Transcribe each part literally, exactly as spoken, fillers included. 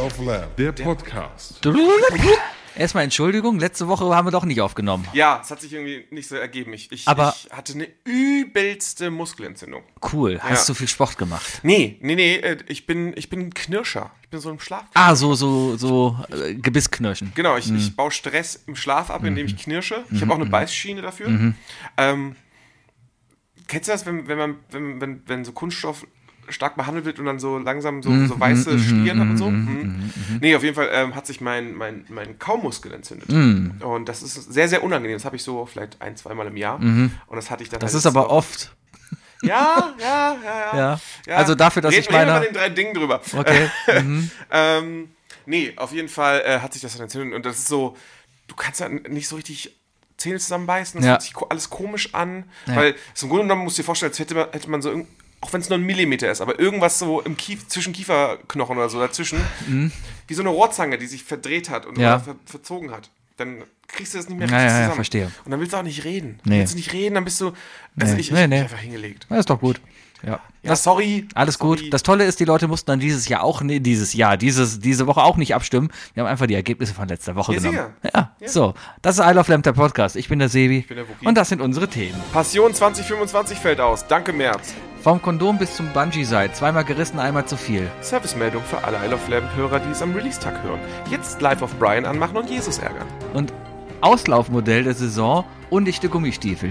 of Lamb, der Podcast. Erstmal Entschuldigung, letzte Woche haben wir doch nicht aufgenommen. Ja, es hat sich irgendwie nicht so ergeben. Ich, ich, Aber ich hatte eine übelste Muskelentzündung. Cool, hast Ja. du viel Sport gemacht? Nee, nee, nee, äh, ich bin, ich bin ein Knirscher. Ich bin so im Schlaf. Ah, so, so, so äh, Gebissknirschen. Genau, ich, ich baue Stress im Schlaf ab, indem ich knirsche. Ich habe auch eine Beißschiene dafür. Ähm, kennst du das, wenn, wenn, man, wenn, wenn, wenn so Kunststoff stark behandelt wird und dann so langsam so, so weiße Stieren hat und so? Mhm. Nee, auf jeden Fall ähm, hat sich mein, mein, mein Kaumuskel entzündet. Und das ist sehr, sehr unangenehm. Das habe ich so vielleicht ein, zweimal im Jahr. Und das hatte ich dann Das halt ist aber so- oft. Ja, ja, ja, ja. Ja. Also dafür, dass Reden- ich meine- Reden wir mal den drei Dingen drüber. Okay. Mhm. Ähm, nee, auf jeden Fall äh, hat sich das dann entzündet. Und das ist so, du kannst ja nicht so richtig Zähne zusammenbeißen. Das Ja. fühlt sich ko- alles komisch an. Ja. Weil es im Grunde genommen, musst du dir vorstellen, als hätte man, hätte man so, irgend- auch wenn es nur ein Millimeter ist, aber irgendwas so im Kief, zwischen Kieferknochen oder so dazwischen, wie so eine Rohrzange, die sich verdreht hat und Mhm. Ja. oder ver verzogen hat. Dann kriegst du das nicht mehr Ja, richtig ja, ja, zusammen. verstehe. Und dann willst du auch nicht reden. Nee. Willst du nicht reden, dann bist du, also Nee. ich, ich Nee, hab nee. mich einfach hingelegt. Das ist doch gut. Ja. Ja, sorry. Alles sorry. gut. Das Tolle ist, die Leute mussten dann dieses Jahr auch, nee, dieses Jahr, dieses, diese Woche auch nicht abstimmen. Wir haben einfach die Ergebnisse von letzter Woche Ja, genommen. sicher. Ja, so. Das ist I Love Lamp, der Podcast. Ich bin der Sebi. Ich bin der Wookie. Und das sind unsere Themen. Passion zwanzig fünfundzwanzig fällt aus. Danke, März. Vom Kondom bis zum Bungee-Seil. Zweimal gerissen, einmal zu viel. Servicemeldung für alle I Love Lamp-Hörer, die es am Release-Tag hören. Jetzt live auf Brian anmachen und Jesus ärgern. Und Auslaufmodell der Saison, undichte Gummistiefel.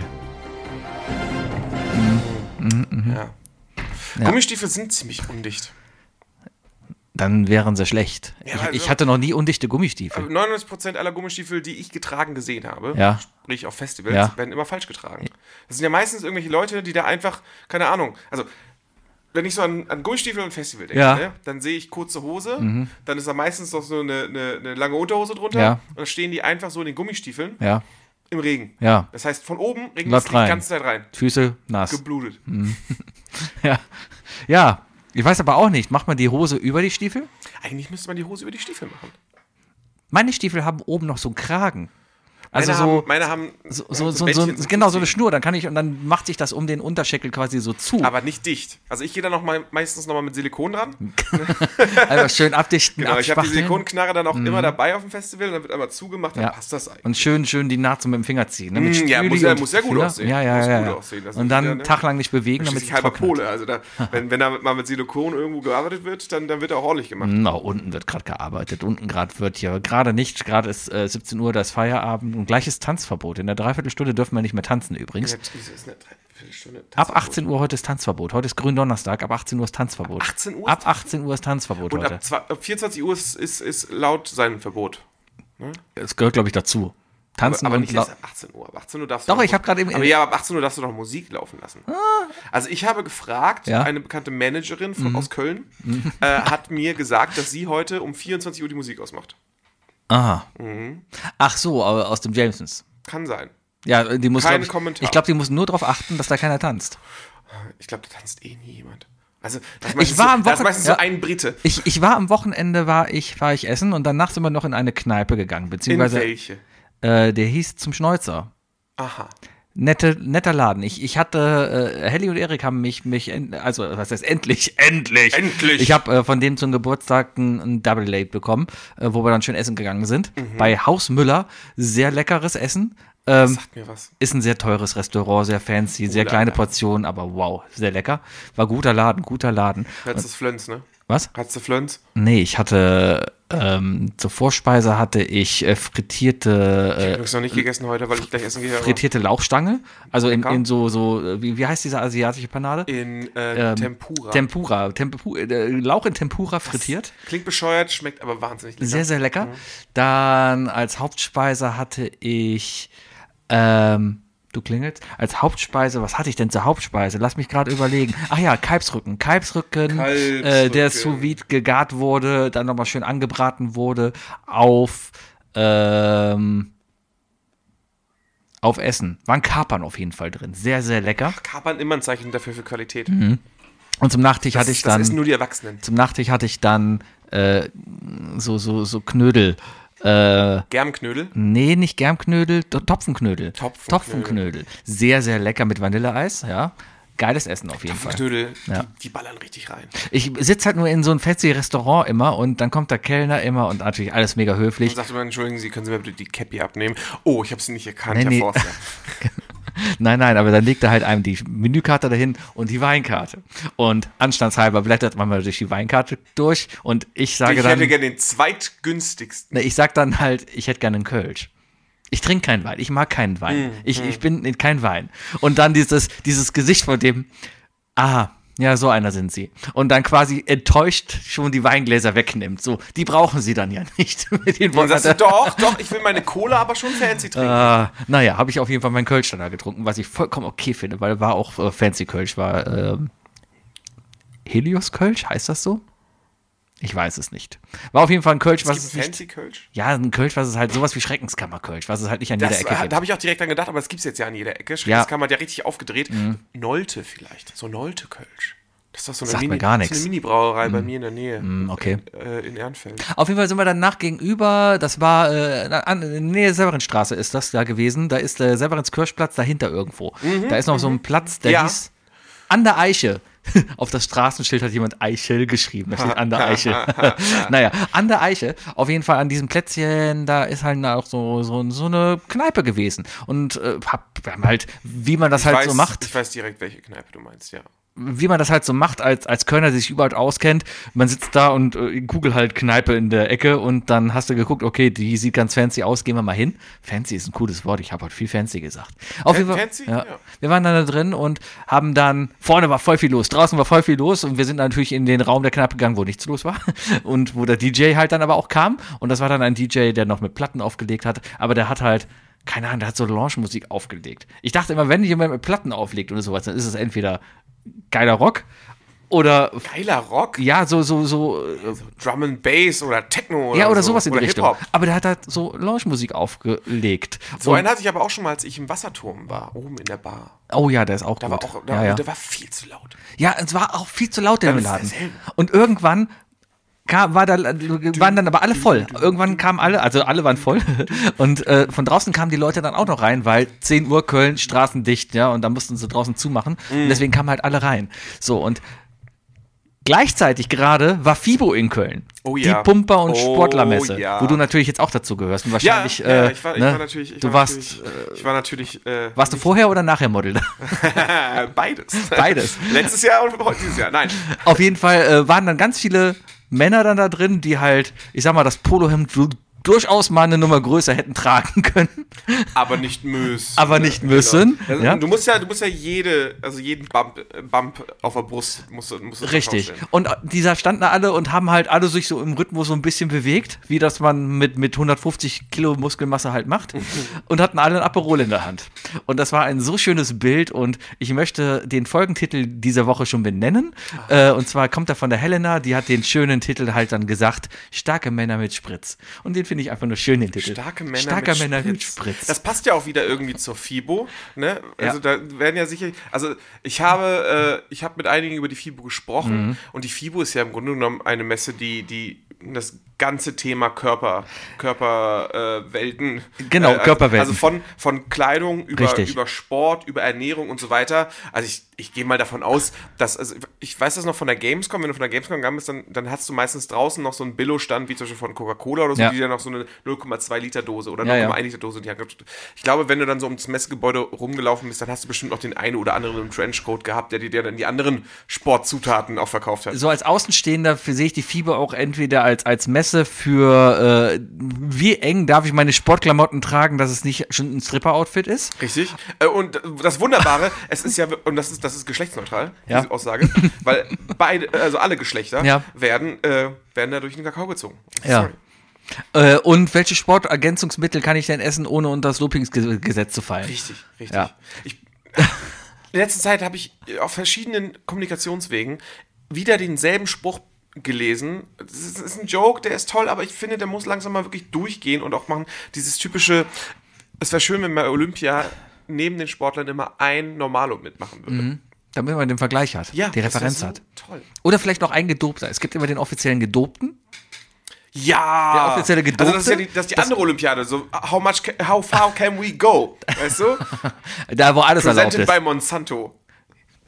Ja. Ja. Gummistiefel sind ziemlich undicht. Dann wären sie schlecht. Ja, ich, also- ich hatte noch nie undichte Gummistiefel. Aber neunundneunzig Prozent aller Gummistiefel, die ich getragen gesehen habe, Ja. sprich auf Festivals, Ja. werden immer falsch getragen. Das sind ja meistens irgendwelche Leute, die da einfach, keine Ahnung, also wenn ich so an, an Gummistiefel und Festival denke, Ja. ne, dann sehe ich kurze Hose, dann ist da meistens noch so eine, eine, eine lange Unterhose drunter Ja. und dann stehen die einfach so in den Gummistiefeln Ja, im Regen. ja. Das heißt, von oben regnet es Läuft die rein. ganze Zeit rein. Füße nass. Geblutet. Ja. Ja. Ich weiß aber auch nicht, macht man die Hose über die Stiefel? Eigentlich müsste man die Hose über die Stiefel machen. Meine Stiefel haben oben noch so einen Kragen. Also meine, so, haben, meine haben so, haben so, so, so, Bändchen so zum genau so eine Ziehen. Schnur, dann kann ich und dann macht sich das um den Unterschenkel quasi so zu. Aber nicht dicht. Also ich gehe da noch mal, meistens noch mal mit Silikon dran. Einfach schön abdichten, Genau, ich habe die abspachteln. Silikonknarre dann auch immer dabei auf dem Festival und dann wird einmal zugemacht, dann Ja. passt das eigentlich. Und schön, schön die Naht so mit dem Finger ziehen. Ne? Mit Mm, ja, Stühli muss ja- und muss ja gut Fühler. aussehen. Ja, ja, Muss ja. gut ja. aussehen. Das Und ist dann wieder, einen ne? Tag lang nicht bewegen, damit Schließlich es halber trocknet. Pole. Also da, wenn, wenn da mal mit Silikon irgendwo gearbeitet wird, dann, dann wird er auch ordentlich gemacht. Na, unten wird gerade gearbeitet. Unten gerade wird hier, gerade nicht, gerade ist äh, siebzehn Uhr, da ist Feierabend und gleiches Tanzverbot. In der Dreiviertelstunde dürfen wir nicht mehr tanzen übrigens. Ja, wieso ist eine Dreiviertelstunde Ab Tanzverbot? achtzehn Uhr heute ist Tanzverbot. Heute ist Gründonnerstag, ab achtzehn Uhr ist Tanzverbot. Ab achtzehn Uhr? Ab achtzehn Uhr ist Tanzverbot Und heute. ab, zwei, ab vierundzwanzig Uhr ist, ist, ist laut sein Verbot. Das gehört, glaube ich, dazu. Tanzen aber, aber und nicht lau- erst ab achtzehn Uhr. Ab achtzehn Uhr darfst Doch, du ich hab grad eben- Aber ja, ab achtzehn Uhr darfst du doch Musik laufen lassen. Also ich habe gefragt, Ja. eine bekannte Managerin von, aus Köln äh, hat mir gesagt, dass sie heute um vierundzwanzig Uhr die Musik ausmacht. Aha. Mhm. Ach so, aber aus dem Jamesons. Kann sein. Ja, die muss, Kein glaub ich, Kommentar. ich glaube, die muss nur darauf achten, dass da keiner tanzt. Ich glaube, da tanzt eh nie jemand. Also, das ist Ich meistens war so, am das ist Wochen- meistens ja. so ein Brite. Ich, ich war am Wochenende, war ich, war ich essen und danach sind wir noch in eine Kneipe gegangen, In beziehungsweise welche? äh, der hieß zum Schnäuzer. Aha. Nette, netter Laden. Ich, ich hatte, äh, Helly und Erik haben mich, mich, en- also was heißt endlich, endlich. Endlich. Ich habe äh, von denen zum Geburtstag ein, ein Double Late bekommen, äh, wo wir dann schön essen gegangen sind. Mhm. Bei Haus Müller, sehr leckeres Essen. Ähm, Sagt mir was. ist ein sehr teures Restaurant, sehr fancy, sehr Ulala. kleine Portionen, aber wow, sehr lecker. War guter Laden, guter Laden. Hattest du Flönz, ne? Was? Hattest du Flönz? Nee, ich hatte ähm, zur Vorspeise hatte ich äh, Ich frittierte habe äh, das noch nicht gegessen heute, weil ich gleich essen gehe. aber frittierte Lauchstange, also in, Lecker. in so so äh, wie, wie heißt diese asiatische Panade? In äh, Ähm, Tempura. Tempura, Tempu äh, Lauch in Tempura frittiert. Klingt bescheuert, schmeckt aber wahnsinnig lecker. Sehr, sehr lecker. Dann als Hauptspeise hatte ich, ähm, du klingelst, als Hauptspeise, was hatte ich denn zur Hauptspeise? Lass mich gerade überlegen. Ach ja, Kalbsrücken. Kalbsrücken, Kalbsrücken. Äh, der sous vide gegart wurde, dann nochmal schön angebraten wurde auf, ähm, auf Essen. Waren Kapern auf jeden Fall drin. Sehr, sehr lecker. Kapern immer ein Zeichen dafür für Qualität. Und zum Nachtisch hatte Das, ich das dann, essen nur die Erwachsenen. zum Nachtisch hatte ich dann, äh, so, so, so Knödel. Äh, Germknödel. Nee, nicht Germknödel, Do- Topfenknödel. Topfenknödel. Topfenknödel. Sehr, sehr lecker mit Vanilleeis, ja. Geiles Essen auf jeden Fall. Knödel, Ja. die, die ballern richtig rein. Ich sitze halt nur in so einem fancy Restaurant immer und dann kommt der Kellner immer und natürlich alles mega höflich. Und sagt immer, entschuldigen Sie, können Sie mir bitte die Cappy abnehmen? Oh, ich habe sie nicht erkannt, Nee, Herr nee. Forster. Nein, nein, aber dann legt er halt einem die Menükarte dahin und die Weinkarte. Und anstandshalber blättert man mal durch die Weinkarte durch und ich sage Ich dann, hätte gerne den zweitgünstigsten. ne, ich sag dann halt, ich hätte gerne einen Kölsch. Ich trinke keinen Wein, ich mag keinen Wein. Mm, ich, ich bin in kein Wein. Und dann dieses, dieses Gesicht von dem, ah, ja, so einer sind sie. Und dann quasi enttäuscht schon die Weingläser wegnimmt. So, die brauchen sie dann ja nicht. Mit den Und sagst du, Worten, doch, doch, ich will meine Cola aber schon fancy trinken. äh, naja, habe ich auf jeden Fall meinen Kölsch dann da getrunken, was ich vollkommen okay finde, weil war auch äh, Fancy Kölsch, war ähm, Helios Kölsch, heißt das so? Ich weiß es nicht. War auf jeden Fall ein Kölsch, es was gibt es nicht, fancy Kölsch. ja, ein Kölsch, was es halt sowas wie Schreckenskammer-Kölsch, was es halt nicht an jeder Das, Ecke äh, gibt. da habe ich auch direkt dran gedacht, aber das gibt es jetzt ja an jeder Ecke. Ja. Das kann man ja richtig aufgedreht. Nolte vielleicht, so Nolte Kölsch. Das ist doch so eine, Sagt mir Mini, gar das ist nichts. eine Mini-Brauerei bei mir in der Nähe. okay. Äh, in Ehrenfeld. Auf jeden Fall sind wir danach gegenüber, das war äh, an, in der Nähe der Severinstraße ist das da gewesen, da ist der Severinskirchplatz dahinter irgendwo. Da ist noch so ein Platz, der Ja. hieß An der Eiche. Auf das Straßenschild hat jemand Eichel geschrieben, da steht An der Eiche. Naja, An der Eiche, auf jeden Fall an diesem Plätzchen, da ist halt auch so, so, so eine Kneipe gewesen. Und äh, hab, wir haben halt, wie man das Ich halt weiß, so macht, Ich weiß direkt, welche Kneipe du meinst, ja. wie man das halt so macht, als, als Kölner, der sich überall auskennt. Man sitzt da und äh, Google halt Kneipe in der Ecke und dann hast du geguckt, okay, die sieht ganz fancy aus, gehen wir mal hin. Fancy ist ein cooles Wort, ich habe heute viel fancy gesagt. Auf jeden Fall, Fancy? ja. Ja. Wir waren dann da drin und haben dann, vorne war voll viel los, draußen war voll viel los und wir sind natürlich in den Raum der Kneipe gegangen, wo nichts los war und wo der D J halt dann aber auch kam und das war dann ein D J, der noch mit Platten aufgelegt hat, aber der hat halt keine Ahnung, der hat so Lounge-Musik aufgelegt. Ich dachte immer, wenn jemand mit Platten auflegt oder sowas, dann ist es entweder geiler Rock oder Geiler Rock? ja, so, so, so, äh, Drum and Bass oder Techno oder ja, oder so. sowas in die oder Richtung. Hip-Hop. Aber der hat halt so Lounge-Musik aufgelegt. So Und- einen hatte ich aber auch schon mal, als ich im Wasserturm war, oben in der Bar. oh ja, der ist auch Da gut. war auch, da, ja, ja. der war viel zu laut. ja, es war auch viel zu laut in dem ist Laden. derselbe. Und irgendwann kam, war da, waren dann aber alle voll. Irgendwann kamen alle, also alle waren voll. Und äh, von draußen kamen die Leute dann auch noch rein, weil zehn Uhr Köln, straßendicht, ja, und da mussten sie draußen zumachen. Und deswegen kamen halt alle rein. So, und gleichzeitig gerade war FIBO in Köln. Oh ja. Die Pumper- und Oh Sportlermesse, ja. wo du natürlich jetzt auch dazu gehörst. Und wahrscheinlich, ja, ja, äh, ich war, ich ne? war natürlich. Ich du war warst, natürlich, ich war natürlich. Äh, warst du vorher oder nachher Model? beides. Beides. Letztes Jahr und heute dieses Jahr. Nein. Auf jeden Fall äh, waren dann ganz viele Männer dann da drin, die halt, ich sag mal, das Polohemd du- durchaus mal eine Nummer größer hätten tragen können. Aber nicht müssen. Aber nicht müssen, Genau. ja. Du musst ja, du musst ja jede, also jeden Bump, äh, Bump auf der Brust musst du, musst du Richtig. draufstellen. Und äh, dieser standen da alle und haben halt alle sich so im Rhythmus so ein bisschen bewegt, wie das man mit, mit hundertfünfzig Kilo Muskelmasse halt macht. Und hatten alle ein Aperol in der Hand. Und das war ein so schönes Bild und ich möchte den Folgentitel dieser Woche schon benennen. Äh, und zwar kommt er von der Helena, die hat den schönen Titel halt dann gesagt, starke Männer mit Spritz. Und den finde ich einfach nur schön, den Titel. Starke Männer, Starker mit, Männer Spritz. mit Spritz. Das passt ja auch wieder irgendwie zur FIBO, ne? Also Ja. da werden ja sicher, also ich habe, äh, ich habe mit einigen über die FIBO gesprochen Mhm. und die FIBO ist ja im Grunde genommen eine Messe, die, die das ganze Thema Körper, Körperwelten. Äh, Welten, Genau, äh, also, Körperwelten. Also von, von Kleidung über, Richtig. über Sport, über Ernährung und so weiter. Also ich, ich gehe mal davon aus, dass, also ich weiß das noch von der Gamescom, wenn du von der Gamescom gegangen bist, dann, dann hast du meistens draußen noch so einen Billo-Stand, wie zum Beispiel von Coca-Cola oder so, Ja. die dann noch so eine null Komma zwei Liter Dose oder Ja, null ja. Komma eins Liter Dose. Die haben, ich glaube, wenn du dann so ums Messegebäude rumgelaufen bist, dann hast du bestimmt auch den einen oder anderen im Trenchcoat gehabt, der dir der dann die anderen Sportzutaten auch verkauft hat. So als Außenstehender für- sehe ich die FIBO auch entweder als, als Messe für, äh, wie eng darf ich meine Sportklamotten tragen, dass es nicht schon ein Stripper-Outfit ist. Richtig. Äh, Und das Wunderbare, es ist ja, und das ist, das ist geschlechtsneutral, Ja. diese Aussage, weil beide, also alle Geschlechter Ja. werden, äh, werden da durch den Kakao gezogen. Ja. Äh, und welche Sportergänzungsmittel kann ich denn essen, ohne unter das Dopinggesetz zu fallen? Richtig, richtig. Ja. Ich, in letzter Zeit habe ich auf verschiedenen Kommunikationswegen wieder denselben Spruch gelesen. Das ist, das ist ein Joke, der ist toll, aber ich finde, der muss langsam mal wirklich durchgehen und auch machen dieses typische, es wäre schön, wenn bei Olympia neben den Sportlern immer ein Normalo mitmachen würde. Damit man den Vergleich hat, Ja, die das wär Referenz so hat. Toll. Oder vielleicht noch ein Gedopter. Es gibt immer den offiziellen Gedopten. Ja! Der offizielle Gedopte? Also das ist ja die, das ist die andere Olympiade, so how much, ca- how far can we go? Weißt du? Da, wo alles erlaubt Presented ist. by Monsanto.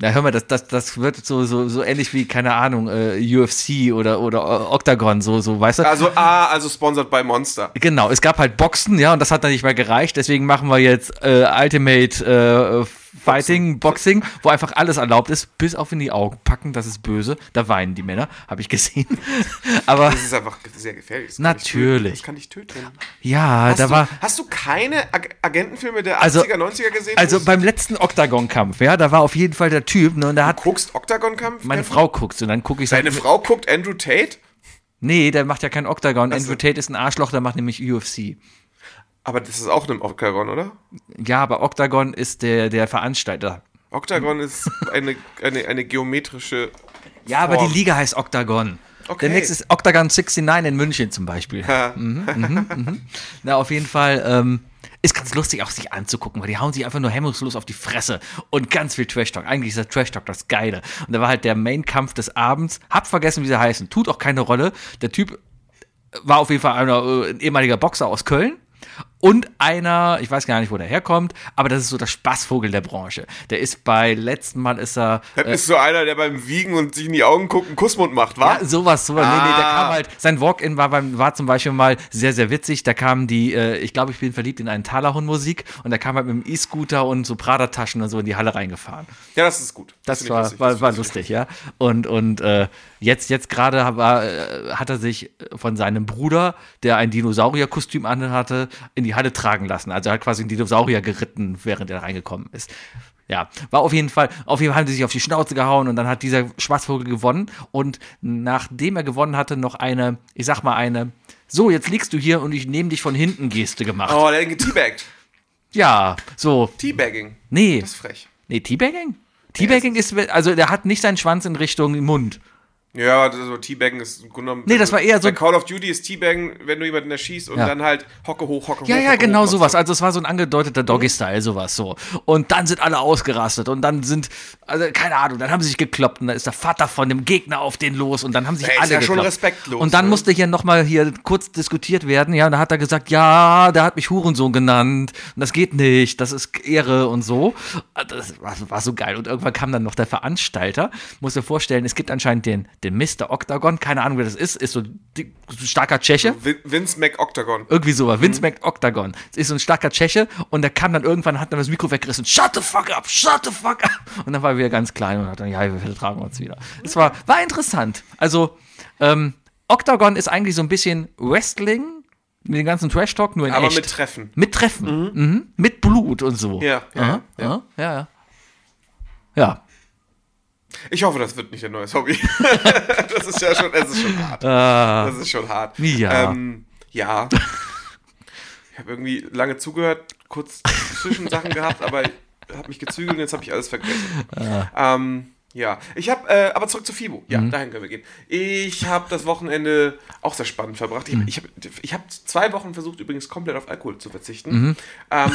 Na, hör mal, das, das, das wird so, so, so ähnlich wie, keine Ahnung, äh, U F C oder, oder Octagon, so, so, weißt du? Also, ah, also sponsored by Monster. Genau, es gab halt Boxen, ja, und das hat dann nicht mehr gereicht, deswegen machen wir jetzt äh, Ultimate äh, Fighting, Boxing. Boxing, wo einfach alles erlaubt ist, bis auf in die Augen packen, das ist böse, da weinen die Männer, habe ich gesehen. Aber das ist einfach sehr gefährlich. Das natürlich. Das kann dich töten. Ja, hast da du, war... Hast du keine Ag- Agentenfilme der Also, achtziger, neunziger gesehen? Also beim letzten Octagon-Kampf, ja, da war auf jeden Fall der Typ, ne, und der hat... Du guckst Octagon-Kampf? Meine Frau guckt und dann gucke ich... Deine Frau guckt Andrew Tate? Nee, der macht ja kein Octagon. Also. Andrew Tate ist ein Arschloch, der macht nämlich U F C. Aber das ist auch ein Octagon, oder? Ja, aber Octagon ist der, der Veranstalter. Octagon ist eine, eine, eine geometrische Ja, aber Form. die Liga heißt Octagon. Okay. Der nächste ist Octagon neunundsechzig in München zum Beispiel. Ja. Mhm, mhm, mhm. Na, auf jeden Fall ähm, ist ganz lustig auch sich anzugucken, weil die hauen sich einfach nur hemmungslos auf die Fresse und ganz viel Trash-Talk. Eigentlich ist der Trash-Talk das Geile. Und da war halt der Main-Kampf des Abends. Hab vergessen, wie sie heißen. Tut auch keine Rolle. Der Typ war auf jeden Fall einer, äh, ein ehemaliger Boxer aus Köln. Und einer, ich weiß gar nicht, wo der herkommt, aber das ist so der Spaßvogel der Branche. Der ist bei, letzten Mal ist er... Das äh, ist so einer, der beim Wiegen und sich in die Augen guckt einen Kussmund macht, wa? Ja, sowas, sowas. Nee, nee, der Ah. kam halt, sein Walk-In war, beim, war zum Beispiel mal sehr, sehr witzig. Da kamen die, äh, ich glaube, ich bin verliebt in einen Talerhund-Musik und da kam halt mit dem E-Scooter und so Prada-Taschen und so in die Halle reingefahren. Ja, das ist gut. Das, finde ich war, lustig. war, Das war finde ich lustig, ja. Und, und äh, jetzt, jetzt gerade war, äh, hat er sich von seinem Bruder, der ein Dinosaurier-Kostüm anhatte, in die Halle tragen lassen. Also er hat quasi einen Dinosaurier geritten, während er reingekommen ist. Ja, war auf jeden Fall, auf jeden Fall haben sie sich auf die Schnauze gehauen und dann hat dieser Schwarzvogel gewonnen und nachdem er gewonnen hatte, noch eine, ich sag mal eine, so, jetzt liegst du hier und ich nehme dich von hinten Geste gemacht. Oh, der hat ihn geteabaggt. Ja, so, Teabagging. nee, Das ist frech. nee, Teabagging? Teabagging ist, also der hat nicht seinen Schwanz in Richtung Mund. Ja, das ist so, Teabaggen ist im Grunde genommen. Nee, das war eher so- Bei Call of Duty ist Teabaggen, wenn du jemanden erschießt und Ja. dann halt Hocke hoch, Hocke Ja, hoch. ja, Hocke genau hoch sowas. machst du. Also es war so ein angedeuteter Doggy-Style, sowas so. Und dann sind alle ausgerastet und dann sind, also keine Ahnung, dann haben sie sich gekloppt und dann ist der Vater von dem Gegner auf den los und dann haben sich Der ist alle ja schon gekloppt. respektlos, Und dann ne? musste hier nochmal hier kurz diskutiert werden, ja, und da hat er gesagt, ja, der hat mich Hurensohn genannt und das geht nicht, das ist Ehre und so. Das war, war so geil. Und irgendwann kam dann noch der Veranstalter, muss dir vorstellen, es gibt anscheinend den, den Mister Octagon, keine Ahnung, wer das ist, ist so ein starker Tscheche. Vin- Vince McOctagon. Irgendwie sowas. Vince McOctagon. Das ist so ein starker Tscheche und der kam dann irgendwann, hat dann das Mikro weggerissen. Shut the fuck up, shut the fuck up. Und dann war er wieder ganz klein und hat dann, ja, wir vertragen uns wieder. Es war, war interessant. Also, ähm, Octagon ist eigentlich so ein bisschen Wrestling mit dem ganzen Trash-Talk, nur in Aber echt. mit Treffen. Mit Treffen. Mhm. Mit Blut und so. Ja, ja, Aha, ja. aha, ja, ja. Ja. Ich hoffe, das wird nicht ein neues Hobby. Das ist ja schon, es ist schon hart. Ah, Das ist schon hart. Ja. Ähm, ja. Ich habe irgendwie lange zugehört, kurz Zwischensachen gehabt, aber habe mich gezügelt und jetzt habe ich alles vergessen. Ah. Ähm, ja, ich habe, äh, aber zurück zu FIBO. Ja, Mhm. dahin können wir gehen. Ich habe das Wochenende auch sehr spannend verbracht. Ich, Mhm. ich habe ich hab zwei Wochen versucht, übrigens komplett auf Alkohol zu verzichten. Mhm. Ähm,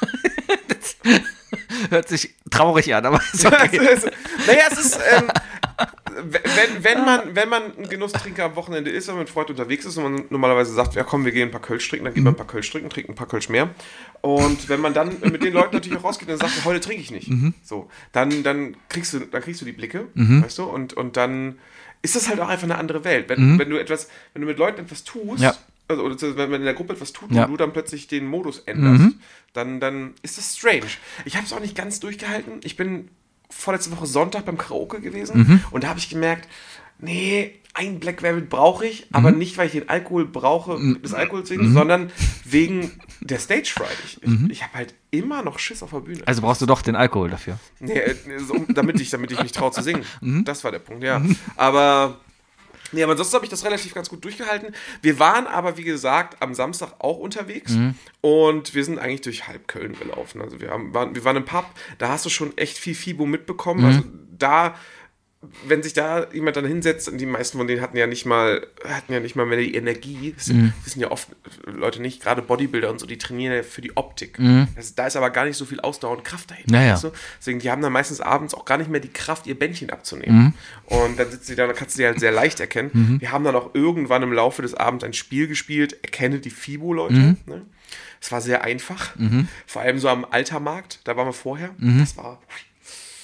hört sich traurig an, aber ist okay. also, naja, es ist, ähm, wenn, wenn, man, wenn man ein Genusstrinker am Wochenende ist, wenn man mit Freunden unterwegs ist und man normalerweise sagt, ja komm, wir gehen ein paar Kölsch trinken, dann geht man ein paar Kölsch trinken, trinkt ein paar Kölsch mehr. Und wenn man dann mit den Leuten natürlich auch rausgeht und sagt, heute trinke ich nicht, so, dann, dann, kriegst du, dann kriegst du die Blicke, weißt du, und, und dann ist das halt auch einfach eine andere Welt. Wenn, wenn du etwas, wenn du mit Leuten etwas tust, Ja. also, oder wenn man in der Gruppe etwas tut Ja. und du dann plötzlich den Modus änderst, dann, dann ist das strange. Ich habe es auch nicht ganz durchgehalten. Ich bin vorletzte Woche Sonntag beim Karaoke gewesen und da habe ich gemerkt, nee, ein Black Velvet brauche ich, aber nicht, weil ich den Alkohol brauche, des Alkohols wegen, sondern wegen der Stage Fright. Ich, ich, ich habe halt immer noch Schiss auf der Bühne. Also brauchst du doch den Alkohol dafür. Nee, äh, so, damit, ich, damit ich mich traue zu singen. Das war der Punkt, ja. Aber, nee, aber ansonsten habe ich das relativ ganz gut durchgehalten. Wir waren aber, wie gesagt, am Samstag auch unterwegs und wir sind eigentlich durch halb Köln gelaufen. Also wir, haben, waren, wir waren im Pub, da hast du schon echt viel FIBO mitbekommen. Also da, wenn sich da jemand dann hinsetzt, und die meisten von denen hatten ja nicht mal, hatten ja nicht mal mehr die Energie, das sind, wissen ja oft Leute nicht, gerade Bodybuilder und so, die trainieren ja für die Optik. Das, da ist aber gar nicht so viel Ausdauer und Kraft dahinter. Naja. Weißt du? Deswegen, die haben dann meistens abends auch gar nicht mehr die Kraft, ihr Bändchen abzunehmen. Und dann sitzen sie da, dann kannst du die halt sehr leicht erkennen. Wir haben dann auch irgendwann im Laufe des Abends ein Spiel gespielt, erkenne die FIBO-Leute. Ne? Es war sehr einfach. Vor allem so am Altermarkt, da waren wir vorher. Das war... Ja,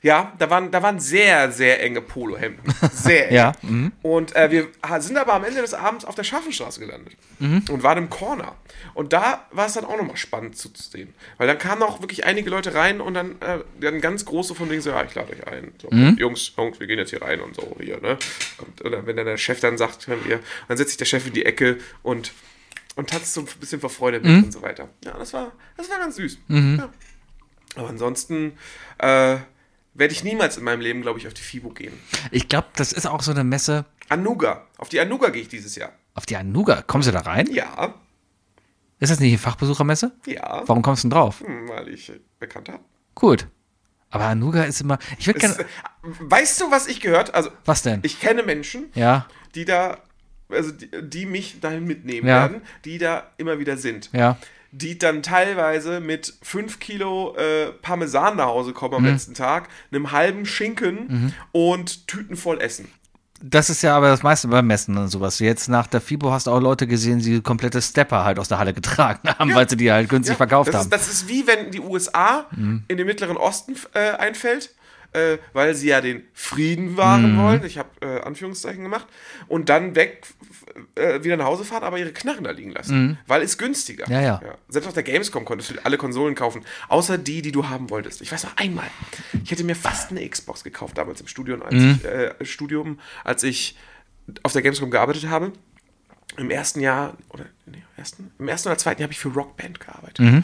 Ja, da waren, da waren sehr, sehr enge Polohemden. Sehr eng. Ja. Mhm. Und äh, wir sind aber am Ende des Abends auf der Scharfenstraße gelandet. Mhm. Und waren im Corner. Und da war es dann auch nochmal spannend zuzusehen. Weil dann kamen auch wirklich einige Leute rein und dann, äh, dann ganz große von denen so, ja, ich lade euch ein. So, mhm. Jungs, Jungs, wir gehen jetzt hier rein und so hier, ne? Und, oder wenn dann der Chef dann sagt, können wir, dann setzt sich der Chef in die Ecke und, und tanzt so ein bisschen vor Freude mit mhm. und so weiter. Ja, das war, das war ganz süß. Mhm. Ja. Aber ansonsten, äh, werde ich niemals in meinem Leben, glaube ich, auf die FIBO gehen. Ich glaube, das ist auch so eine Messe. Anuga. Auf die Anuga gehe ich dieses Jahr. Auf die Anuga? Kommst du da rein? Ja. Ist das nicht eine Fachbesuchermesse? Ja. Warum kommst du denn drauf? Hm, weil ich bekannt habe. Gut. Aber Anuga ist immer. Ich würde gerne. Weißt du, was ich gehört? Also, was denn? Ich kenne Menschen, ja. die da, also die, die mich dahin mitnehmen ja. werden, die da immer wieder sind. Ja. Die dann teilweise mit fünf Kilo äh, Parmesan nach Hause kommen am mhm. letzten Tag, einem halben Schinken mhm. und Tüten voll essen. Das ist ja aber das meiste beim Messen und sowas. Jetzt nach der FIBO hast du auch Leute gesehen, die komplette Stepper halt aus der Halle getragen haben, ja. weil sie die halt günstig ja. verkauft das haben. Ist, das ist wie wenn die U S A mhm. in den Mittleren Osten äh, einfällt, äh, weil sie ja den Frieden wahren mhm. wollen. Ich habe äh, Anführungszeichen gemacht. Und dann weg, äh, wieder nach Hause fahren, aber ihre Knarren da liegen lassen. Mhm. Weil es günstiger. Ja, ja. Ja. Selbst auf der Gamescom konntest du alle Konsolen kaufen, außer die, die du haben wolltest. Ich weiß noch einmal, ich hätte mir fast eine Xbox gekauft, damals im Studium, als mhm. ich, äh, Studium, als ich auf der Gamescom gearbeitet habe. Im ersten Jahr, oder nee, ersten, im ersten oder zweiten Jahr habe ich für Rockband gearbeitet. Mhm.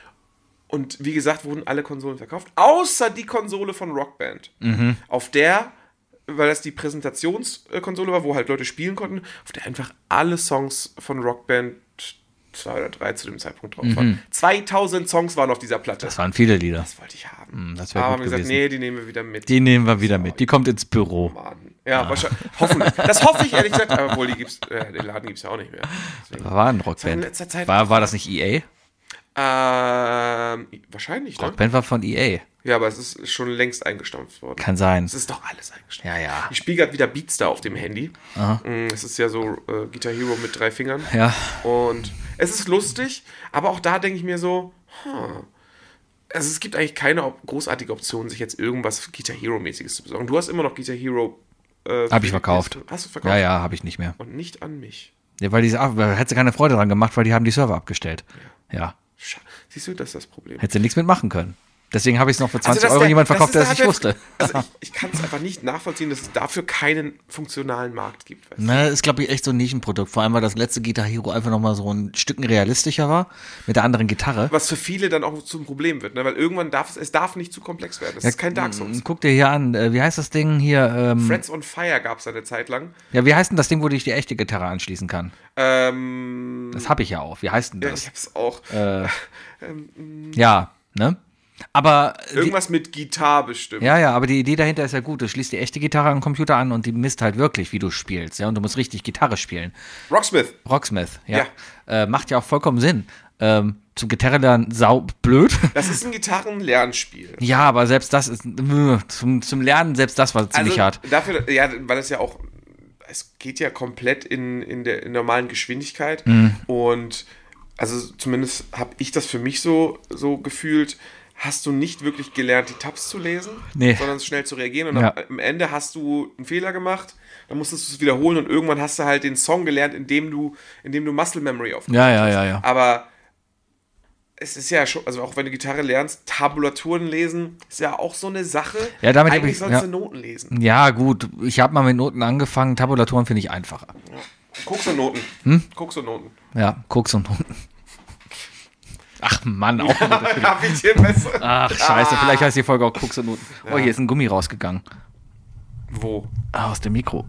Und wie gesagt, wurden alle Konsolen verkauft, außer die Konsole von Rockband. Mhm. Auf der, weil das die Präsentationskonsole war, wo halt Leute spielen konnten, auf der einfach alle Songs von Rockband zwei oder drei zu dem Zeitpunkt drauf waren. Mhm. zweitausend Songs waren auf dieser Platte. Das waren viele Lieder. Das wollte ich haben. Mhm, das wäre Aber gut haben gesagt, gewesen. nee, die nehmen wir wieder mit. Die nehmen wir wieder mit. Die kommt ins Büro. Mann. Ja, ah. wahrscheinlich. Hoffentlich. Das hoffe ich ehrlich gesagt, aber obwohl die gibt's, äh, den Laden gibt es ja auch nicht mehr. Deswegen. War ein Rockband. In letzter Zeit War, war das nicht E A? Ähm, wahrscheinlich, ne? Rockband war von E A. Ja, aber es ist schon längst eingestampft worden. Kann sein. Es ist doch alles eingestampft. Ja, ja. Ich spiele gerade wieder Beatstar auf dem Handy. Aha. Es ist ja so äh, Guitar Hero mit drei Fingern. Ja. Und es ist lustig, aber auch da denke ich mir so, huh, also es gibt eigentlich keine op- großartige Option, sich jetzt irgendwas Guitar Hero-mäßiges zu besorgen. Du hast immer noch Guitar Hero. Äh, Hab ich verkauft. Hast du verkauft? Ja, ja, habe ich nicht mehr. Und nicht an mich. Ja, weil diese, hätte sie keine Freude dran gemacht, weil die haben die Server abgestellt. Ja. ja. Siehst du, das ist das Problem. Hätte sie nichts mitmachen können. Deswegen habe ich es noch für zwanzig also, Euro der, jemand verkauft, der es halt nicht wusste. Also ich, ich kann es einfach nicht nachvollziehen, dass es dafür keinen funktionalen Markt gibt. Weißt du? Na, ist, glaube ich, echt so ein Nischenprodukt. Vor allem, weil das letzte Guitar Hero einfach nochmal so ein Stück realistischer war, mit der anderen Gitarre. Was für viele dann auch zum Problem wird, ne? Weil irgendwann darf es, es darf nicht zu komplex werden. Es ja, ist kein Dark Souls. Guck dir hier an, wie heißt das Ding hier? Ähm, Friends on Fire gab es eine Zeit lang. Ja, wie heißt denn das Ding, wo ich die echte Gitarre anschließen kann? Ähm, das habe ich ja auch. Wie heißt denn das? Ja, ich hab's auch. Äh, ähm, ja, ne? Aber irgendwas die, mit Gitarre bestimmt. Ja, ja, aber die Idee dahinter ist ja gut. Du schließt die echte Gitarre am Computer an und die misst halt wirklich, wie du spielst. Ja, und du musst richtig Gitarre spielen. Rocksmith. Rocksmith, ja. ja. Äh, macht ja auch vollkommen Sinn. Ähm, zum Gitarrenlernen sau blöd. Das ist ein Gitarrenlernspiel. Ja, aber selbst das ist äh, zum, zum Lernen, selbst das war ziemlich also, hart. Dafür, ja, weil es ja auch, es geht ja komplett in, in der in normalen Geschwindigkeit. Mhm. Und also zumindest habe ich das für mich so, so gefühlt, hast du nicht wirklich gelernt, die Tabs zu lesen, nee. sondern schnell zu reagieren. Und ja. am Ende hast du einen Fehler gemacht, dann musstest du es wiederholen und irgendwann hast du halt den Song gelernt, indem du, indem du Muscle Memory aufgebaut ja, ja, hast. Ja, ja. Aber es ist ja schon, also auch wenn du Gitarre lernst, Tabulaturen lesen, ist ja auch so eine Sache. Ja, damit Eigentlich ich, sollst ja. du Noten lesen. Ja, gut. Ich habe mal mit Noten angefangen. Tabulaturen finde ich einfacher. Ja. Koks und Noten. Hm? Koks und Noten. Ja, Koks und Noten. Ach Mann, auch ja, hab ich dir besser. Ach, scheiße, ah. Vielleicht heißt die Folge auch Koks und Noten. Ja. Oh, hier ist ein Gummi rausgegangen. Wo? Ah, aus dem Mikro.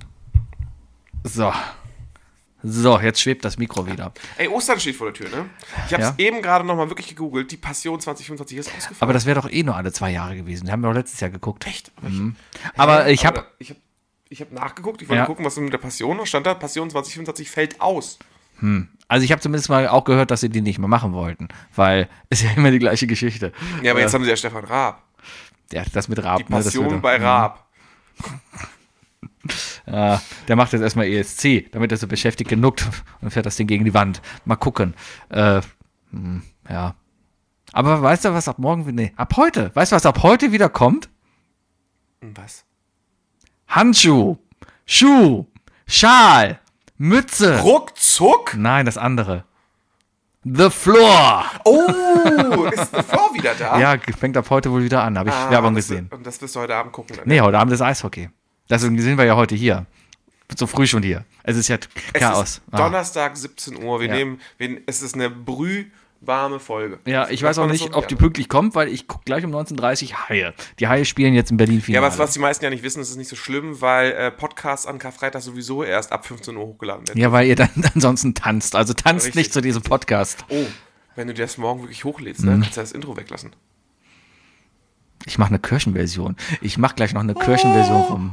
So. So, jetzt schwebt das Mikro wieder. Ey, Ostern steht vor der Tür, ne? Ich hab's ja. eben gerade nochmal wirklich gegoogelt. Die Passion zwanzig fünfundzwanzig ist ausgefallen. Aber das wäre doch eh nur alle zwei Jahre gewesen. Die haben wir doch letztes Jahr geguckt. Echt? Aber mhm. ich, aber hey, ich habe... Ich habe ich hab nachgeguckt. Ich wollte ja. gucken, was mit der Passion noch stand. Da Passion zwanzig fünfundzwanzig fällt aus. Hm. Also ich habe zumindest mal auch gehört, dass sie die nicht mehr machen wollten. Weil ist ja immer die gleiche Geschichte. Ja, aber äh, jetzt haben sie ja Stefan Raab. Ja, das mit Raab. Die Passion ne, das bei Raab. Ja, der macht jetzt erstmal E S C, damit er so beschäftigt genug und fährt das Ding gegen die Wand. Mal gucken. Äh, hm, ja. Aber weißt du, was ab morgen, nee, ab heute, weißt du, was ab heute wieder kommt? Was? Handschuh, Schuh, Schal, Mütze. Ruckzuck? Nein, das andere. The Floor. Oh, ist The Floor wieder da? Ja, fängt ab heute wohl wieder an, habe ich Ah, Werbung das, gesehen. Und das wirst du heute Abend gucken. Dann. Nee, heute Abend ist Eishockey. Deswegen sind wir ja heute hier. So früh schon hier. Es ist ja Chaos. Es ist Donnerstag, siebzehn Uhr. Wir Ja. nehmen, wir, es ist eine brühwarme Folge. Ja, ich Sagt weiß auch man das nicht, so? ob die Ja. pünktlich kommt, weil ich gucke gleich um neunzehn Uhr dreißig Haie. Die Haie spielen jetzt in Berlin Ja, Finale. aber was die meisten ja nicht wissen, ist es nicht so schlimm, weil äh, Podcasts an Karfreitag sowieso erst ab fünfzehn Uhr hochgeladen werden. Ja, weil ihr dann ansonsten tanzt. Also tanzt Richtig. nicht zu diesem Podcast. Oh, wenn du das morgen wirklich hochlädst, ne, kannst du das Intro weglassen. Ich mache eine Kirchenversion. Ich mache gleich noch eine Kirchenversion vom.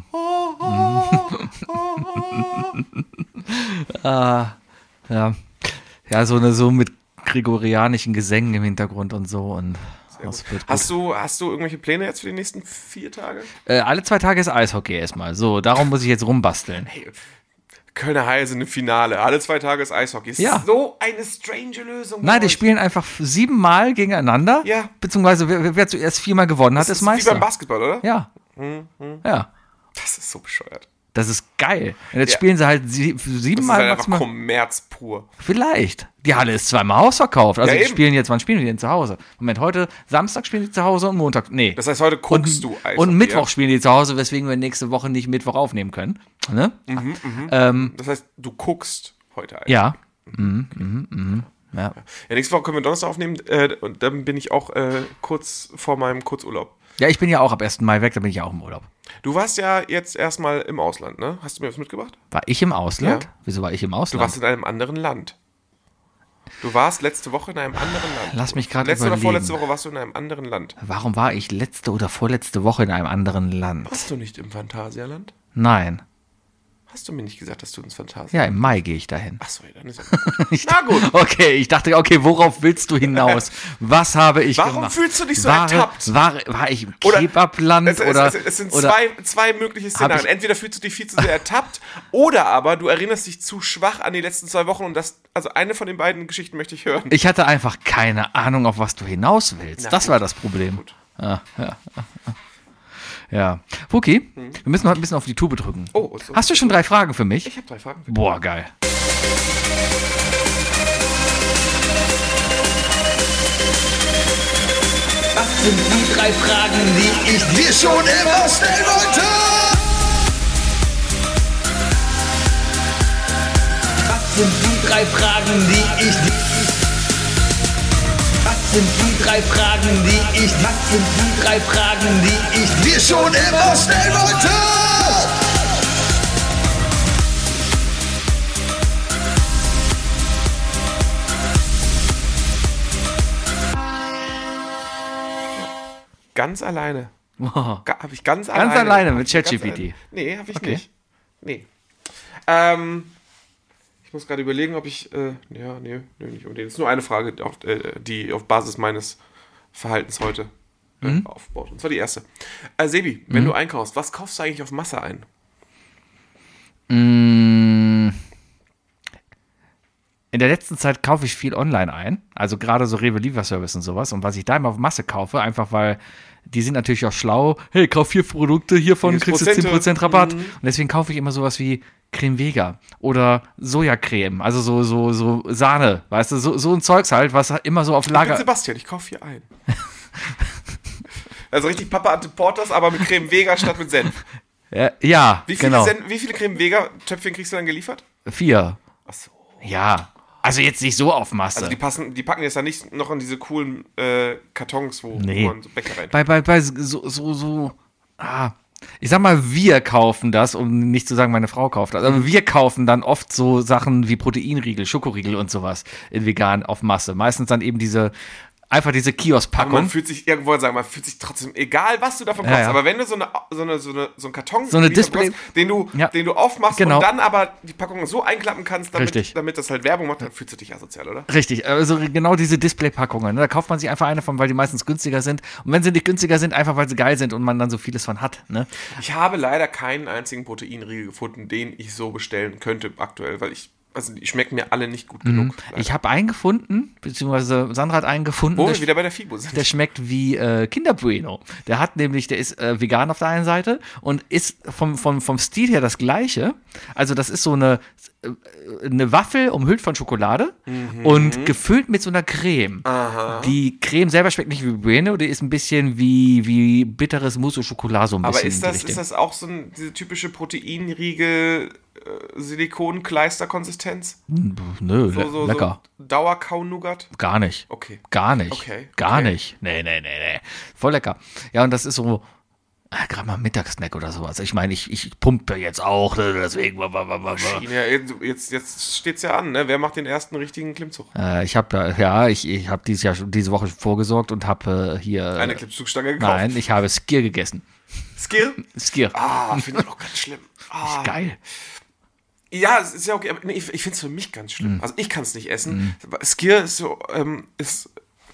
ah, ja. Ja, so eine so mit gregorianischen Gesängen im Hintergrund und so und das wird gut. Hast du, hast du irgendwelche Pläne jetzt für die nächsten vier Tage? Äh, alle zwei Tage ist Eishockey erstmal. So, darum muss ich jetzt rumbasteln. Hey, Kölner Haie sind im Finale. Alle zwei Tage ist Eishockey. Ist Ja. so eine strange Lösung. Nein, bei die euch. spielen einfach siebenmal gegeneinander. Ja. Beziehungsweise wer, wer zuerst viermal gewonnen hat, Das ist ist wie Meister. beim Basketball, oder? Ja. Ja. Das ist so bescheuert. Das ist geil. Und jetzt Ja. spielen sie halt sie, Das ist siebenmal halt einfach maximal. Kommerz pur. Vielleicht. Die Halle ist zweimal ausverkauft. Also Ja, die eben. spielen jetzt, wann spielen die denn zu Hause? Moment, heute Samstag spielen die zu Hause und Montag. Nee. Das heißt, heute guckst du Eishockey. und Mittwoch ja? spielen die zu Hause, weswegen wir nächste Woche nicht Mittwoch aufnehmen können. Ne? Ähm, Das heißt, du guckst heute Eishockey. ja. Mhm, mhm, mhm. Ja. Ja, nächste Woche können wir Donnerstag aufnehmen äh, und dann bin ich auch äh, kurz vor meinem Kurzurlaub. Ja, ich bin ja auch ab ersten Mai weg, da bin ich ja auch im Urlaub. Du warst ja jetzt erstmal im Ausland, ne? Hast du mir was mitgebracht? War ich im Ausland? Ja. Wieso war ich im Du Ausland? warst in einem anderen Land. Du warst letzte Woche in einem anderen Land. Lass mich gerade Letzte oder überlegen. vorletzte Woche warst du in einem anderen Land. Warum war ich letzte oder vorletzte Woche in einem anderen Land? Warst du nicht im Phantasialand? Nein. Hast du mir nicht gesagt, dass du ins Phantasialand... Ja, im Mai gehe ich dahin. Achso, ja, dann ist ja gut. Na gut. Okay, ich dachte, okay, worauf willst du hinaus? Was habe ich Warum gemacht? fühlst du dich so war, ertappt? War, war ich im Oder- Kebabland Es, es, oder? es, es sind oder zwei, zwei mögliche Szenarien. ich- Entweder fühlst du dich viel zu sehr ertappt oder aber du erinnerst dich zu schwach an die letzten zwei Wochen und das, also eine von den beiden Geschichten möchte ich hören. ich hatte einfach keine Ahnung, auf was du hinaus willst. Na das gut. war das Problem. Gut. Ah, ja. Ja. Fuki, wir müssen noch ein bisschen auf die Tube drücken. Oh, so. Hast du schon drei Fragen für mich? Ich habe drei Fragen für dich. Boah, geil. Was sind die drei Fragen, die ich dir schon immer stellen wollte? Was sind die drei Fragen, die ich dir... Was sind die drei Fragen, die ich... Was sind die drei Fragen, die ich dir schon immer stellen wollte? Ganz alleine. Boah. Habe ich ganz, alleine. alleine mit Hab ich ganz ChatGPT? alleine. Nee, habe ich Okay. nicht. Nee. Ähm, ich muss gerade überlegen, ob ich. Äh, ja, nee, nee, nicht unbedingt. Es ist nur eine Frage, die auf, äh, die auf Basis meines Verhaltens heute äh, Mhm. aufbaut. Und zwar die erste. Äh, Sebi, wenn du einkaufst, was kaufst du eigentlich auf Masse ein? Mm. In der letzten Zeit kaufe ich viel online ein, also gerade so Rewe Lieferservice und sowas. Und was ich da immer auf Masse kaufe, einfach weil die sind natürlich auch schlau. Hey, kauf vier Produkte hiervon, Minus kriegst du Prozente. zehn Prozent Rabatt. Mhm. Und deswegen kaufe ich immer sowas wie Creme Vega oder Sojacreme, also so, so, so Sahne, weißt du, so, so ein Zeugs halt, was immer so auf Ich bin Lager. Sebastian, ich kaufe hier ein. Also richtig Papa Ante Porters, aber mit Creme Vega statt mit Senf. Ja, ja Wie viele, genau. Sen wie viele Creme Vega Töpfchen kriegst du dann geliefert? Vier. Achso. Ja. Also jetzt nicht so auf Masse. Also die passen, die packen jetzt da nicht noch in diese coolen äh, Kartons, wo, Nee. wo man so Becher rein. bei, bei, bei so, so, so, ah, ich sag mal, wir kaufen das, um nicht zu sagen, meine Frau kauft das, aber wir kaufen dann oft so Sachen wie Proteinriegel, Schokoriegel und sowas in vegan auf Masse. Meistens dann eben diese, einfach diese Aber man Kioskpackung. fühlt sich, irgendwo sagen, man fühlt sich trotzdem, egal was du davon Ja, kaufst, ja. aber wenn du so eine, so eine, so eine, so einen Karton, So eine geliefert Display- bekommst, den du, Ja. den du aufmachst Genau. und dann aber die Packung so einklappen kannst, damit, Richtig. damit das halt Werbung macht, dann fühlst du dich asozial, oder? Richtig, also genau diese Displaypackungen. Ne? Da kauft man sich einfach eine von, weil die meistens günstiger sind. Und wenn sie nicht günstiger sind, einfach weil sie geil sind und man dann so vieles von hat. Ne? Ich habe leider keinen einzigen Proteinriegel gefunden, den ich so bestellen könnte aktuell, weil ich Also die schmecken mir alle nicht gut genug. Ich habe einen gefunden, beziehungsweise Sandra hat einen gefunden. Wo der wir wieder bei der FIBO sind. Der schmeckt wie äh, Kinder Bueno. Der hat nämlich, der ist äh, vegan auf der einen Seite und ist vom, vom, vom Stil her das gleiche. Also das ist so eine, äh, eine Waffel umhüllt von Schokolade Mhm. und gefüllt mit so einer Creme. Aha. Die Creme selber schmeckt nicht wie Bueno, die ist ein bisschen wie, wie bitteres Mousse au Chocolat, so ein Aber bisschen. ist in die das, Richtung. ist das auch so ein, diese typische Proteinriegel äh, Silikon-Kleister-Konsistenz? Nö, So, le so, lecker. so Dauerkau-Nougat? Gar nicht. Okay. Gar nicht. Okay, Gar okay. nicht. Nee, nee, nee, nee. Voll lecker. Ja, und das ist so, ah, gerade mal ein Mittagssnack oder sowas. Ich meine, ich, ich pumpe jetzt auch, ne, deswegen. Ja, jetzt, jetzt steht's ja an, ne? Wer macht den ersten richtigen Klimmzug? Äh, ich habe ja, ja, ich, ich habe dieses Jahr schon- diese Woche vorgesorgt und habe äh, hier. Eine Klimmzugstange gekauft. Nein, ich habe Skier gegessen. Skill? Skier. Ah, finde ich auch ganz schlimm. Ah. Geil. Ja, es ist ja okay, aber nee, ich, ich finde es für mich ganz Mhm. schlimm. Also ich kann es nicht essen. Skier ist so, ähm, ist,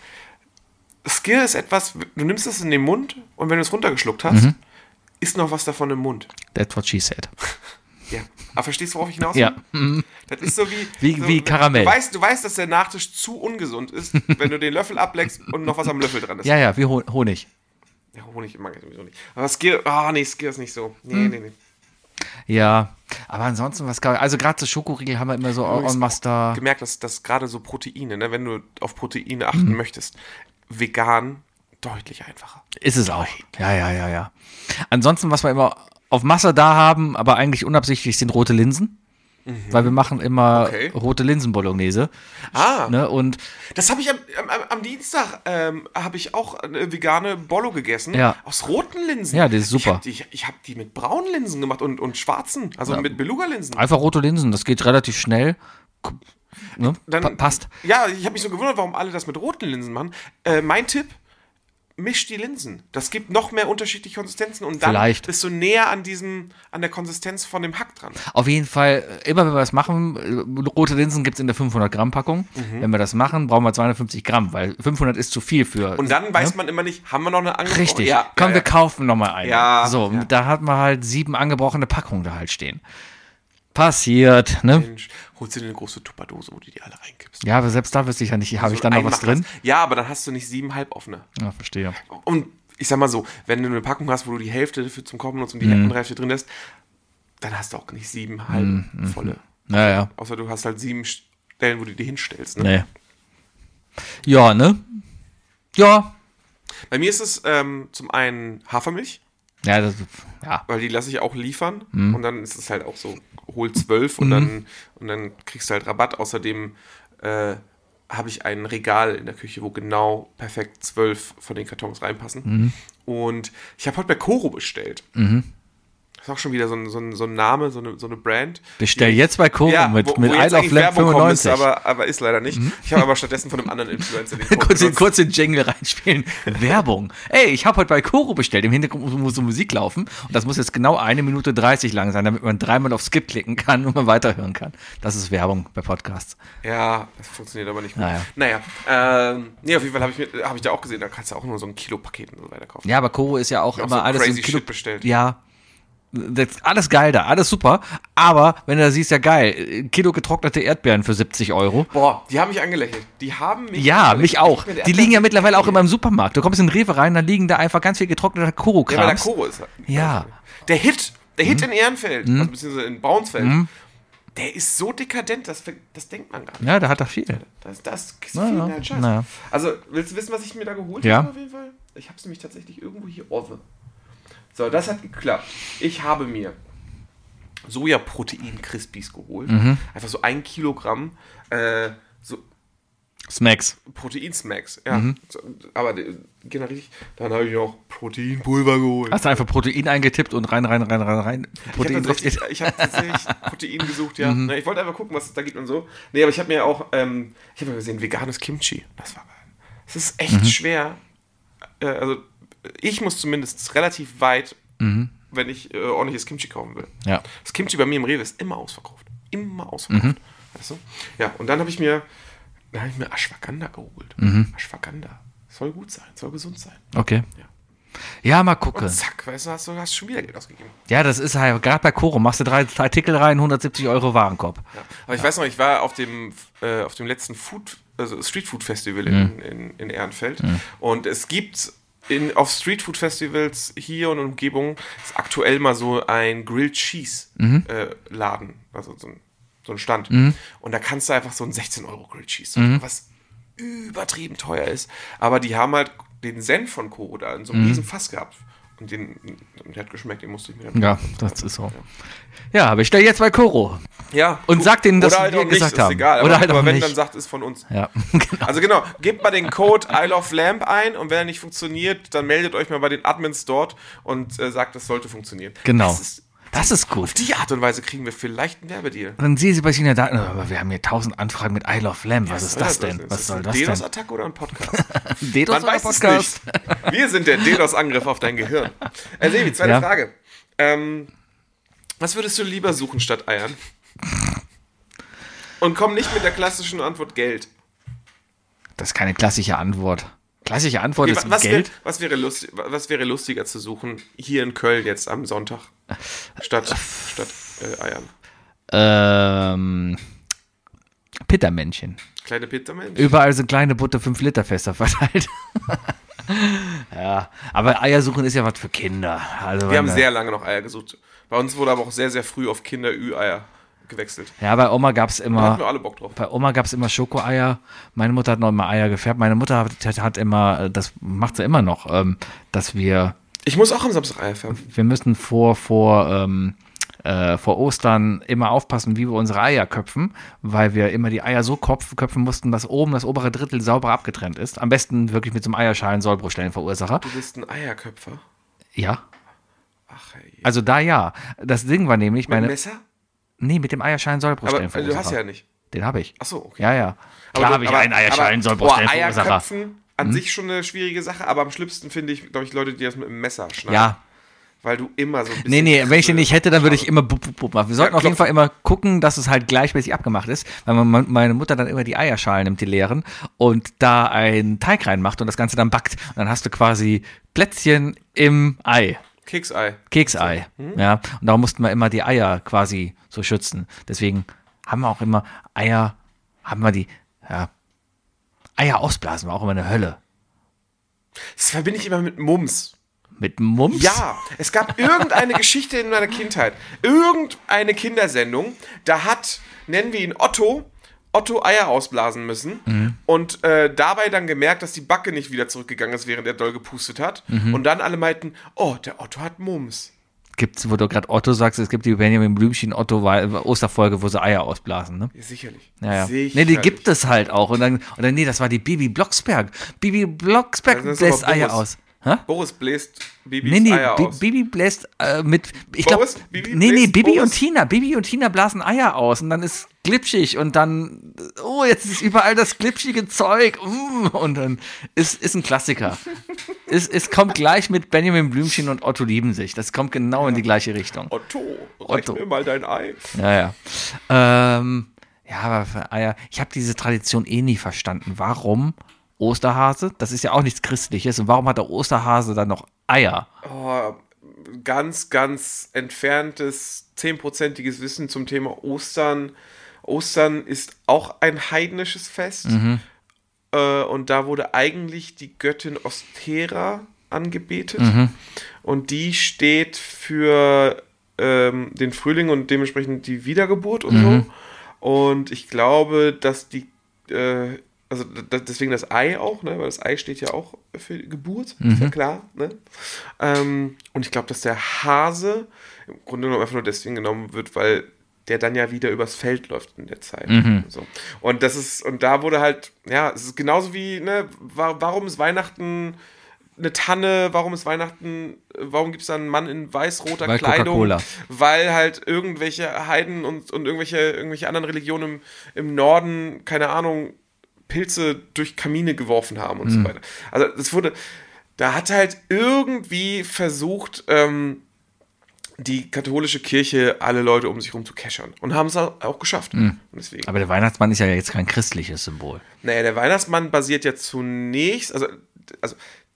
Skier ist etwas, du nimmst es in den Mund und wenn du es runtergeschluckt hast, Mhm. ist noch was davon im Mund. That's what she said. Ja. Aber verstehst du, worauf ich hinaus will? Ja. Mhm. Das ist so wie, Wie- so, wie Karamell. Du weißt, du weißt, dass der Nachtisch zu ungesund ist, wenn du den Löffel ableckst und noch was am Löffel dran ist. Ja, ja, wie Hon- Honig. Ja, Honig mag ich sowieso nicht. Aber Skier, ah nee, Skier ist nicht so. Nee, Mhm. nee, nee. Ja, aber ansonsten, was kann, also gerade so Schokoriegel haben wir immer so en masse da. Gemerkt, dass, dass gerade so Proteine, ne, wenn du auf Proteine achten Mhm. möchtest, vegan deutlich einfacher. Ist es auch. Ja, ja, ja, ja. Ansonsten, was wir immer auf Masse da haben, aber eigentlich unabsichtlich, sind rote Linsen. Weil wir machen immer Okay. rote Linsen-Bolognese. Ah, Ne? Und das habe ich am, am, am Dienstag ähm, habe ich auch eine vegane Bollo gegessen. Ja. Aus roten Linsen. Ja, das ist super. Ich habe die, ich, ich hab die mit braunen Linsen gemacht und, und schwarzen, also mit Beluga-Linsen. einfach rote Linsen, das geht relativ schnell. K- Ne? Dann- Pa passt. Ja, ich habe mich so gewundert, warum alle das mit roten Linsen machen. Äh, mein Tipp, misch die Linsen. Das gibt noch mehr unterschiedliche Konsistenzen und dann Vielleicht. bist du näher an diesem, an der Konsistenz von dem Hack dran. Auf jeden Fall, äh, immer wenn wir das machen, äh, rote Linsen gibt es in der fünfhundert Gramm Packung. Wenn wir das machen, brauchen wir zweihundertfünfzig Gramm, weil fünfhundert ist zu viel für. Und dann weiß ne? man immer nicht, haben wir noch eine angebrochene? Richtig. Ja, Komm, ja, wir ja. kaufen nochmal eine. Ja, So, ja. da hat man halt sieben angebrochene Packungen da halt stehen. Passiert, ne? Mensch, holst du dir eine große Tupperdose, wo du die alle reinkippst. Ja, aber selbst da wüsste ich ja nicht, habe ich So dann noch ein was drin? Einmachglas. Ja, aber dann hast du nicht sieben halboffene. Ja, verstehe. Und ich sag mal so, wenn du eine Packung hast, wo du die Hälfte für zum Kochen nutzt und die Mhm. andere Hälfte drin lässt, dann hast du auch nicht sieben halb volle. Ja, ja. Außer du hast halt sieben Stellen, wo du die hinstellst. Ne? Nee. Ja, ne? Ja. Bei mir ist es ähm, zum einen Hafermilch, Ja, das, ja. weil die lasse ich auch liefern. Mhm. Und dann ist es halt auch so, hol zwölf und, dann, und dann kriegst du halt Rabatt. Außerdem äh, habe ich ein Regal in der Küche, wo genau perfekt zwölf von den Kartons reinpassen. Mhm. Und ich habe heute bei Koro bestellt. Das ist auch schon wieder so ein, so ein, so ein Name, so eine, so eine Brand. Bestell Die- jetzt bei Koro Ja, mit, wo, mit wo I jetzt Love eigentlich Lamp Werbung kommen ist, fünfundneunzig. aber, aber ist leider nicht. Ich habe aber stattdessen von einem anderen Influencer den Code kurz, den, benutzt. kurz den Jingle reinspielen. Werbung. Ey, ich habe heute bei Koro bestellt. Im Hintergrund muss, muss so Musik laufen. Und das muss jetzt genau eine Minute dreißig lang sein, damit man dreimal auf Skip klicken kann und man weiterhören kann. Das ist Werbung bei Podcasts. Ja, das funktioniert aber nicht gut. Naja. Naja, ähm, nee, auf jeden Fall habe ich, mir- hab ich da auch gesehen, da kannst du auch nur so ein Kilo Paket und so weiter kaufen. Ja, aber Koro ist ja auch auch immer so alles crazy in Kilo. shit bestellt. Ja. Das ist alles geil da, alles super. Aber wenn du da siehst, ja geil, ein Kilo getrocknete Erdbeeren für siebzig Euro. Boah, die haben mich angelächelt. Die haben mich Ja, angelächelt. mich auch. Ich bin der Die liegen ja Erdbeeren- mittlerweile auch immer im Supermarkt. Du kommst in den Rewe rein, da liegen da einfach ganz viel getrockneter Ja, weil der Koro-Krams. Koro ist. Ja. Der Hit, der Mhm. Hit in Ehrenfeld, also beziehungsweise in Braunsfeld, der ist so dekadent, das, das denkt man gar nicht. Ja, da hat er viel. Das, das ist Na viel ja, mehr Scheiß. na ja. Also, willst du wissen, was ich mir da geholt Ja. habe auf jeden Fall? Ich habe es nämlich tatsächlich irgendwo hier offen. So, das hat geklappt. Ich habe mir Sojaprotein-Crispies geholt. Mhm. Einfach so ein Kilogramm äh, so Smacks. Protein-Smacks. Ja, Mhm. so, aber die gehen da richtig. Dann habe ich noch Proteinpulver geholt. Hast du einfach Protein eingetippt und rein, rein, rein, rein, rein. Protein Ich habe drauf. tatsächlich, ich hab tatsächlich Protein gesucht, ja. Mhm. Na, ich wollte einfach gucken, was es da gibt und so. Nee, aber ich habe mir auch, ähm, ich habe gesehen, veganes Kimchi. Das war geil. Es ist echt Mhm. schwer. Äh, also, ich muss zumindest relativ weit, Mhm. wenn ich äh, ordentliches Kimchi kaufen will. Ja. Das Kimchi bei mir im Rewe ist immer ausverkauft. Immer ausverkauft. Weißt du? Ja, und dann habe ich mir, dann habe ich mir Ashwagandha geholt. Mhm. Ashwagandha. Soll gut sein, soll gesund sein. Okay. Ja. Ja, mal gucken. Zack, weißt du, hast du hast schon wieder Geld ausgegeben. Ja, das ist halt, gerade bei Koro, machst du drei Artikel rein, hundertsiebzig Euro Warenkorb. Ja. Aber ich weiß noch, ich war auf dem, äh, auf dem letzten Food, also Street Food Festival in, in, in Ehrenfeld. Mhm. Und es gibt in, auf Street Food Festivals hier und Umgebung ist aktuell mal so ein Grilled Cheese mhm. äh, Laden, also so ein, so ein Stand. Mhm. Und da kannst du einfach so ein sechzehn Euro Grilled Cheese, mhm. was übertrieben teuer ist. Aber die haben halt den Senf von Koro da in so einem mhm. riesen Fass gehabt. Und den, der hat geschmeckt, den musste ich mir dann Ja, das ist so. Ja, ja, aber ich stelle jetzt bei Koro. Ja. Und gut. sag denen, dass halt wir gesagt nicht, haben. Ist egal. Oder aber, halt aber auch wenn, nicht. dann sagt es von uns. Ja, genau. Also genau, gebt mal den Code I Love Lamp ein und wenn er nicht funktioniert, dann meldet euch mal bei den Admins dort und äh, sagt, das sollte funktionieren. Genau. Das ist, das ist gut. Auf die Art und Weise kriegen wir vielleicht einen Werbedeal. Dann sehen Sie bei China da, aber wir haben hier tausend Anfragen mit I Love Lamp. Was ist das denn? Was soll das denn? DDoS-Attacke oder ein Podcast? DDoS Man oder weiß Podcast? es nicht. Wir sind der DDoS-Angriff auf dein Gehirn. Äh, Sebi, zweite Ja. Frage. Ähm, was würdest du lieber suchen statt Eiern? Und komm nicht mit der klassischen Antwort Geld. Das ist keine klassische Antwort. Klassische Antwort Okay, ist was, Geld. wär, was, wäre lustig, was wäre lustiger zu suchen hier in Köln jetzt am Sonntag statt, statt äh, Eiern? Ähm, Pittermännchen. Kleine Pizzamännchen? Überall sind kleine Butter fünf Liter Fässer verteilt. Ja, aber Eier suchen ist ja was für Kinder. Also Wir haben wenn- sehr lange noch Eier gesucht. Bei uns wurde aber auch sehr, sehr früh auf Kinder-Ü-Eier gewechselt. Ja, bei Oma gab es Da immer. hatten wir alle Bock drauf. Bei Oma gab es immer Schokoeier. Meine Mutter hat noch immer Eier gefärbt. Meine Mutter hat, hat immer, das macht sie immer noch, ähm, dass wir, Ich muss auch am Samstag Eier färben. wir müssen vor, vor, ähm, äh, vor Ostern immer aufpassen, wie wir unsere Eier köpfen, weil wir immer die Eier so kopf, köpfen mussten, dass oben das obere Drittel sauber abgetrennt ist. Am besten wirklich mit so einem Eierschalen Sollbruchstellenverursacher. Du bist ein Eierköpfer. Ja, Ach, ey. also da ja. Das Ding war nämlich, Mit meine, Messer? nee, mit dem Eierschalen Aber Sollbruchstellenverursacher. du hast ja nicht. Den habe ich. Ach so, okay. Ja, ja. Aber Klar du- habe ich aber- einen Eierschalen aber- Sollbruchstellenverursacher. boah, Eierköpfen an sich schon eine schwierige Sache, aber am schlimmsten finde ich, glaube ich, Leute, die das mit dem Messer schneiden. Ja. Weil du immer so ein bisschen... Nee, nee, wenn ich den nicht hätte, dann würde ich Schade. immer bup, bup, bup machen. Wir sollten Ja, auf jeden Fall klopfen. immer gucken, dass es halt gleichmäßig abgemacht ist, weil man, meine Mutter dann immer die Eierschalen nimmt, die leeren, und da einen Teig reinmacht und das Ganze dann backt. Und dann hast du quasi Plätzchen im Ei. Keksei. Keksei. Ja. Und darum mussten wir immer die Eier quasi so schützen. Deswegen haben wir auch immer Eier, haben wir die, ja. Eier ausblasen war auch immer eine Hölle. Das verbinde ich immer mit Mums. Mit Mumps? Ja, es gab irgendeine Geschichte in meiner Kindheit. Irgendeine Kindersendung, da hat, nennen wir ihn Otto, Otto Eier ausblasen müssen Mhm. und äh, dabei dann gemerkt, dass die Backe nicht wieder zurückgegangen ist, während er doll gepustet hat. Mhm. Und dann alle meinten, oh, der Otto hat Mums. Gibt's, wo du gerade Otto sagst, es gibt die Benjamin Blümchen Otto Osterfolge, wo sie Eier ausblasen, ne? Ja, sicherlich. Ja, ja. Sicherlich. Nee, die gibt es halt auch. Und dann, und dann nee, das war die Bibi Blocksberg. Bibi Blocksberg Das ist bläst aber Eier Boris. aus. Hä? Boris bläst Bibis Nee, nee, Eier Bi- aus. Bibi bläst äh, mit, ich glaube, Boris? Bibi nee, nee, bläst Bibi Boris? und Tina, Bibi und Tina blasen Eier aus und dann ist glitschig und dann, oh, jetzt ist überall das glitschige Zeug mm, und dann ist, ist ein Klassiker. es, es kommt gleich mit Benjamin Blümchen und Otto lieben sich. Das kommt genau in die gleiche Richtung. Otto, reich Otto. mir mal dein Ei. Ja, ja. Ähm, ja, aber für Eier, ich habe diese Tradition eh nie verstanden. Warum Osterhase? Das ist ja auch nichts Christliches. Und warum hat der Osterhase dann noch Eier? Oh, ganz, ganz entferntes, zehnprozentiges Wissen zum Thema Ostern. Ostern ist auch ein heidnisches Fest. Mhm. Äh, und da wurde eigentlich die Göttin Ostera angebetet. Mhm. Und die steht für ähm, den Frühling und dementsprechend die Wiedergeburt und Mhm. so. Und ich glaube, dass die, äh, also d- deswegen das Ei auch, ne? Weil das Ei steht ja auch für Geburt, ist ja klar. Ne? Ähm, und ich glaube, dass der Hase im Grunde genommen einfach nur deswegen genommen wird, weil der dann ja wieder übers Feld läuft in der Zeit. So. Und das ist, und da wurde halt, ja, es ist genauso wie, ne, wa- warum ist Weihnachten eine Tanne, warum ist Weihnachten, warum gibt es da einen Mann in weiß-roter Weil Kleidung? Coca-Cola. Weil halt irgendwelche Heiden und, und irgendwelche, irgendwelche anderen Religionen im, im Norden, keine Ahnung, Pilze durch Kamine geworfen haben und so weiter. Also das wurde, da hat halt irgendwie versucht, ähm, die katholische Kirche alle Leute um sich rum zu keschern. Und haben es auch geschafft. Und deswegen. Aber der Weihnachtsmann ist ja jetzt kein christliches Symbol. Naja, der Weihnachtsmann basiert ja zunächst, also, also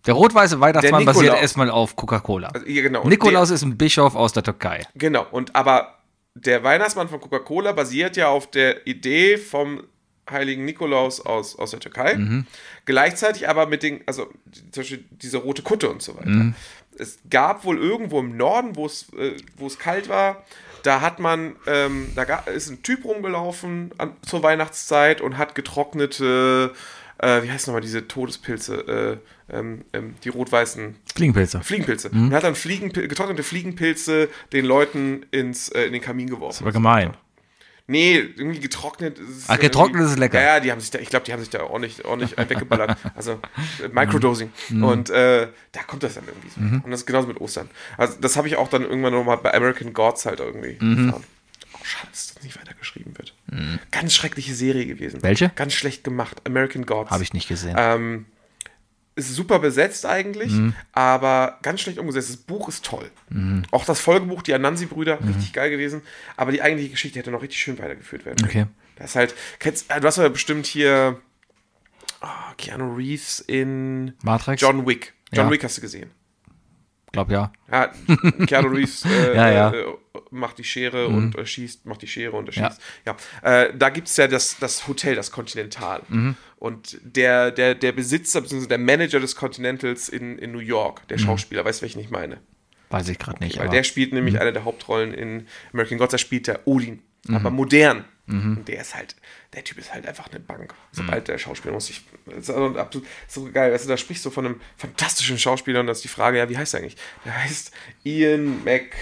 Der rot-weiße Weihnachtsmann Der basiert Nikolaus. erstmal auf Coca-Cola. Also, ja, genau. Und Nikolaus ist ein Bischof aus der Türkei. Der, genau, und aber der Weihnachtsmann von Coca-Cola basiert ja auf der Idee vom heiligen Nikolaus aus, aus der Türkei. Mhm. Gleichzeitig aber mit den, also zum Beispiel diese rote Kutte und so weiter. Mhm. Es gab wohl irgendwo im Norden, wo es, äh, wo es kalt war, da hat man, ähm, da ga, ist ein Typ rumgelaufen an, zur Weihnachtszeit und hat getrocknete, äh, wie heißt nochmal diese Todespilze, äh, ähm, ähm, die rot-weißen Fliegenpilze. Fliegenpilze. Und hat dann Fliegenpil- getrocknete Fliegenpilze den Leuten ins, äh, in den Kamin geworfen. Das war gemein. Nee, irgendwie getrocknet. Ist Ah, getrocknet ist lecker. Ja, ja, die haben sich da, ich glaube, die haben sich da ordentlich, ordentlich weggeballert. Also äh, Microdosing. Und äh, da kommt das dann irgendwie so. Und das ist genauso mit Ostern. Also das habe ich auch dann irgendwann nochmal bei American Gods halt irgendwie erfahren. Oh, schade, dass das nicht weitergeschrieben wird. Ganz schreckliche Serie gewesen. Welche? Ganz schlecht gemacht. American Gods. Habe ich nicht gesehen. Ähm, ist super besetzt eigentlich, Mhm. aber ganz schlecht umgesetzt. Das Buch ist toll. Mhm. Auch das Folgebuch, die Anansi-Brüder, richtig geil gewesen. Aber die eigentliche Geschichte hätte noch richtig schön weitergeführt werden können. Okay. Das ist halt, kennst, äh, du hast ja bestimmt hier oh, Keanu Reeves in Matrix? John Wick. John Ja. Wick hast du gesehen. Glaub ja. Ja, Keanu Reeves äh, Ja, ja. Äh, macht die Schere und äh, schießt, macht die Schere und er Ja. schießt. Ja. Äh, da gibt es ja das, das Hotel, das Continental. Mhm. Und der, der, der Besitzer, bzw. der Manager des Continentals in, in New York, der Schauspieler, weißt du, welchen ich meine? Weiß ich gerade nicht. Weil aber der spielt nämlich eine der Hauptrollen in American Gods, da spielt der Odin, aber modern. Und der ist halt, der Typ ist halt einfach eine Bank. Sobald der Schauspieler muss ich, das ist also absolut so geil, weißt du, da sprichst du von einem fantastischen Schauspieler und das ist die Frage, ja, wie heißt er eigentlich? Der heißt Ian Mc...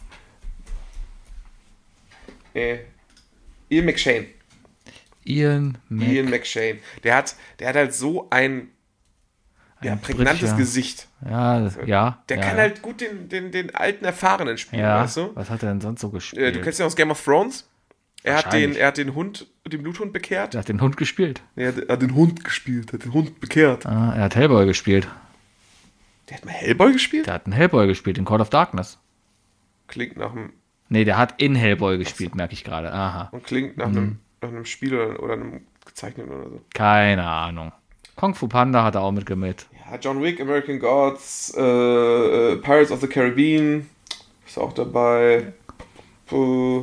Nee. Ian McShane. Ian, Mac Ian McShane. Der hat, der hat halt so ein, ja, Ein prägnantes Brit, ja. Gesicht. Ja, das- ja. Der ja, kann ja. halt gut den, den, den alten Erfahrenen spielen, Ja, weißt du? was hat er denn sonst so gespielt? Äh, du kennst ihn aus Game of Thrones. Er hat, den, Wahrscheinlich. er hat den Hund, den Bluthund bekehrt. Der hat den Hund gespielt. Er hat, er hat den Hund gespielt, hat den Hund bekehrt. Ah, er hat Hellboy gespielt. Der hat mal Hellboy gespielt? Der hat einen Hellboy gespielt in Call of Darkness. Klingt nach einem, Nee, der hat in Hellboy gespielt, merke ich gerade. Aha. und klingt nach, einem, nach einem Spiel oder, oder einem gezeichneten oder so. Keine Ahnung. Kung Fu Panda hat er auch mitgemacht. Ja, John Wick, American Gods, äh, äh, Pirates of the Caribbean ist auch dabei. Puh.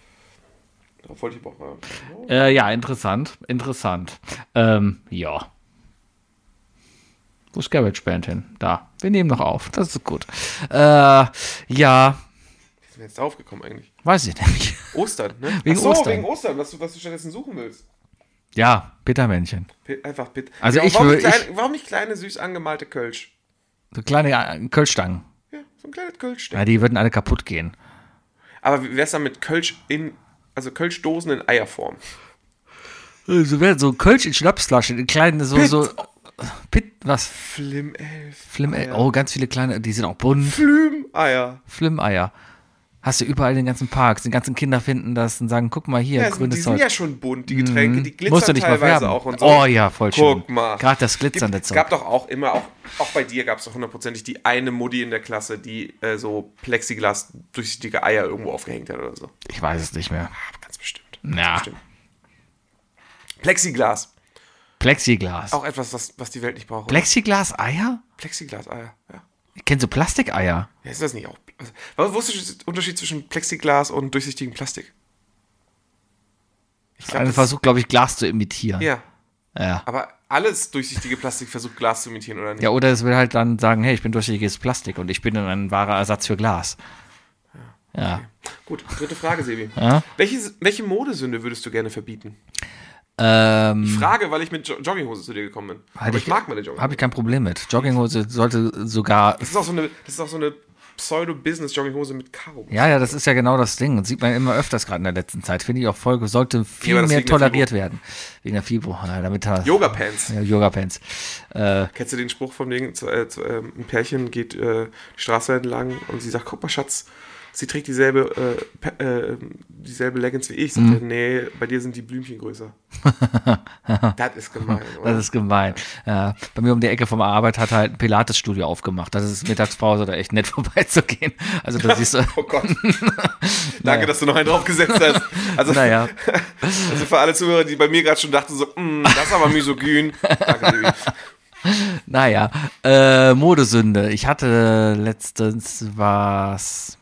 Da wollte ich auch mal. Äh, ja, interessant. Interessant. Ähm, ja. Wo ist Garage Band hin? Da. Wir nehmen noch auf. Das ist gut. Äh, ja. Wie sind wir jetzt drauf gekommen eigentlich? Weiß ich nicht. Ostern, ne? Wegen Ach so, Ostern. wegen Ostern, was du, was du stattdessen suchen willst. Ja, Bittermännchen. P- Einfach bitte. Also ich warum, will- nicht kleine, ich- warum nicht kleine, süß angemalte Kölsch? So kleine äh, Kölschstangen. Ja, so ein kleines Kölsch. Ja, die würden alle kaputt gehen. Aber wie wär's dann mit Kölsch in, also Kölschdosen in Eierform? So wäre so Kölsch in Schnapsflaschen, in kleinen, so, Pit. so. Pit, was? Flim elf. Flim, oh, ganz viele kleine, die sind auch bunt. Flüm Eier. Flim-Eier. Hast du überall in den ganzen Parks. Die ganzen Kinder finden das und sagen, guck mal hier, Ja, sind, die grünes sind Zeug. ja schon bunt, die Getränke, die glitzern Musst du nicht mal teilweise färben. auch und so. Oh ja, voll schön. Guck mal. Gerade das glitzernde Es Zeug. gab doch auch immer, auch, auch bei dir gab es doch hundertprozentig die eine Mutti in der Klasse, die äh, so Plexiglas durchsichtige Eier irgendwo aufgehängt hat oder so. Ich weiß es nicht mehr. Ah, ganz bestimmt. Ganz Ja. bestimmt. Plexiglas. Plexiglas. Auch etwas, was, was die Welt nicht braucht. Plexiglas-Eier? Plexiglas-Eier, ja. Ich kenne so Plastikeier. Ja, ist das nicht auch? Also, wo ist der Unterschied zwischen Plexiglas und durchsichtigem Plastik? Ich glaub, Einer das- versucht, glaube ich, Glas zu imitieren. Ja, Ja. aber alles durchsichtige Plastik versucht Glas zu imitieren, oder nicht? Ja, oder es will halt dann sagen, hey, ich bin durchsichtiges Plastik und ich bin dann ein wahrer Ersatz für Glas. Ja. Gut, dritte Frage, Sebi. Ja? Welche, welche Modesünde würdest du gerne verbieten? Ähm, Frage, weil ich mit Jo- Jogginghose zu dir gekommen bin. Halt Aber ich- ich mag meine Jogginghose. habe ich kein Problem mit. Jogginghose sollte sogar. Das ist auch so eine, das ist auch so eine Pseudo-Business-Jogginghose mit Karo. Ja, ja, das ist ja genau das Ding. Das sieht man immer öfters gerade in der letzten Zeit. Finde ich auch voll, sollte viel aber das mehr wegen der toleriert werden. Wegen der Fibro. Ja, damit er- Yoga-Pants. Ja, Yoga-Pants. Äh, Kennst du den Spruch von wegen, zu, äh, zu, ähm, ein Pärchen geht äh, die Straße entlang und sie sagt, guck mal, Schatz, sie trägt dieselbe, äh, pe- äh, dieselbe Leggings wie ich. Sagt Mhm. er, nee, bei dir sind die Blümchen größer. Das ist gemein, oder? Das ist gemein. Ja, bei mir um die Ecke vom Arbeit hat halt ein Pilates-Studio aufgemacht. Das ist Mittagspause, da echt nett vorbeizugehen. Also da siehst du. Oh Gott. Danke, dass du noch einen draufgesetzt hast. Also, Naja. also für alle Zuhörer, die bei mir gerade schon dachten, so, "Mm, das ist aber misogyn. Danke, Sebi. Naja, äh, Modesünde. Ich hatte letztens was.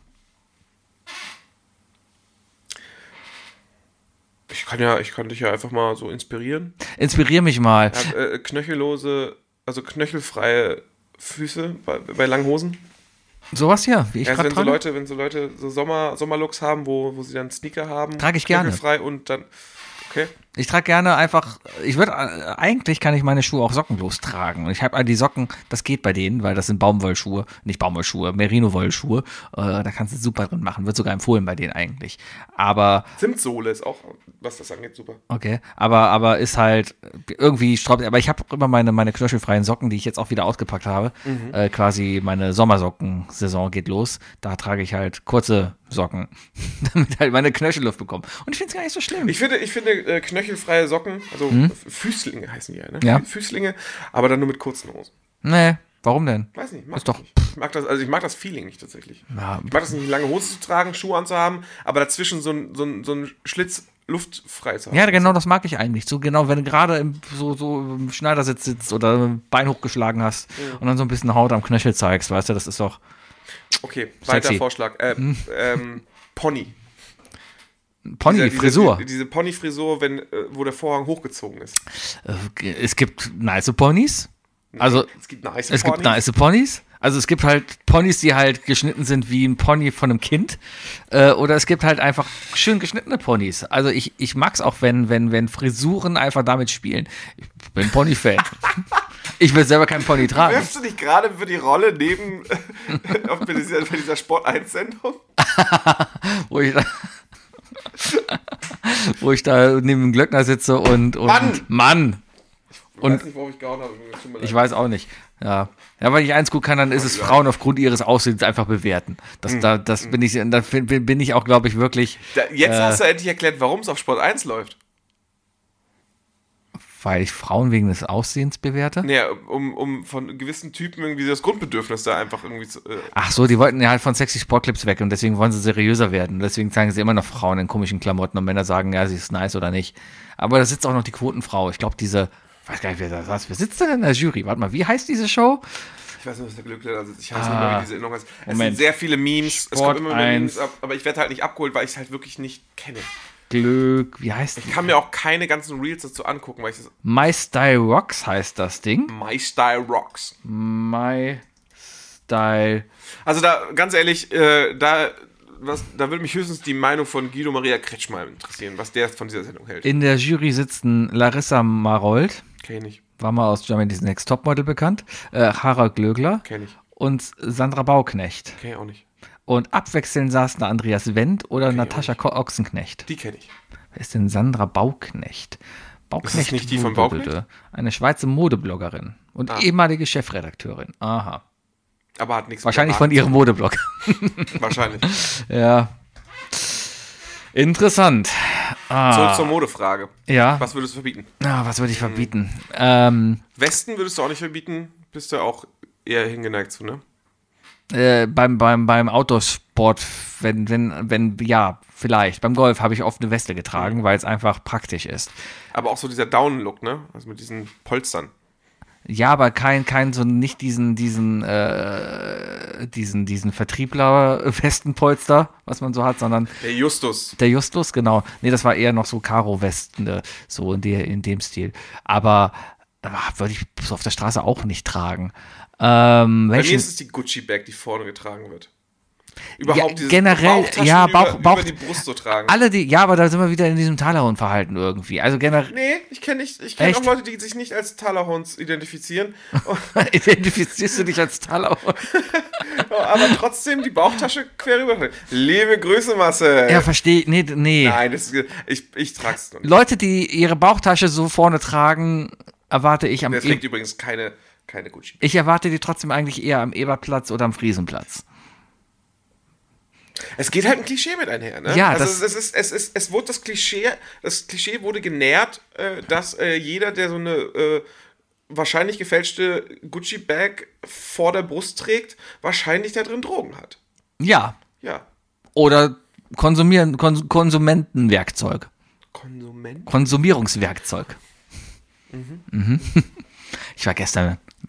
Ich kann ja, ich kann dich ja einfach mal so inspirieren. Inspirier mich mal. Er hat äh, knöchellose, also knöchelfreie Füße bei, bei langen Hosen. Sowas hier, wie ich Ja, also gerade wenn so trage. Leute, wenn so Leute so Sommer, Sommerlooks haben, wo, wo sie dann Sneaker haben. Trage ich gerne. Knöchelfrei und dann, okay. Ich trage gerne einfach, ich würde, eigentlich kann ich meine Schuhe auch sockenlos tragen. Und ich habe die Socken, das geht bei denen, weil das sind Baumwollschuhe, nicht Baumwollschuhe, Merino-Wollschuhe. Äh, da kannst du super drin machen, wird sogar empfohlen bei denen eigentlich. Aber, Zimtsohle ist auch, was das angeht, super. okay, aber, aber ist halt irgendwie straubt, aber ich habe immer meine, meine knöchelfreien Socken, die ich jetzt auch wieder ausgepackt habe. Mhm. Äh, quasi meine Sommersocken-Saison geht los. Da trage ich halt kurze Socken, damit halt meine Knöchel Luft bekommen. Und ich finde es gar nicht so schlimm. Ich finde, ich finde äh, knöchelfreie Socken, also Hm? Füßlinge heißen die ja, ne? Ja. Füßlinge, aber dann nur mit kurzen Hosen. Nee, warum denn? Weiß nicht, mag Ist doch- ich nicht. Ich mag das, also ich mag das Feeling nicht tatsächlich. Ja. Ich mag das nicht, lange Hose zu tragen, Schuhe anzuhaben, aber dazwischen so ein, so ein, so ein Schlitz luftfrei zu haben. Ja, genau, das mag ich eigentlich. So genau, wenn du gerade im, so, so im Schneidersitz sitzt oder Bein hochgeschlagen hast und dann so ein bisschen Haut am Knöchel zeigst, weißt du, das ist doch Okay, weiter Sexy. Vorschlag. Äh, ähm, Pony. Pony, Diese- diese- Frisur. Diese, diese Pony-Frisur, wenn, äh, wo der Vorhang hochgezogen ist. Äh, Es gibt nice Ponys. Also, es gibt nice es gibt Ponys. nice Ponys. Also es gibt halt Ponys, die halt geschnitten sind wie ein Pony von einem Kind. Äh, oder es gibt halt einfach schön geschnittene Ponys. Also ich, ich mag's auch, wenn, wenn, wenn Frisuren einfach damit spielen. Ich bin Pony-Fan. Ich will selber keinen Pony tragen. Wirfst du dich gerade für die Rolle neben auf bei dieser, bei dieser Sport eins Sendung? wo ich da, wo ich da neben dem Glöckner sitze und, und Mann! Mann! Ich Und- weiß nicht, worauf ich gehauen habe. Tut mir leid. Ich weiß auch nicht. Ja. Ja, wenn ich eins gut kann, dann ist es Frauen aufgrund ihres Aussehens einfach bewerten. Das, da, das bin ich, da bin, bin ich auch, glaube ich, wirklich, Da, jetzt äh, hast du endlich erklärt, warum es auf Sport eins läuft. weil ich Frauen wegen des Aussehens bewerte. Naja, um, um von gewissen Typen irgendwie das Grundbedürfnis da einfach irgendwie zu. Äh, Ach so, die wollten ja halt von sexy Sportclips weg und deswegen wollen sie seriöser werden. Deswegen zeigen sie immer noch Frauen in komischen Klamotten und Männer sagen, ja, sie ist nice oder nicht. Aber da sitzt auch noch die Quotenfrau. Ich glaube, diese, ich weiß gar nicht, wer da saß. Wer sitzt denn in der Jury? Warte mal, wie heißt diese Show? ich weiß nicht, was der Glückler, also ich weiß Ah. nicht mehr, wie diese Erinnerung heißt. Es Moment. sind sehr viele Memes, es Sport kommen immer mehr eins. Memes, ab, aber ich werde halt nicht abgeholt, weil ich es halt wirklich nicht kenne. Glück, wie heißt Ich kann mir auch keine ganzen Reels dazu angucken, weil ich das. My Style Rocks heißt das Ding. My Style Rocks. My Style. Also da, ganz ehrlich, äh, da, was, da würde mich höchstens die Meinung von Guido Maria Kretschmer interessieren, was der von dieser Sendung hält. In der Jury sitzen Larissa Marold, Kenn ich nicht. war mal aus Germany's Next Topmodel bekannt, äh, Harald Glögler Kenn ich. und Sandra Bauknecht. Kenn ich auch nicht. Und abwechselnd saßen da Andreas Wendt oder ich Natascha auch Ko- Ochsenknecht. Die kenne ich. Wer ist denn Sandra Bauknecht? Bauknecht nicht die von Wohlbildete. Bauknecht? Eine Schweizer Modebloggerin und Ah. ehemalige Chefredakteurin. Aha. Aber hat nichts Wahrscheinlich mit von der ihrem Modeblog. Marke zu- Wahrscheinlich. Ja. Interessant. Ah, Zurück zur Modefrage. ja. Was würdest du verbieten? Ah, was würde ich verbieten? Ähm, Westen würdest du auch nicht verbieten? Bist du auch eher hingeneigt zu, ne? äh, beim, beim, beim Outdoor-Sport, wenn, wenn, wenn, ja, vielleicht. Beim Golf habe ich oft eine Weste getragen, weil es einfach praktisch ist. Aber auch so dieser Down-Look, ne? Also mit diesen Polstern. Ja, aber kein, kein so nicht diesen, diesen, äh, diesen, diesen Vertriebler-Westenpolster, was man so hat, sondern Der Justus. der Justus, genau. Nee, das war eher noch so Karo-Westen, äh, so in, der, in dem Stil. Aber äh, würde ich so auf der Straße auch nicht tragen. Ähm, Bei mir welchen, ist es die Gucci-Bag, die vorne getragen wird. Überhaupt Ja, dieses generell, Bauchtaschen ja, über, Bauch- Bauch- über die Brust so tragen. alle die, ja, aber da sind wir wieder in diesem Talerhund-Verhalten irgendwie. Also generell Nee, ich kenne nicht, ich kenne Echt? auch Leute, die sich nicht als Talerhunds identifizieren, identifizierst du dich als Talerhund. aber trotzdem die Bauchtasche quer rüber. Liebe Grüße, Marcel. Ja, verstehe, nee, nee. Nein, das ist, ich, ich trag's noch nicht. Leute, die ihre Bauchtasche so vorne tragen, erwarte ich am Der e trägt übrigens keine, keine Gucci. Ich erwarte die trotzdem eigentlich eher am Ebertplatz oder am Friesenplatz. Es geht halt ein Klischee mit einher, ne? Ja, also das- es, ist, es, ist, es wurde das Klischee, das Klischee wurde genährt, äh, dass äh, jeder, der so eine äh, wahrscheinlich gefälschte Gucci-Bag vor der Brust trägt, wahrscheinlich da drin Drogen hat. Ja. Ja. Oder konsumieren, Kons Konsumentenwerkzeug. Konsument? Konsumierungswerkzeug. Mhm. Ich war gestern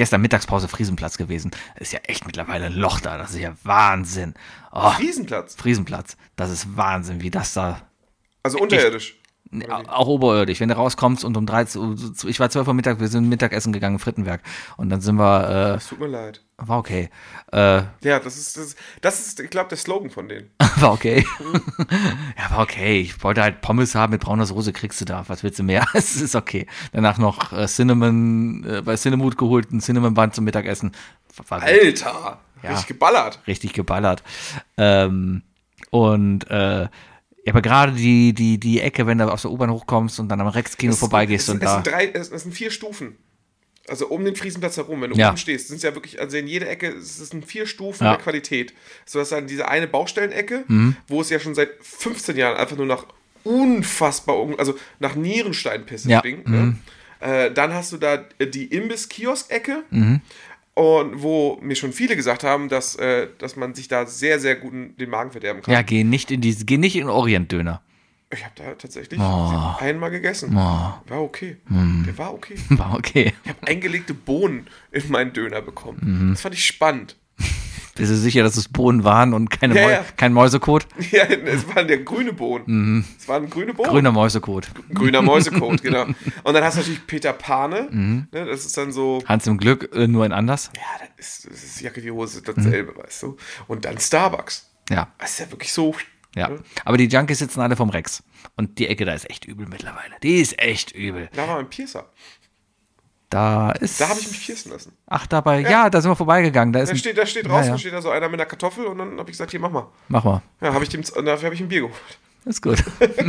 gestern Mittagspause Friesenplatz gewesen. Ist ja echt mittlerweile ein Loch da. Das ist ja Wahnsinn. Oh, Friesenplatz. Friesenplatz. Das ist Wahnsinn, wie das da. Also unterirdisch. Nee, auch oberirdisch. Wenn du rauskommst und um dreizehn Uhr, ich war zwölf Uhr Mittag, wir sind Mittagessen gegangen, Frittenwerk. Und dann sind wir, äh, Das tut mir leid. war okay. Äh, Ja, das ist, das, das ist ich glaube, der Slogan von denen. war okay. ja, war okay. Ich wollte halt Pommes haben mit brauner Soße, kriegst du da. Was willst du mehr? Es ist okay. Danach noch äh, Cinnamon, äh, bei Cinnamon geholt, ein Cinnamon Bun zum Mittagessen. War gut. Alter! Ja. Richtig geballert. Richtig geballert. Ähm, und äh, ja, aber gerade die, die, die Ecke, wenn du aus der U-Bahn hochkommst und dann am Rex-Kino vorbeigehst es, und es da. Sind drei, es, es sind vier Stufen. Also um den Friesenplatz herum, wenn du Ja. oben stehst, sind es ja wirklich, also in jeder Ecke, es sind vier Stufen Ja. der Qualität. So dass dann diese eine Baustellenecke, Mhm. wo es ja schon seit fünfzehn Jahren einfach nur nach unfassbar, also nach Nierensteinpisse Ja. stinkt. Mhm. Ne? Äh, dann hast du da die Imbiss-Kiosk-Ecke, Mhm. und wo mir schon viele gesagt haben, dass, äh, dass man sich da sehr, sehr gut den Magen verderben kann. Ja, geh nicht in die, geh nicht in Orientdöner. Ich habe da tatsächlich Oh. einmal gegessen. Oh. War okay. Hm. Der war okay. War okay. Ich habe eingelegte Bohnen in meinen Döner bekommen. Mhm. Das fand ich spannend. Bist du sicher, dass es Bohnen waren und keine Ja, Mäu- ja. kein Mäusekot? Ja, es waren der grüne Bohnen. Es waren grüne Bohnen. Grüner Mäusekot. Grüner Mäusekot, genau. Und dann hast du natürlich Peter Pane. Mhm. Ne, das ist dann so, Hans im Glück, äh, nur in anders. ja, das ist, das ist Jacke wie Hose, dasselbe, weißt du. Und dann Starbucks. Ja, Das ist ja wirklich so. ja. Ne? Aber die Junkies sitzen alle vom Rex. Und die Ecke da ist echt übel mittlerweile. Die ist echt übel. Da war mein Piercer. Da ist. Da habe ich mich piercen lassen. Ach, dabei. Ja, da sind wir vorbeigegangen. Da ist Da ein, steht, da steht Ja, draußen, ja. steht da so einer mit einer Kartoffel und dann habe ich gesagt, hier, mach mal. Mach mal. Ja, hab ich dem, dafür habe ich ein Bier geholt. Ist gut.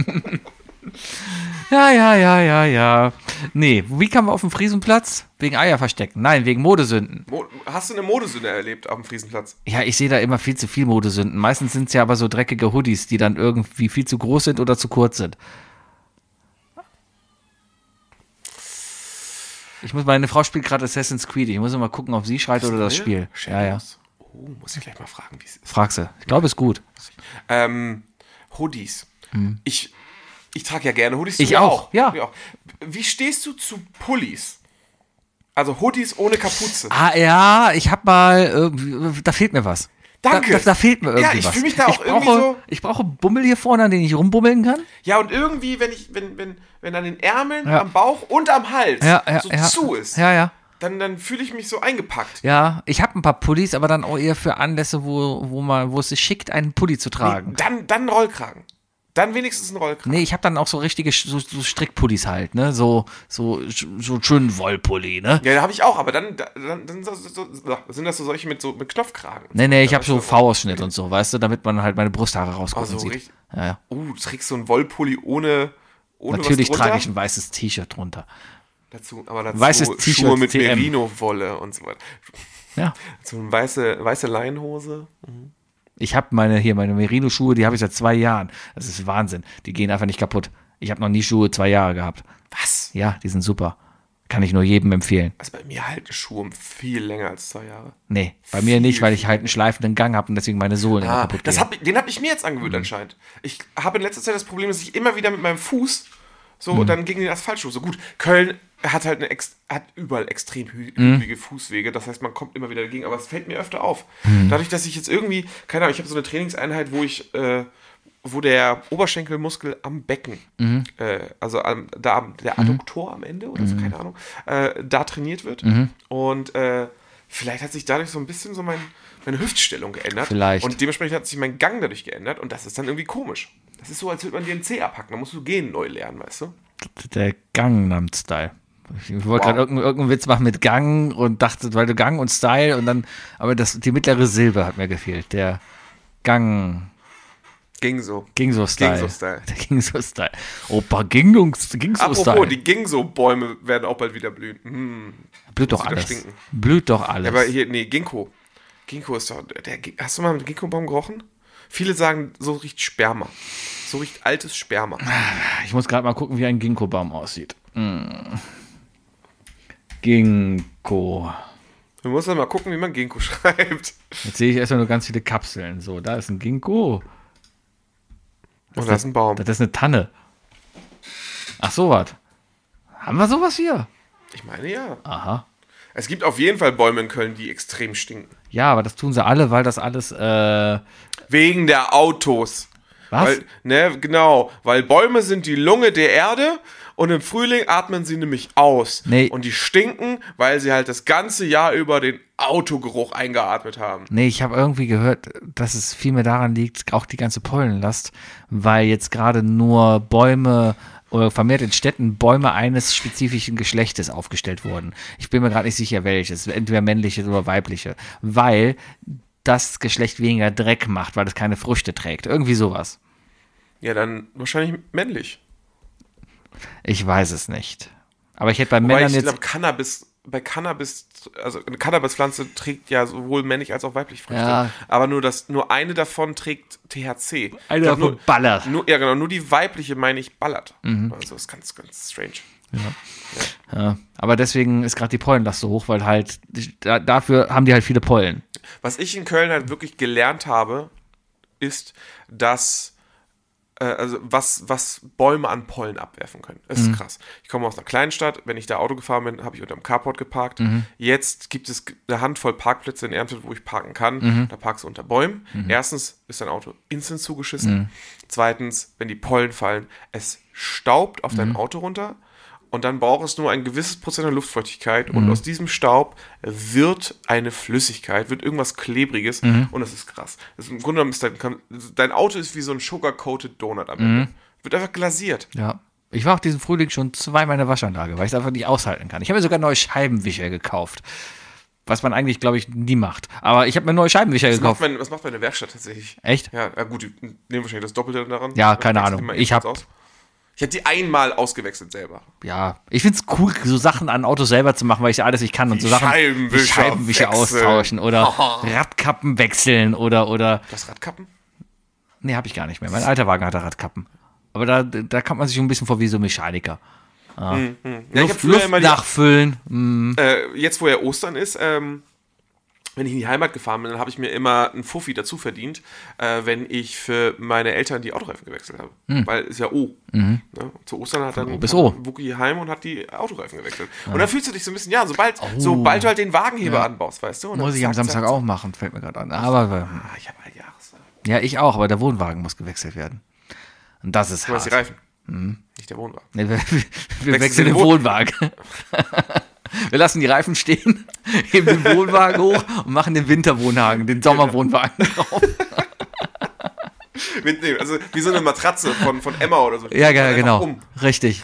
ja, ja, ja, ja, ja. Nee, wie kamen wir auf den Friesenplatz? Wegen Eier verstecken. Nein, wegen Modesünden. Mo Hast du eine Modesünde erlebt auf dem Friesenplatz? Ja, ich sehe da immer viel zu viel Modesünden. Meistens sind es ja aber so dreckige Hoodies, die dann irgendwie viel zu groß sind oder zu kurz sind. Ich muss, meine Frau spielt gerade Assassin's Creed. Ich muss mal gucken, ob sie schreit oder das Spiel. Ja, ja. Oh, muss ich gleich mal fragen, wie es ist. Frag sie. Ich glaube, ist gut. Ähm, Hoodies. Ich, ich trage ja gerne Hoodies. du Ich ja auch, ja. Du auch. Wie stehst du zu Pullis? Also Hoodies ohne Kapuze. Ah, ja, ich hab mal, irgendwie- da fehlt mir was. Danke. Da, da, da fehlt mir irgendwie Ja, ich was. fühl mich da auch ich irgendwie brauche, so- Ich brauche Bummel hier vorne, an den ich rumbummeln kann. Ja, und irgendwie, wenn ich, wenn, wenn, wenn an den Ärmeln, Ja. am Bauch und am Hals Ja, ja, so ja. zu ist, Ja, ja. dann, dann fühle ich mich so eingepackt. Ja, ich habe ein paar Pullis, aber dann auch eher für Anlässe, wo, wo, man, wo es sich schickt, einen Pulli zu tragen. Dann, dann Rollkragen. Dann wenigstens ein Rollkragen. Nee, ich habe dann auch so richtige Sch- so, so Strickpullis halt, ne? So, so, so schön Wollpulli, ne? Ja, da habe ich auch, aber dann, dann, dann so, so, so, sind das so solche mit, so, mit Knopfkragen. Nee, nee, ich Ja, habe so weißt du, V-Ausschnitt und so, weißt du, damit man halt meine Brusthaare rausgucken Also sieht. richtig. Ja, ja. Uh, du trägst so einen Wollpulli ohne, ohne Natürlich was drunter. trage ich ein weißes T-Shirt drunter. Dazu, aber dazu Weißes T-Shirt, Schuhe mit T M. Merino-Wolle und so weiter. Ja. So eine weiße, weiße Leinhose. Ich habe meine hier meine Merino-Schuhe, die habe ich seit zwei Jahren. Das ist Wahnsinn. Die gehen einfach nicht kaputt. Ich habe noch nie Schuhe zwei Jahre gehabt. Was? Ja, die sind super. Kann ich nur jedem empfehlen. Also bei mir halten Schuhe viel länger als zwei Jahre. Nee, bei mir Viel, nicht, weil ich viel halt einen schleifenden Gang habe und deswegen meine Sohlen immer Ah, kaputt das gehen. hab, den habe ich mir jetzt angewöhnt anscheinend. Ich habe in letzter Zeit das Problem, dass ich immer wieder mit meinem Fuß so Mhm. dann gegen den Asphalt stoße. Gut, Köln hat halt eine ex hat überall extrem hü Mhm. hügelige Fußwege. Das heißt, man kommt immer wieder dagegen, aber es fällt mir öfter auf. Mhm. Dadurch, dass ich jetzt irgendwie, keine Ahnung, ich habe so eine Trainingseinheit, wo ich, äh, wo der Oberschenkelmuskel am Becken, Mhm. äh, also am, da am- der Adduktor am Ende oder so, keine Ahnung, äh, da trainiert wird. Mhm. Und äh, vielleicht hat sich dadurch so ein bisschen so mein, meine Hüftstellung geändert. Vielleicht. Und dementsprechend hat sich mein Gang dadurch geändert und das ist dann irgendwie komisch. Das ist so, als würde man dir einen Zeh abhacken. Da musst du Gehen neu lernen, weißt du? Der Gangnam-Style. Ich wollte Wow. gerade irgendeinen, irgendeinen Witz machen mit Gang und dachte, weil du Gang und Style und dann, aber das, die mittlere Silbe hat mir gefehlt. Der Gang, Ging so. Gingso-Style. Gingso-Style. Der Gingso-Style. Opa, Gingso-Style. Apropos, die Gingso-Bäume werden auch bald wieder blühen. Hm. Blüht doch muss wieder alles. stinken. Blüht doch alles. Ja, aber hier, nee, Ginkgo. Ginkgo ist doch, der, hast du mal mit Ginkgo-Baum gerochen? Viele sagen, so riecht Sperma. So riecht altes Sperma. Ich muss gerade mal gucken, wie ein Ginkgo-Baum aussieht. Mm. Ginkgo. Du musst dann mal gucken, wie man Ginkgo schreibt. Jetzt sehe ich erstmal nur ganz viele Kapseln. So, da ist ein Ginkgo. Und da ist ein Baum. Das ist eine Tanne. Ach, so was. Haben wir sowas hier? Ich meine, ja. Aha. Es gibt auf jeden Fall Bäume in Köln, die extrem stinken. Ja, aber das tun sie alle, weil das alles, äh, Wegen der Autos. was? Weil, ne, genau, weil Bäume sind die Lunge der Erde und im Frühling atmen sie nämlich aus. Nee. Und die stinken, weil sie halt das ganze Jahr über den Autogeruch eingeatmet haben. Nee, ich habe irgendwie gehört, dass es viel mehr daran liegt, auch die ganze Pollenlast, weil jetzt gerade nur Bäume oder vermehrt in Städten Bäume eines spezifischen Geschlechtes aufgestellt wurden. Ich bin mir gerade nicht sicher, welches, entweder männliches oder weibliche, weil das Geschlecht weniger Dreck macht, weil es keine Früchte trägt. Irgendwie sowas. Ja, dann wahrscheinlich männlich. Ich weiß es nicht. Aber ich hätte bei Wobei Männern ich jetzt... glaube, Cannabis, bei Cannabis, also eine Cannabispflanze trägt ja sowohl männlich als auch weiblich Früchte. Ja. Aber nur das, nur eine davon trägt T H C. Eine Ich glaub, davon nur, ballert. Nur, ja, genau, nur die weibliche, meine ich, ballert. Mhm. Also das ist ganz, ganz strange. Ja, aber deswegen ist gerade die Pollenlast so hoch, weil halt da, dafür haben die halt viele Pollen. Was ich in Köln halt wirklich gelernt habe, ist, dass äh, also was, was Bäume an Pollen abwerfen können. Das ist krass. Ich komme aus einer kleinen Stadt. Wenn ich da Auto gefahren bin, habe ich unter dem Carport geparkt. Jetzt gibt es eine Handvoll Parkplätze in Ermfeld, wo ich parken kann. Da parkst du unter Bäumen. Erstens ist dein Auto instant zugeschissen. Zweitens, wenn die Pollen fallen, es staubt auf dein Auto runter. Und dann braucht es nur ein gewisses Prozent an Luftfeuchtigkeit. Und aus diesem Staub wird eine Flüssigkeit, wird irgendwas Klebriges. Und das ist krass. Das ist, im Grunde genommen ist dein, dein Auto ist wie so ein sugar-coated Donut am Ende. Wird einfach glasiert. Ja. Ich war auch diesen Frühling schon zweimal in der Waschanlage, weil ich es einfach nicht aushalten kann. Ich habe mir sogar neue Scheibenwischer gekauft. Was man eigentlich, glaube ich, nie macht. Aber ich habe mir neue Scheibenwischer Was gekauft. macht, mein, was macht meine Werkstatt tatsächlich? Echt? Ja, ja gut, die nehmen wahrscheinlich das Doppelte daran. Ja, keine Wechseln Ahnung. immer Ich ebenfalls hab- aus. Ich habe die einmal ausgewechselt selber. Ja, ich finde es cool, so Sachen an Autos selber zu machen, weil ich ja alles nicht kann. Und Die so Sachen Scheibenwischer wie Scheibenwischer wechseln. austauschen oder Radkappen wechseln oder, oder Das Radkappen? nee, habe ich gar nicht mehr. Mein alter Wagen hatte Radkappen. Aber da, da kommt man sich schon ein bisschen vor wie so ein Mechaniker. Ja, ich hab Luft, früher Luft immer die, nachfüllen. Mm. äh, jetzt wo ja Ostern ist, ähm, wenn ich in die Heimat gefahren bin, dann habe ich mir immer einen Fuffi dazu verdient, äh, wenn ich für meine Eltern die Autoreifen gewechselt habe. Weil ist ja O. Ne? Zu Ostern hat dann O bis kam O. Wookie heim und hat die Autoreifen gewechselt. Und dann fühlst du dich so ein bisschen, ja, sobald, sobald du halt den Wagenheber anbaust, weißt du? Und dann Muss ich am zack, Samstag zack, auch machen, fällt mir gerade an. Aber zack. Ah, ich habe ein Jahres. ja, ich auch, aber der Wohnwagen muss gewechselt werden. Und das ist Du hast die hart. Reifen. Nicht der Wohnwagen. Nee, wir wir Wechseln wechseln den den Wohn- Wohnwagen. Wir lassen die Reifen stehen, heben den Wohnwagen hoch und machen den Winterwohnwagen, den Sommerwohnwagen drauf. Mit, nee, also wie so eine Matratze von, von Emma oder so. Ja, ja, Einfach genau. Um. Richtig.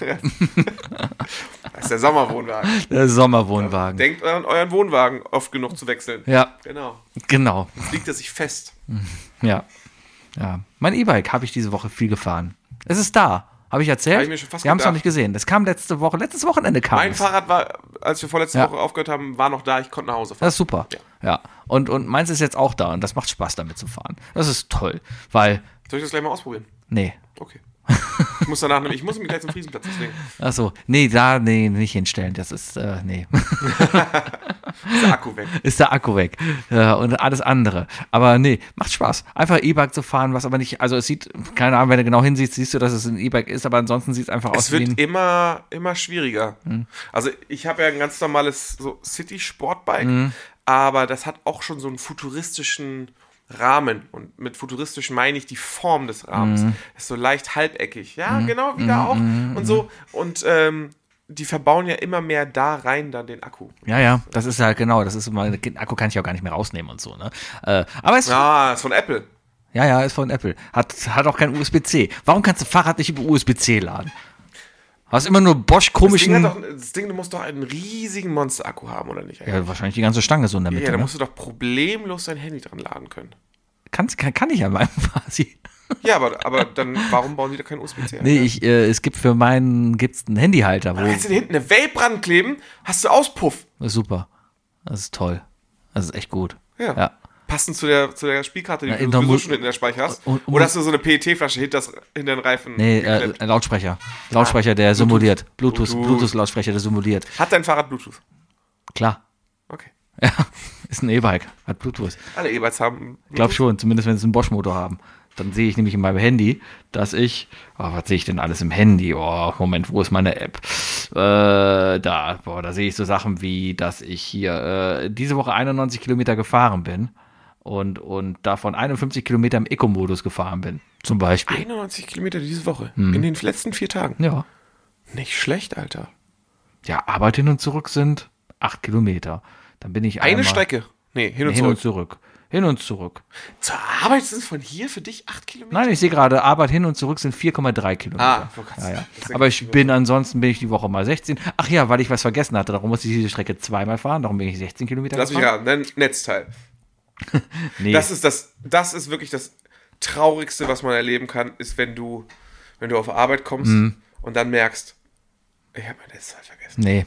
Das ist der Sommerwohnwagen. Der Sommerwohnwagen. Denkt an euren Wohnwagen oft genug zu wechseln. Ja, Genau. genau. Jetzt liegt er sich fest. Ja. Ja. Mein E-Bike habe ich diese Woche viel gefahren. Es ist da. Habe ich erzählt? Hab ich mir schon fast wir haben es noch gedacht. nicht gesehen. Das kam letzte Woche. Letztes Wochenende kam Mein es. Fahrrad war, als wir vorletzte Ja. Woche aufgehört haben, war noch da. Ich konnte nach Hause fahren. Das ist super. Ja. Ja. Und, und meins ist jetzt auch da und das macht Spaß, damit zu fahren. Das ist toll, weil, Soll ich das gleich mal ausprobieren? nee. Okay. Ich muss danach nämlich, ich muss nämlich gleich zum Friesenplatz, deswegen Ach so, nee, da, nee, nicht hinstellen. Das ist, äh, nee. ist der Akku weg. ist der Akku weg äh, und alles andere. Aber nee, macht Spaß. Einfach E-Bike zu fahren, was aber nicht, also es sieht, keine Ahnung, wenn du genau hinsiehst, siehst du, dass es ein E-Bike ist, aber ansonsten sieht es einfach aus Es wie ein... wird immer, immer schwieriger. Hm. Also ich habe ja ein ganz normales so City-Sportbike, Hm. aber das hat auch schon so einen futuristischen Rahmen. Und mit futuristisch meine ich die Form des Rahmens. Hm. Ist so leicht halbeckig. Ja, genau, wie da auch. Und so. Und ähm, die verbauen ja immer mehr da rein dann den Akku. Ja, ja, das ist halt genau, das ist immer, den Akku kann ich auch gar nicht mehr rausnehmen und so, ne? Äh, aber es, ja. Ah, ist von Apple. ja, ist von Apple. Hat, hat auch kein U S B C. Warum kannst du Fahrrad nicht über U S B C laden? Hast immer nur Bosch Das Ding, komischen... hat doch, das Ding, du musst doch einen riesigen Monster-Akku haben, oder nicht? Ja, wahrscheinlich die ganze Stange so in der Mitte. Ja, da ne? musst du doch problemlos dein Handy dran laden können. Kannst, kann, kann ich ja mal quasi. Ja, aber, aber dann, warum bauen die da kein U S B C ein? Nee, ich, äh, es gibt für meinen, gibt's einen Handyhalter, wo, Dann kannst du dir hinten eine Vape dran kleben, hast du Auspuff. das ist super. Das ist toll. Das ist echt gut. Ja. Ja. Passend zu der, zu der Spielkarte, die Ja, du in der sowieso Mu- schon in der Speicher hast. Und- und- Oder hast du so eine P E T-Flasche hinter, das, hinter den Reifen Nee, äh, geklemmt? Lautsprecher. Lautsprecher, der simuliert. Bluetooth, Bluetooth. Bluetooth-Lautsprecher, der simuliert. Hat dein Fahrrad Bluetooth? Klar. Okay. Ja, ist ein E-Bike, hat Bluetooth. Alle E-Bikes haben Bluetooth. Glaub schon, zumindest wenn sie einen Bosch-Motor haben. Dann sehe ich nämlich in meinem Handy, dass ich, oh, was sehe ich denn alles im Handy? Oh, Moment, wo ist meine App? Äh, äh, da, boah, da sehe ich so Sachen wie, dass ich hier äh, diese Woche einundneunzig Kilometer gefahren bin und, und davon einundfünfzig Kilometer im Eco-Modus gefahren bin, zum Beispiel. einundneunzig Kilometer diese Woche, in den letzten vier Tagen. Ja. Nicht schlecht, Alter. Ja, Arbeit hin und zurück sind acht Kilometer. Dann bin ich Eine einmal Strecke? Nee, hin und hin zurück. und zurück. Hin und zurück. Zur Arbeit sind es von hier für dich acht Kilometer? Nein, ich sehe gerade, Arbeit hin und zurück sind vier Komma drei Kilometer. Ah, wo kannst ja, du- ja. das ist ja Aber ganz ich viel bin ansonsten bin ich die Woche mal sechzehn. Ach ja, weil ich was vergessen hatte, darum musste ich diese Strecke zweimal fahren, darum bin ich sechzehn Kilometer Lass mich gefahren. raten, dein Netzteil. Nee, Das ist das, das ist wirklich das Traurigste, was man erleben kann, ist, wenn du, wenn du auf Arbeit kommst Mhm. und dann merkst, ich habe mein Netzteil vergessen. nee.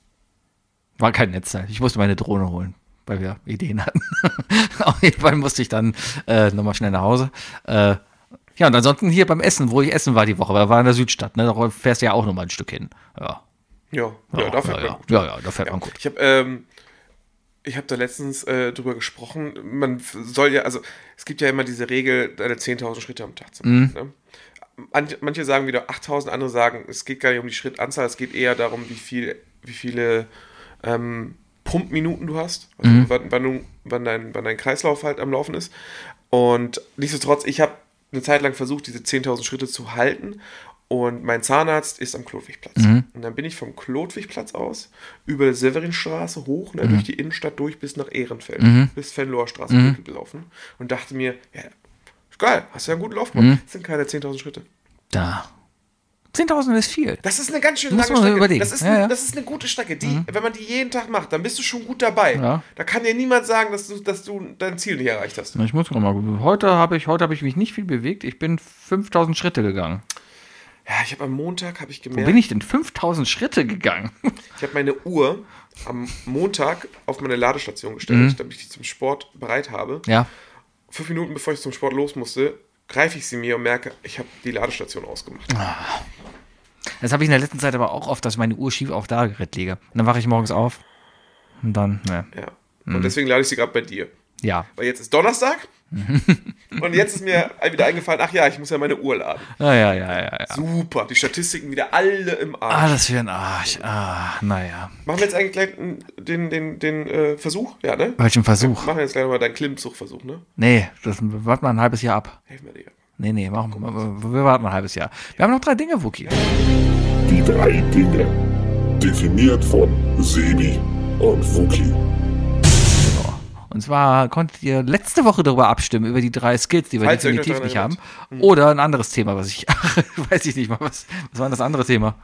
War kein Netzteil. Ich musste meine Drohne holen, weil wir Ideen hatten. Auf jeden Fall musste ich dann äh, nochmal schnell nach Hause. Äh, ja, und ansonsten hier beim Essen, wo ich essen war die Woche, weil wir waren in der Südstadt, ne? Da fährst du ja auch nochmal ein Stück hin. Ja. Ja, ja, Ja, da fährt ja, man ja. gut. Ja, ja, da fährt man gut. Ich habe ähm, ich hab da letztens äh, drüber gesprochen, man f- soll ja, also es gibt ja immer diese Regel, deine zehntausend Schritte am Tag zu Mhm. machen. Ne? Manche, manche sagen wieder achttausend, andere sagen, es geht gar nicht um die Schrittanzahl, es geht eher darum, wie viel, wie viele ähm, Pumpminuten du hast, also Mhm. wann, wann, du, wann, dein, wann dein Kreislauf halt am Laufen ist. Und nichtsdestotrotz, ich habe eine Zeit lang versucht, diese zehntausend Schritte zu halten. Und mein Zahnarzt ist am Klotwigplatz. Mhm. Und dann bin ich vom Klotwigplatz aus über die Severinstraße hoch, ne, durch die Innenstadt durch bis nach Ehrenfeld, Mhm. bis Venloer Straße gelaufen und dachte mir, ja, ist geil, hast ja einen guten Lauf gemacht. Mhm. Das sind keine zehntausend Schritte. Da. zehntausend ist viel. Das ist eine ganz schön Muss lange man Strecke. überlegen. Das ist, Ja, eine, ja. das ist eine gute Strecke. Die, wenn man die jeden Tag macht, dann bist du schon gut dabei. Ja. Da kann dir niemand sagen, dass du, dass du dein Ziel nicht erreicht hast. Ich muss noch mal. Heute habe ich, heute habe ich mich nicht viel bewegt. Ich bin fünftausend Schritte gegangen. Ja, ich habe am Montag, habe ich Wo gemerkt, bin ich denn fünftausend Schritte gegangen? ich habe meine Uhr am Montag auf meine Ladestation gestellt, damit ich die zum Sport bereit habe. Ja. Fünf Minuten bevor ich zum Sport los musste, greife ich sie mir und merke, ich habe die Ladestation ausgemacht. Das habe ich in der letzten Zeit aber auch oft, dass ich meine Uhr schief auf da Gerät lege. Und dann wache ich morgens auf. Und dann, ne. Ja. Und deswegen lade ich sie gerade bei dir. Ja. Weil jetzt ist Donnerstag und jetzt ist mir wieder eingefallen, ach ja, ich muss ja meine Uhr laden. Ja, ja, ja, ja. ja. Super, die Statistiken wieder alle im Ah, Arsch. das für ein Arsch. Ah, naja. Machen wir jetzt eigentlich gleich den, den, den äh, Versuch? Ja, ne? Welchen Versuch? Machen wir jetzt gleich mal deinen Klimmzugversuch, ne? Nee, das warten wir ein halbes Jahr ab. Helf mir, Digga. Nee, nee, machen wir. Wir warten ein halbes Jahr. Wir haben noch drei Dinge, Wookie. Die drei Dinge. Definiert von Sebi und Wookie. Und zwar konntet ihr letzte Woche darüber abstimmen, über die drei Skills, die wir Falls ihr euch definitiv noch nicht daran haben. Oder ein anderes Thema, was ich, weiß ich nicht mal, was, was war denn das andere Thema?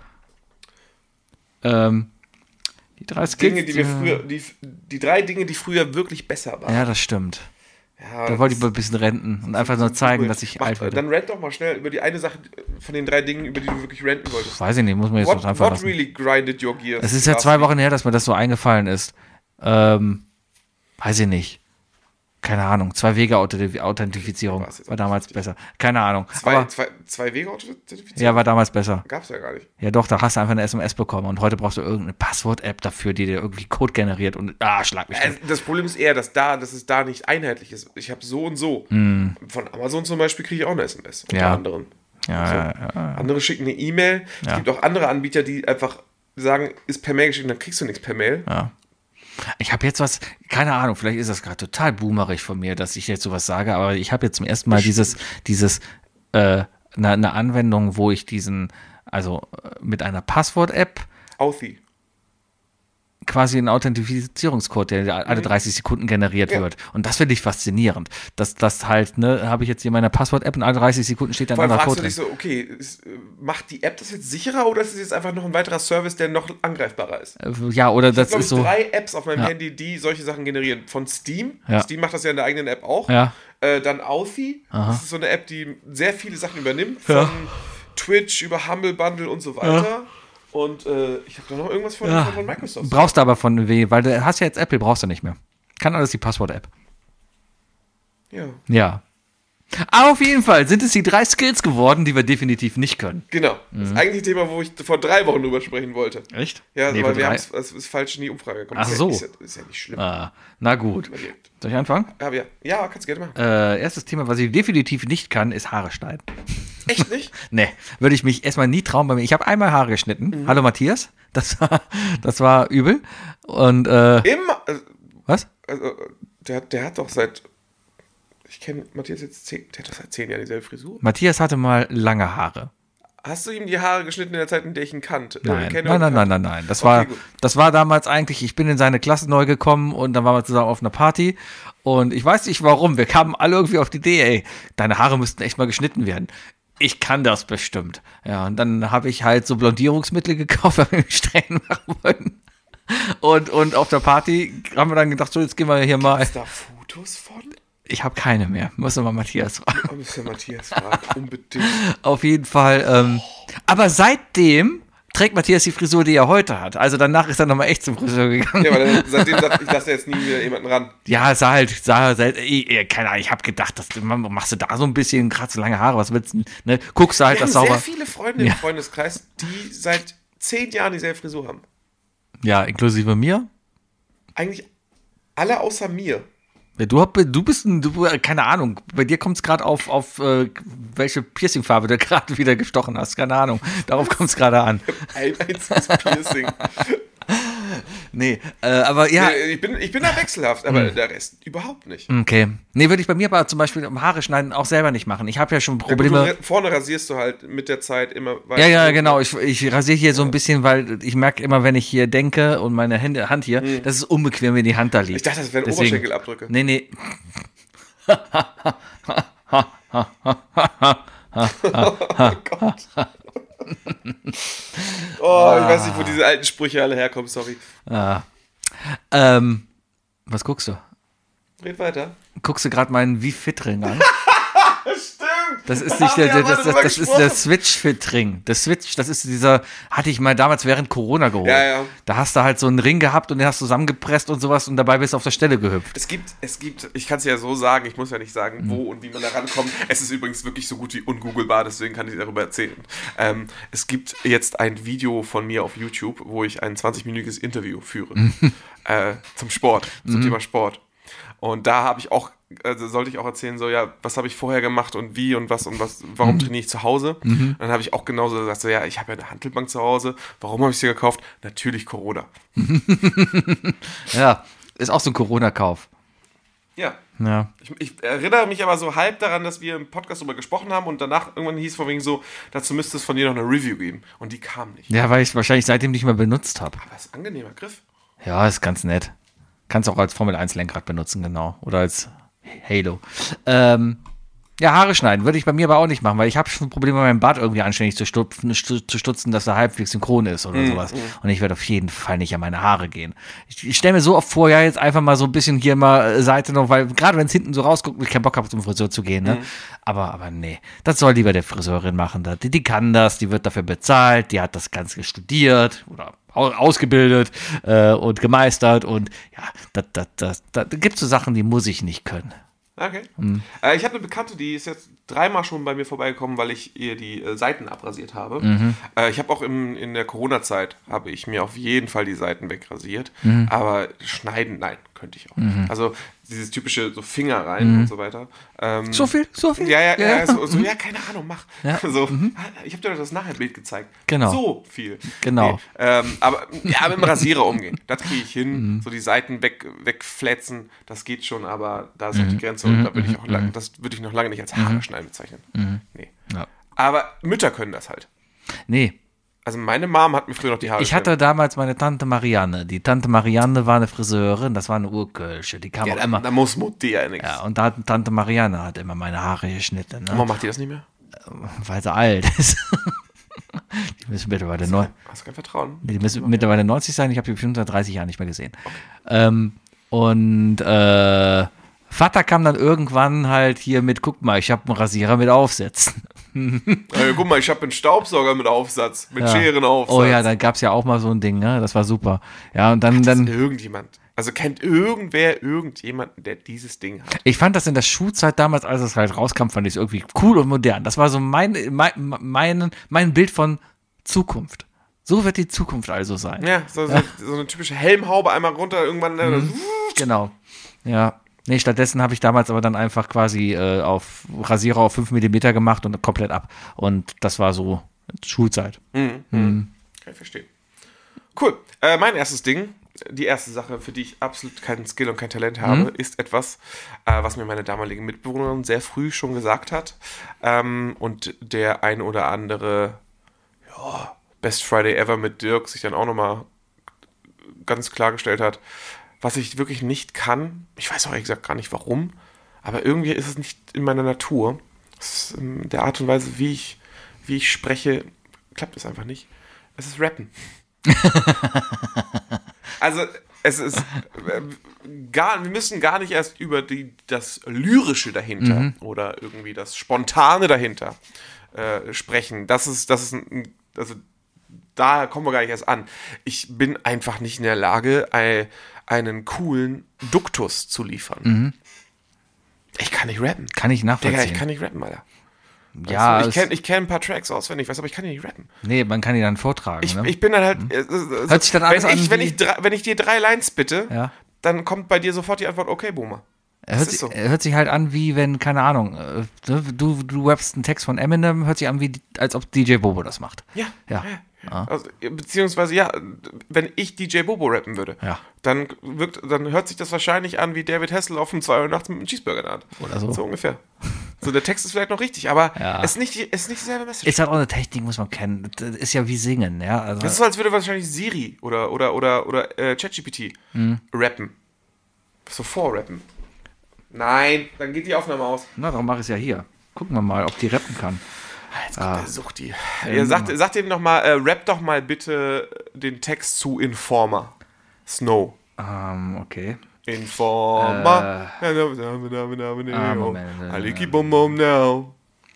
Ähm, die drei Skills. Dinge, die wir früher, die, die drei Dinge, die früher wirklich besser waren. Ja, das stimmt. Ja, Da wollte ich das- mal ein bisschen renten und einfach nur zeigen, dass ich Mach, alt werde. Dann rant doch mal schnell über die eine Sache von den drei Dingen, über die du wirklich ranten wolltest. Weiß ich nicht, muss man jetzt What, noch einfach what lassen. really grinded your gears? Es ist ja last zwei week? Wochen her, dass mir das so eingefallen ist. Ähm, weiß ich nicht. Keine Ahnung. Zwei-Wege-Authentifizierung Was jetzt war damals besser. Keine Ahnung. Zwei, Aber, zwei, zwei Wege authentifiziert? ja, war damals besser. Gab's ja gar nicht. Ja doch, da hast du einfach eine S M S bekommen und heute brauchst du irgendeine Passwort-App dafür, die dir irgendwie Code generiert und ah, schlag mich Also tot. das Problem ist eher, dass da, dass es da nicht einheitlich ist. Ich habe so und so. Von Amazon zum Beispiel kriege ich auch eine S M S. Unter Hm. Ja. anderem. Ja, So. ja, ja. Andere schicken eine E-Mail. Es Ja. gibt auch andere Anbieter, die einfach sagen, ist per Mail geschickt, dann kriegst du nichts per Mail. Ja. Ich habe jetzt was, keine Ahnung, vielleicht ist das gerade total boomerig von mir, dass ich jetzt sowas sage, aber ich habe jetzt zum ersten Mal dieses, dieses, äh, eine, eine Anwendung, wo ich diesen, also äh, mit einer Passwort-App Authy. quasi einen Authentifizierungscode, der alle dreißig Sekunden generiert Ja. wird. Und das finde ich faszinierend. Dass das halt, ne, habe ich jetzt hier in meiner Passwort-App und alle dreißig Sekunden steht dann Vor ein allem anderer fragst Code du dich drin. so, okay, ist, äh, macht die App das jetzt sicherer oder ist es jetzt einfach noch ein weiterer Service, der noch angreifbarer ist? Äh, Ja, oder Ich das habe, ist glaube so. ich, drei Apps auf meinem Ja. Handy, die solche Sachen generieren. Von Steam. Ja. Steam macht das ja in der eigenen App auch. Ja. Äh, dann Authy. Aha. Das ist so eine App, die sehr viele Sachen übernimmt. Ja. Von Twitch über Humble Bundle und so weiter. Und äh, ich habe da noch irgendwas von, Ja. von Microsoft. Brauchst du aber von W, weil du hast ja jetzt Apple, brauchst du nicht mehr. Kann alles die Passwort-App. Ja, Ja. Aber auf jeden Fall sind es die drei Skills geworden, die wir definitiv nicht können. genau. Das ist eigentlich ein Thema, wo ich vor drei Wochen drüber sprechen wollte. Echt? Ja, Nee, aber für wir drei- haben es ist falsch in die Umfrage gekommen. Ach ist so. Ja, ist, ja, ist ja nicht schlimm. Ah, na gut. Überlebt. Soll ich anfangen? Aber ja, ja, kannst du gerne machen. Äh, erstes Thema, was ich definitiv nicht kann, ist Haare schneiden. Echt nicht? Nee, würde ich mich erstmal nie trauen bei mir. Ich habe einmal Haare geschnitten. Mhm. Hallo Matthias. Das war, das war übel. Und, äh, Immer. Also, was? also der, der hat doch seit. Ich kenne Matthias jetzt zehn, der hat doch seit zehn Jahren dieselbe Frisur. Matthias hatte mal lange Haare. Hast du ihm die Haare geschnitten in der Zeit, in der ich ihn kannte? Nein, äh, kenne nein, und nein, nein, kannte? nein, nein. Das Okay, war, gut. das war damals eigentlich, ich bin in seine Klasse neu gekommen und dann waren wir zusammen auf einer Party und ich weiß nicht warum, wir kamen alle irgendwie auf die Idee, ey, deine Haare müssten echt mal geschnitten werden. Ich kann das bestimmt. Ja, und dann habe ich halt so Blondierungsmittel gekauft, weil wir mich streng machen wollten. Und, und auf der Party haben wir dann gedacht, so, jetzt gehen wir hier mal. Ist da Fotos von? Ich habe keine mehr. Muss mal Matthias fragen. Oh, muss ja Matthias fragen. Unbedingt. Auf jeden Fall. Ähm, aber seitdem trägt Matthias die Frisur, die er heute hat. Also danach ist er nochmal echt zum Friseur gegangen. Ja, weil seitdem sagt, ich lasse jetzt nie wieder jemanden ran. Ja, sah halt, sah halt, eh, keine Ahnung, ich habe gedacht, dass, machst du da so ein bisschen, gerade so lange Haare, was willst du, ne? Guckst du halt, Wir das haben sauber. sehr viele Freunde Ja. im Freundeskreis, die seit zehn Jahren dieselbe Frisur haben. Ja, inklusive mir. Eigentlich alle außer mir. Ja, du, hab, du bist ein, du, keine Ahnung, bei dir kommt es gerade auf, auf äh, welche Piercingfarbe du gerade wieder gestochen hast, keine Ahnung, darauf kommt es gerade an. Ein einziges Piercing. Nee, äh, aber ja. Nee, ich, bin, ich bin da wechselhaft, aber der Rest überhaupt nicht. Okay. Nee, würde ich bei mir aber zum Beispiel um Haare schneiden auch selber nicht machen. Ich habe ja schon Probleme. Ja, gut, vorne rasierst du halt mit der Zeit immer weiter. Ja, ja, genau. Ich, ich rasiere hier so ein bisschen, weil ich merke immer, wenn ich hier denke und meine Hände, Hand hier, Hm. das ist unbequem, wenn die Hand da liegt. Ich dachte, das wären Deswegen- Oberschenkelabdrücke. Nee, nee. Oh Gott. Oh, ich weiß nicht, wo diese alten Sprüche alle herkommen, sorry. Ähm, was guckst du? Red weiter. Guckst du gerade meinen Wie-Fit-Ring an? Stimmt. Das ist Da nicht haben der, wir der, aber das, das, drüber das ist gesprochen. der Switch-Fit-Ring. Der Switch, das ist dieser, hatte ich mal damals während Corona geholt. Ja, ja. Da hast du halt so einen Ring gehabt und den hast du zusammengepresst und sowas und dabei bist du auf der Stelle gehüpft. Es gibt, es gibt, ich kann es ja so sagen, ich muss ja nicht sagen, Mhm. wo und wie man da rankommt. Es ist übrigens wirklich so gut wie ungooglebar, deswegen kann ich darüber erzählen. Ähm, es gibt jetzt ein Video von mir auf YouTube, wo ich ein zwanzig-minütiges Interview führe äh, zum Sport, zum Mhm. Thema Sport. Und da habe ich auch, also sollte ich auch erzählen, so, ja, was habe ich vorher gemacht und wie und was und was, warum trainiere ich zu Hause? Mhm. Dann habe ich auch genauso gesagt, so, ja, ich habe ja eine Hantelbank zu Hause. Warum habe ich sie gekauft? Natürlich Corona. Ja, ist auch so ein Corona-Kauf. Ja. Ja. Ich, ich erinnere mich aber so halb daran, dass wir im Podcast darüber gesprochen haben und danach irgendwann hieß von wegen so, dazu müsste es von dir noch eine Review geben. Und die kam nicht. Ja, weil ich es wahrscheinlich seitdem nicht mehr benutzt habe. Aber es ist ein angenehmer Griff. Ja, ist ganz nett. Kannst auch als Formel eins Lenkrad benutzen, genau. Oder als Halo. Ähm, ja, Haare schneiden würde ich bei mir aber auch nicht machen, weil ich habe schon Probleme, meinen Bart irgendwie anständig zu, stupfen, stu- zu stutzen, dass er halbwegs synchron ist oder sowas. Und ich werde auf jeden Fall nicht an meine Haare gehen. Ich, ich stelle mir so oft vor, ja, jetzt einfach mal so ein bisschen hier mal äh, Seite noch, weil gerade wenn es hinten so rausguckt und ich keinen Bock habe, zum Friseur zu gehen, ne? Aber, aber nee, das soll lieber der Friseurin machen. Die, die kann das, die wird dafür bezahlt, die hat das Ganze studiert oder au- ausgebildet äh, und gemeistert und ja, da, da, da, da gibt es so Sachen, die muss ich nicht können. Okay. Mhm. Äh, ich habe eine Bekannte, die ist jetzt dreimal schon bei mir vorbeigekommen, weil ich ihr die äh, Seiten abrasiert habe. Mhm. Äh, ich habe auch im, in der Corona-Zeit, habe ich mir auf jeden Fall die Seiten wegrasiert. Mhm. Aber schneiden, nein, könnte ich auch nicht. Also dieses typische so Finger rein und so weiter. Ähm, Mhm. So viel, so viel. Ja, ja, ja, ja. so, so, ja, keine Ahnung, mach. Ja. So, ich habe dir doch das Nachher-Bild gezeigt. Genau. So viel. Genau. Nee, ähm, aber ja, mit dem Rasierer umgehen, das kriege ich hin. Mhm. So die Seiten weg, wegflätzen, das geht schon, aber da ist Mhm. auch die Grenze und da würde ich auch lang, das würde ich noch lange nicht als Haare schneiden bezeichnen. Nee. Ja. Aber Mütter können das halt. Nee, Also meine Mom hat mir früher noch die Haare ich hatte damals meine Tante Marianne. Die Tante Marianne war eine Friseurin, das war eine Urkölsche. Die kam ja, auch da, immer. da muss Mutti ja nichts. Ja, und da hat Tante Marianne hat immer meine Haare geschnitten, ne? Warum macht die das nicht mehr? Weil sie alt ist. Die müssen mittlerweile neu. Hast du kein Vertrauen? Die müssen mittlerweile neunzig sein. Ich habe die bestimmt seit dreißig Jahren nicht mehr gesehen. Ähm, und äh, Vater kam dann irgendwann halt hier mit, guck mal, ich habe einen Rasierer mit Aufsätzen. Äh, guck mal, ich habe einen Staubsauger mit Aufsatz, mit Ja. Scherenaufsatz. Oh ja, da gab es ja auch mal so ein Ding, ne? Das war super. Ja, und dann, Hat das dann irgendjemand? Also kennt irgendwer irgendjemanden, der dieses Ding hat? ich fand das in der Schulzeit damals, als es halt rauskam, fand ich es irgendwie cool und modern. Das war so mein, mein, mein, mein Bild von Zukunft. So wird die Zukunft also sein. Ja, so, so, so eine typische Helmhaube einmal runter, irgendwann. Mhm. Genau. Ja. Nee, stattdessen habe ich damals aber dann einfach quasi äh, auf Rasierer auf fünf Millimeter gemacht und komplett ab. Und das war so Schulzeit. Mhm. Mhm. Kann ich verstehen. Cool. Äh, mein erstes Ding, die erste Sache, für die ich absolut keinen Skill und kein Talent habe, Mhm. ist etwas, äh, was mir meine damalige Mitbewohnerin sehr früh schon gesagt hat. Ähm, und der ein oder andere ja, Best Friday Ever mit Dirk sich dann auch nochmal ganz klargestellt hat, was ich wirklich nicht kann. Ich weiß auch ehrlich gesagt gar nicht warum, aber irgendwie ist es nicht in meiner Natur. Es ist in der Art und Weise, wie ich, wie ich spreche, klappt es einfach nicht. Es ist Rappen. Also es ist äh, gar, wir müssen gar nicht erst über die, das Lyrische dahinter Mhm. oder irgendwie das Spontane dahinter äh, sprechen. Das ist, das ist ein, also da kommen wir gar nicht erst an. Ich bin einfach nicht in der Lage, ein, einen coolen Duktus zu liefern. Mhm. Ich kann nicht rappen. Kann ich nachvollziehen. Digga, ich kann nicht rappen, Alter. ja, Also, ich es- kenne ich kenn ein paar Tracks auswendig, weiß, aber ich kann die nicht rappen. nee, man kann die dann vortragen. Ich, ne? ich bin dann halt. äh, äh, Hört sich dann alles wenn ich, an wenn, wie- ich drei, wenn ich dir drei Lines bitte, Ja. dann kommt bei dir sofort die Antwort, okay, Boomer. Er hört, Das ist sich, so. er hört sich halt an, wie wenn, keine Ahnung, äh, du, du rappst einen Text von Eminem, hört sich an, wie, als ob D J Bobo das macht. Ja. Ja. ja. Also, beziehungsweise, ja, wenn ich D J Bobo rappen würde, Ja. dann, wirkt, dann hört sich das wahrscheinlich an wie David Hasselhoff um zwei Uhr nachts mit einem Cheeseburger in der Hand. Oder so. So ungefähr. So, der Text ist vielleicht noch richtig, aber Ja. es ist nicht, es ist nicht dieselbe Message. Ist halt auch eine Technik, muss man kennen. Das ist ja wie Singen, ja. Also, Das ist so, als würde wahrscheinlich Siri oder, oder, oder, oder äh, ChatGPT Mhm. rappen. So vorrappen. Nein, dann geht die Aufnahme aus. na, darum mache ich es ja hier. Gucken wir mal, ob die rappen kann. Jetzt kommt der Sucht die. Ja, sagt, sagt ihm noch mal, äh, rap doch mal bitte den Text zu Informer. Snow. Ähm, okay. Informer. Ah, Moment. Aliki bum bum now.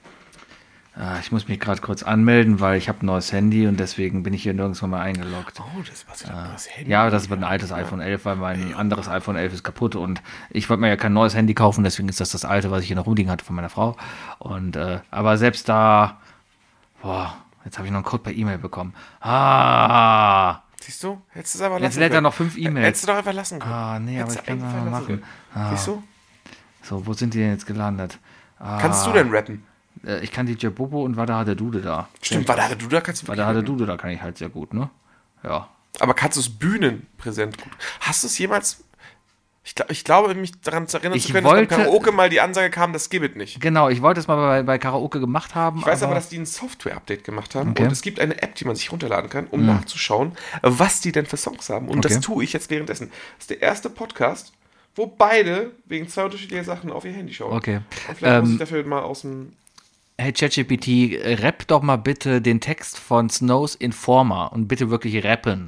Ah, ich muss mich gerade kurz anmelden, weil ich habe ein neues Handy und deswegen bin ich hier nirgendwo mal eingeloggt. Oh, das war ja das Handy. Ja, das war ein altes iPhone elf, weil mein anderes iPhone elf ist kaputt und ich wollte mir ja kein neues Handy kaufen, deswegen ist das das alte, was ich hier noch rumliegen hatte von meiner Frau. Und äh, aber selbst da, boah, jetzt habe ich noch einen Code per E-Mail bekommen. Ah, Siehst du? Hättest du es einfach lassen jetzt lädt er können. noch fünf E-Mails. Hättest du doch einfach lassen können. Ah, nee, aber Hättest ich du kann das einfach mal lassen machen. können. Siehst du? So, wo sind die denn jetzt gelandet? Ah, Kannst du denn rappen? äh, Ich kann D J Bobo und Wada hatte Dude da. Stimmt, war da du da kannst du Wada hatte Dude da kann ich halt sehr gut, ne? Ja. Aber kannst du es bühnenpräsent gut? Hast du es jemals? Ich, glaub, ich glaube, mich daran zu erinnern Ich zu können, wollte- dass beim Karaoke mal die Ansage kam, das gibt es nicht. Genau, ich wollte es mal bei, bei Karaoke gemacht haben. Ich weiß aber, dass die ein Software-Update gemacht haben Okay. und es gibt eine App, die man sich runterladen kann, um nachzuschauen, was die denn für Songs haben. Und Okay. das tue ich jetzt währenddessen. Das ist der erste Podcast, wo beide wegen zwei unterschiedlicher Sachen auf ihr Handy schauen. Okay. Und vielleicht muss Ähm, ich dafür mal aus dem... Hey ChatGPT, rapp doch mal bitte den Text von Snows Informer und bitte wirklich rappen.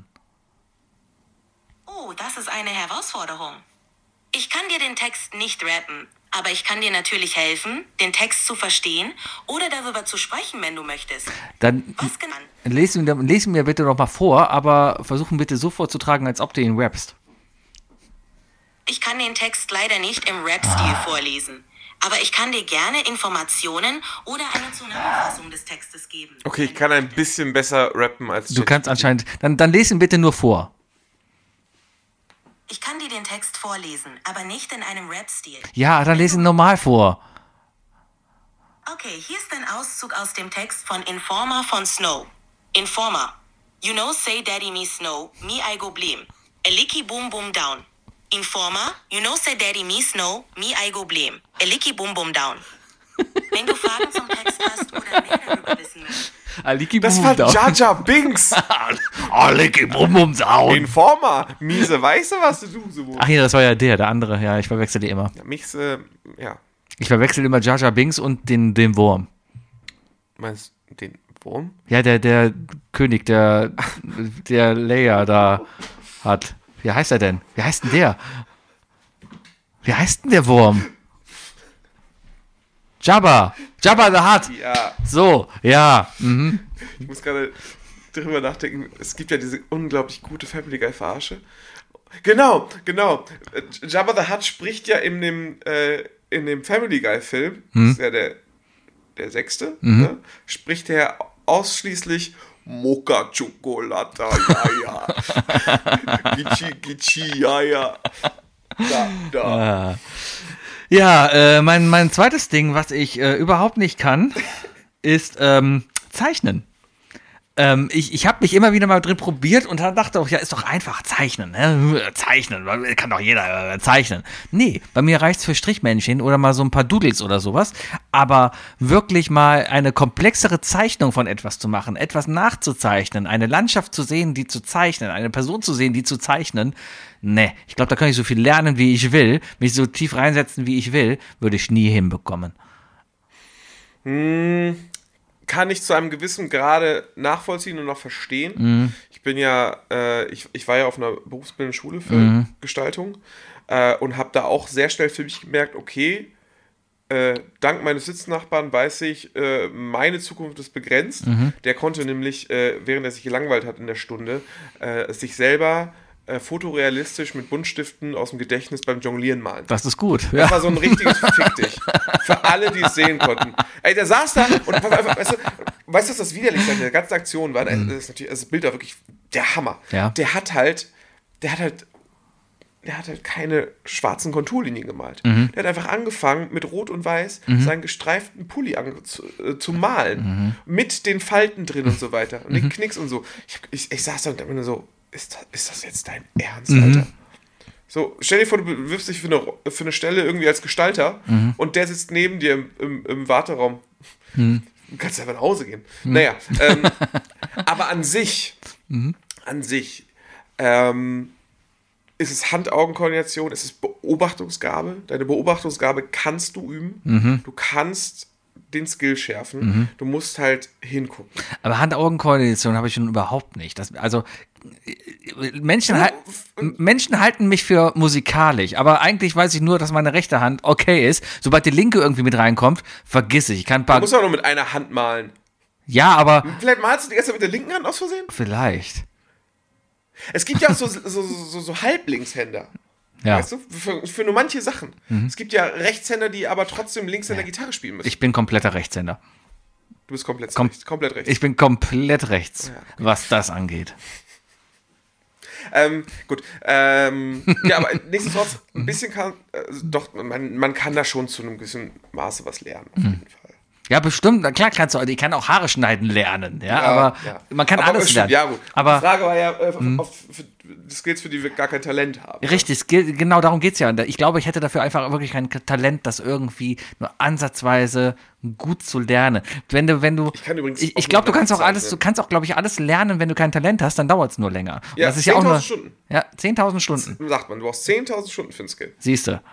Oh, das ist eine Herausforderung. Ich kann dir den Text nicht rappen, aber ich kann dir natürlich helfen, den Text zu verstehen oder darüber zu sprechen, wenn du möchtest. Dann Was genau? lesen wir, lesen wir bitte noch mal vor, aber versuchen bitte so vorzutragen, als ob du ihn rappst. Ich kann den Text leider nicht im Rap-Stil vorlesen, aber ich kann dir gerne Informationen oder eine Zusammenfassung des Textes geben. Okay, ich kann ein bisschen besser rappen als Du kannst ChatGPT. anscheinend, dann, dann lesen bitte nur vor. Ich kann dir den Text vorlesen, aber nicht in einem Rap-Stil. Ja, dann lesen normal vor. Okay, hier ist ein Auszug aus dem Text von Informer von Snow. Informer. You know say daddy me Snow, me I go blame. A licky boom boom down. Informer. You know say daddy me Snow, me I go blame. A licky boom boom down. Wenn du Fragen zum Text hast oder mehr darüber wissen willst, Aliki Das Bum war Down. Jar Jar Binks. Aliki Bum Bum Down. Informer. Miese Weiße, was du so wohl. Ach ja, das war ja der, der andere. Ja, ich verwechsel die immer. Ja, mich, äh, ja. Ich verwechsel immer Jar Jar Binks und den, den Wurm. Meinst du den Wurm? Ja, der, der König, der, der Leia da hat. Wie heißt er denn? Wie heißt denn der? Wie heißt denn der Wurm? Jabba. Jabba the Hutt. Ja. So, ja. Mhm. Ich muss gerade drüber nachdenken. Es gibt ja diese unglaublich gute Family Guy Verarsche. Genau, genau. Jabba the Hutt spricht ja in dem, äh, in dem Family Guy Film, das ist ja der, der sechste, ne? Spricht er ausschließlich Mocha Chocolata, ja, ja. Gichi, Gichi, ja, ja. Da, da. Ja, äh, mein, mein zweites Ding, was ich äh, überhaupt nicht kann, ist ähm, Zeichnen. Ähm, ich ich habe mich immer wieder mal drin probiert und dachte auch, ja, ist doch einfach zeichnen. Ne? Zeichnen, kann doch jeder äh, zeichnen. Nee, bei mir reicht's für Strichmännchen oder mal so ein paar Doodles oder sowas. Aber wirklich mal eine komplexere Zeichnung von etwas zu machen, etwas nachzuzeichnen, eine Landschaft zu sehen, die zu zeichnen, eine Person zu sehen, die zu zeichnen, nee, ich glaube, da kann ich so viel lernen, wie ich will, mich so tief reinsetzen, wie ich will, würde ich nie hinbekommen. Hm, kann ich zu einem gewissen Grade nachvollziehen und auch verstehen. Mhm. Ich bin ja, äh, ich, ich war ja auf einer berufsbildenden Schule für mhm. Gestaltung äh, und habe da auch sehr schnell für mich gemerkt, okay, äh, dank meines Sitznachbarn weiß ich, äh, meine Zukunft ist begrenzt. Mhm. Der konnte nämlich, äh, während er sich gelangweilt hat in der Stunde, äh, sich selber Äh, fotorealistisch mit Buntstiften aus dem Gedächtnis beim Jonglieren malen. Das ist gut. Das ja. war so ein richtiges Fick dich. Für alle, die es sehen konnten. Ey, der saß da und weißt du, weißt du, was das Widerlichste an der ganzen Aktion war? Mhm. Das ist natürlich, also das Bild war wirklich der Hammer. Ja. Der hat halt, der hat halt, der hat halt keine schwarzen Konturlinien gemalt. Mhm. Der hat einfach angefangen, mit Rot und Weiß mhm. seinen gestreiften Pulli an, zu, äh, zu malen. Mhm. Mit den Falten drin und so weiter. Und den Mhm. Knicks und so. Ich, ich, ich saß da und dachte mir so, Ist das, ist das jetzt dein Ernst, mhm. Alter? So, stell dir vor, du bewirbst dich für eine, für eine Stelle irgendwie als Gestalter mhm. und der sitzt neben dir im, im, im Warteraum. Mhm. Du kannst einfach nach Hause gehen. Mhm. Naja, ähm, aber an sich, mhm. an sich, ähm, ist es Hand-Augen-Koordination, ist es Beobachtungsgabe. Deine Beobachtungsgabe kannst du üben. Mhm. Du kannst den Skill schärfen. Mhm. Du musst halt hingucken. Aber Hand-Augen-Koordination habe ich schon überhaupt nicht. Das, also Menschen, ja, Menschen halten mich für musikalisch, aber eigentlich weiß ich nur, dass meine rechte Hand okay ist. Sobald die linke irgendwie mit reinkommt, vergiss ich. Ich kann ein paar. Du musst auch nur mit einer Hand malen. Ja, aber. Vielleicht malst du die ganze Zeit mit der linken Hand aus Versehen? Vielleicht. Es gibt ja auch so, so, so, so Halblingshänder. Ja. Weißt du? Für, für nur manche Sachen. Mhm. Es gibt ja Rechtshänder, die aber trotzdem links an der Gitarre spielen müssen. Ich bin kompletter Rechtshänder. Du bist komplett, Kom- rechts, komplett rechts. Ich bin komplett rechts, ja, okay. was das angeht. Ähm, gut. Ähm, ja, aber nichtsdestotrotz, ein bisschen kann, äh, doch, man, man kann da schon zu einem gewissen Maße was lernen, auf jeden Fall. Ja, bestimmt. Na klar kannst du, ich kann auch Haare schneiden lernen, ja, ja aber ja. man kann aber alles lernen. Ja, gut. Aber die Frage war ja, äh, auf, für Skills, für die wir gar kein Talent haben. Richtig, Skill, genau darum geht's ja. Ich glaube, ich hätte dafür einfach wirklich kein Talent, das irgendwie nur ansatzweise gut zu lernen. Wenn du, wenn du, ich kann übrigens ich, ich glaube, du kannst auch alles, du kannst auch, glaube ich, alles lernen, wenn du kein Talent hast, dann dauert es nur länger. Und ja, das ist ja auch nur, Stunden. Ja, zehntausend Stunden. Das sagt man, du brauchst zehntausend Stunden für ein Skill. Siehst du.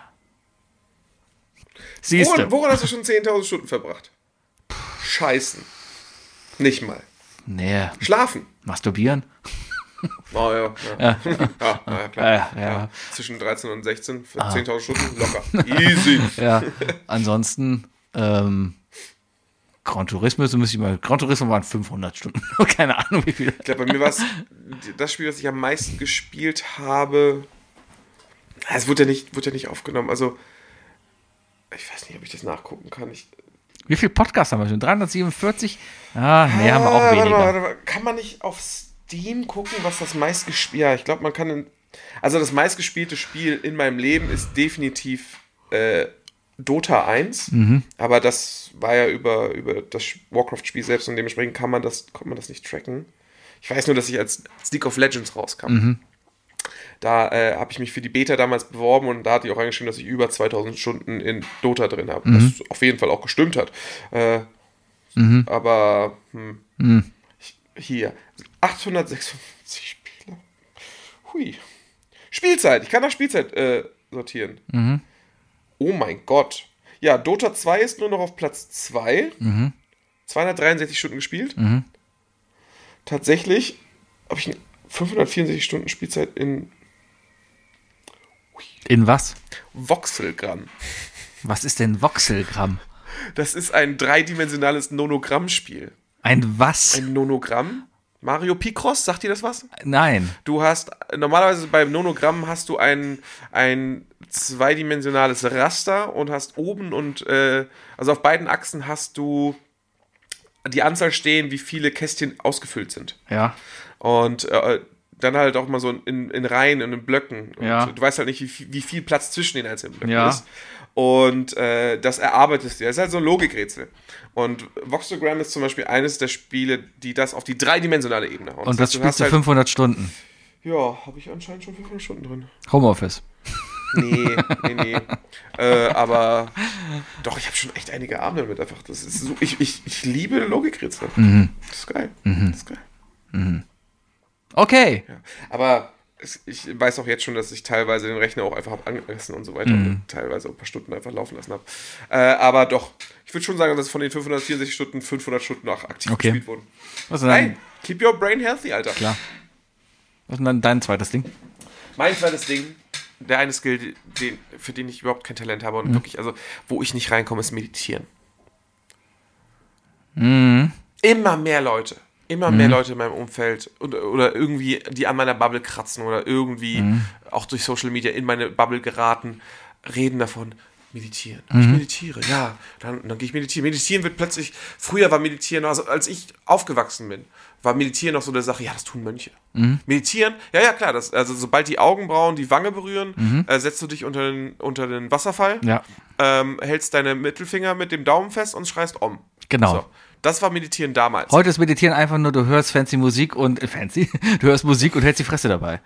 Siehst du. Woran, woran hast du schon zehntausend Stunden verbracht? Scheißen. Nicht mal. Nee. Schlafen. Masturbieren. Oh ja. Ja, ja. ja, ja klar. Ja, ja. Ja. Zwischen dreizehn und sechzehn für ah. zehntausend Stunden locker. Easy. Ja. Ansonsten, ähm, Gran Turismo, müsste ich mal. Gran Turismo waren fünfhundert Stunden. Keine Ahnung, wie viel. Ich glaube, bei mir war es das Spiel, das ich am meisten gespielt habe. Es wurde ja nicht, wurde ja nicht aufgenommen. Also, ich weiß nicht, ob ich das nachgucken kann. Ich, Wie viele Podcasts haben wir schon? dreihundertsiebenundvierzig? Ah, nee, haben wir auch weniger. Warte mal, warte mal. Kann man nicht auf Steam gucken, was das meistgespielte... Ja, ich glaube, man kann... In, also das meistgespielte Spiel in meinem Leben ist definitiv äh, Dota eins. Mhm. Aber das war ja über, über das Warcraft-Spiel selbst und dementsprechend kann man das, konnte man das nicht tracken. Ich weiß nur, dass ich als League of Legends rauskam. Mhm. Da äh, habe ich mich für die Beta damals beworben und da hatte ich auch reingeschrieben, dass ich über zweitausend Stunden in Dota drin habe. Mhm. Was auf jeden Fall auch gestimmt hat. Äh, mhm. Aber hm, mhm. ich, hier, achthundertsechsundfünfzig Spiele. Hui. Spielzeit, ich kann nach Spielzeit äh, sortieren. Mhm. Oh mein Gott. Ja, Dota zwei ist nur noch auf Platz zwei. Mhm. zweihundertdreiundsechzig Stunden gespielt. Mhm. Tatsächlich habe ich fünfhundertvierundsechzig Stunden Spielzeit in In was? Voxelgramm. Was ist denn Voxelgramm? Das ist ein dreidimensionales Nonogramm-Spiel. Ein was? Ein Nonogramm? Mario Picross, sagt dir das was? Nein. Du hast, normalerweise beim Nonogramm hast du ein, ein zweidimensionales Raster und hast oben und, äh, also auf beiden Achsen hast du die Anzahl stehen, wie viele Kästchen ausgefüllt sind. Ja. Und äh, dann halt auch mal so in, in Reihen und in Blöcken. Und Ja. du weißt halt nicht, wie, wie viel Platz zwischen den einzelnen Blöcken Ja. ist. Und äh, das erarbeitest du. Das ist halt so ein Logikrätsel. Und Voxogram ist zum Beispiel eines der Spiele, die das auf die dreidimensionale Ebene hauen. Und das heißt, spielst du halt, fünfhundert Stunden. Ja, habe ich anscheinend schon fünfhundert Stunden drin. Homeoffice. Nee, nee, nee. äh, aber doch, ich habe schon echt einige Abende damit einfach. Das ist so, ich, ich, ich liebe Logikrätsel. Mhm. Das ist geil. Das ist geil. Okay. Ja. Aber es, ich weiß auch jetzt schon, dass ich teilweise den Rechner auch einfach habe angelassen und so weiter und teilweise auch ein paar Stunden einfach laufen lassen habe. Äh, aber doch, ich würde schon sagen, dass von den fünfhundertvierundsechzig Stunden fünfhundert Stunden auch aktiv Okay. gespielt wurden. Was ist denn dann, Nein, keep your brain healthy, Alter. Klar. Was ist denn dann dein zweites Ding? Mein zweites Ding, der eine Skill, den, für den ich überhaupt kein Talent habe und wirklich, also wo ich nicht reinkomme, ist Meditieren. Immer mehr Leute, immer mehr Leute in meinem Umfeld und, oder irgendwie, die an meiner Bubble kratzen oder irgendwie auch durch Social Media in meine Bubble geraten, reden davon, meditieren. Ich meditiere, ja. Dann, dann gehe ich meditieren. Meditieren wird plötzlich, früher war Meditieren, also als ich aufgewachsen bin, war Meditieren noch so eine Sache, ja, das tun Mönche. Meditieren, ja, ja, klar, das, also sobald die Augenbrauen die Wange berühren, äh, setzt du dich unter den, unter den Wasserfall, Ja. ähm, hältst deine Mittelfinger mit dem Daumen fest und schreist Om. Genau. So, das war Meditieren damals. Heute ist Meditieren einfach nur, du hörst fancy Musik und, äh, fancy, du hörst Musik und hältst die Fresse dabei.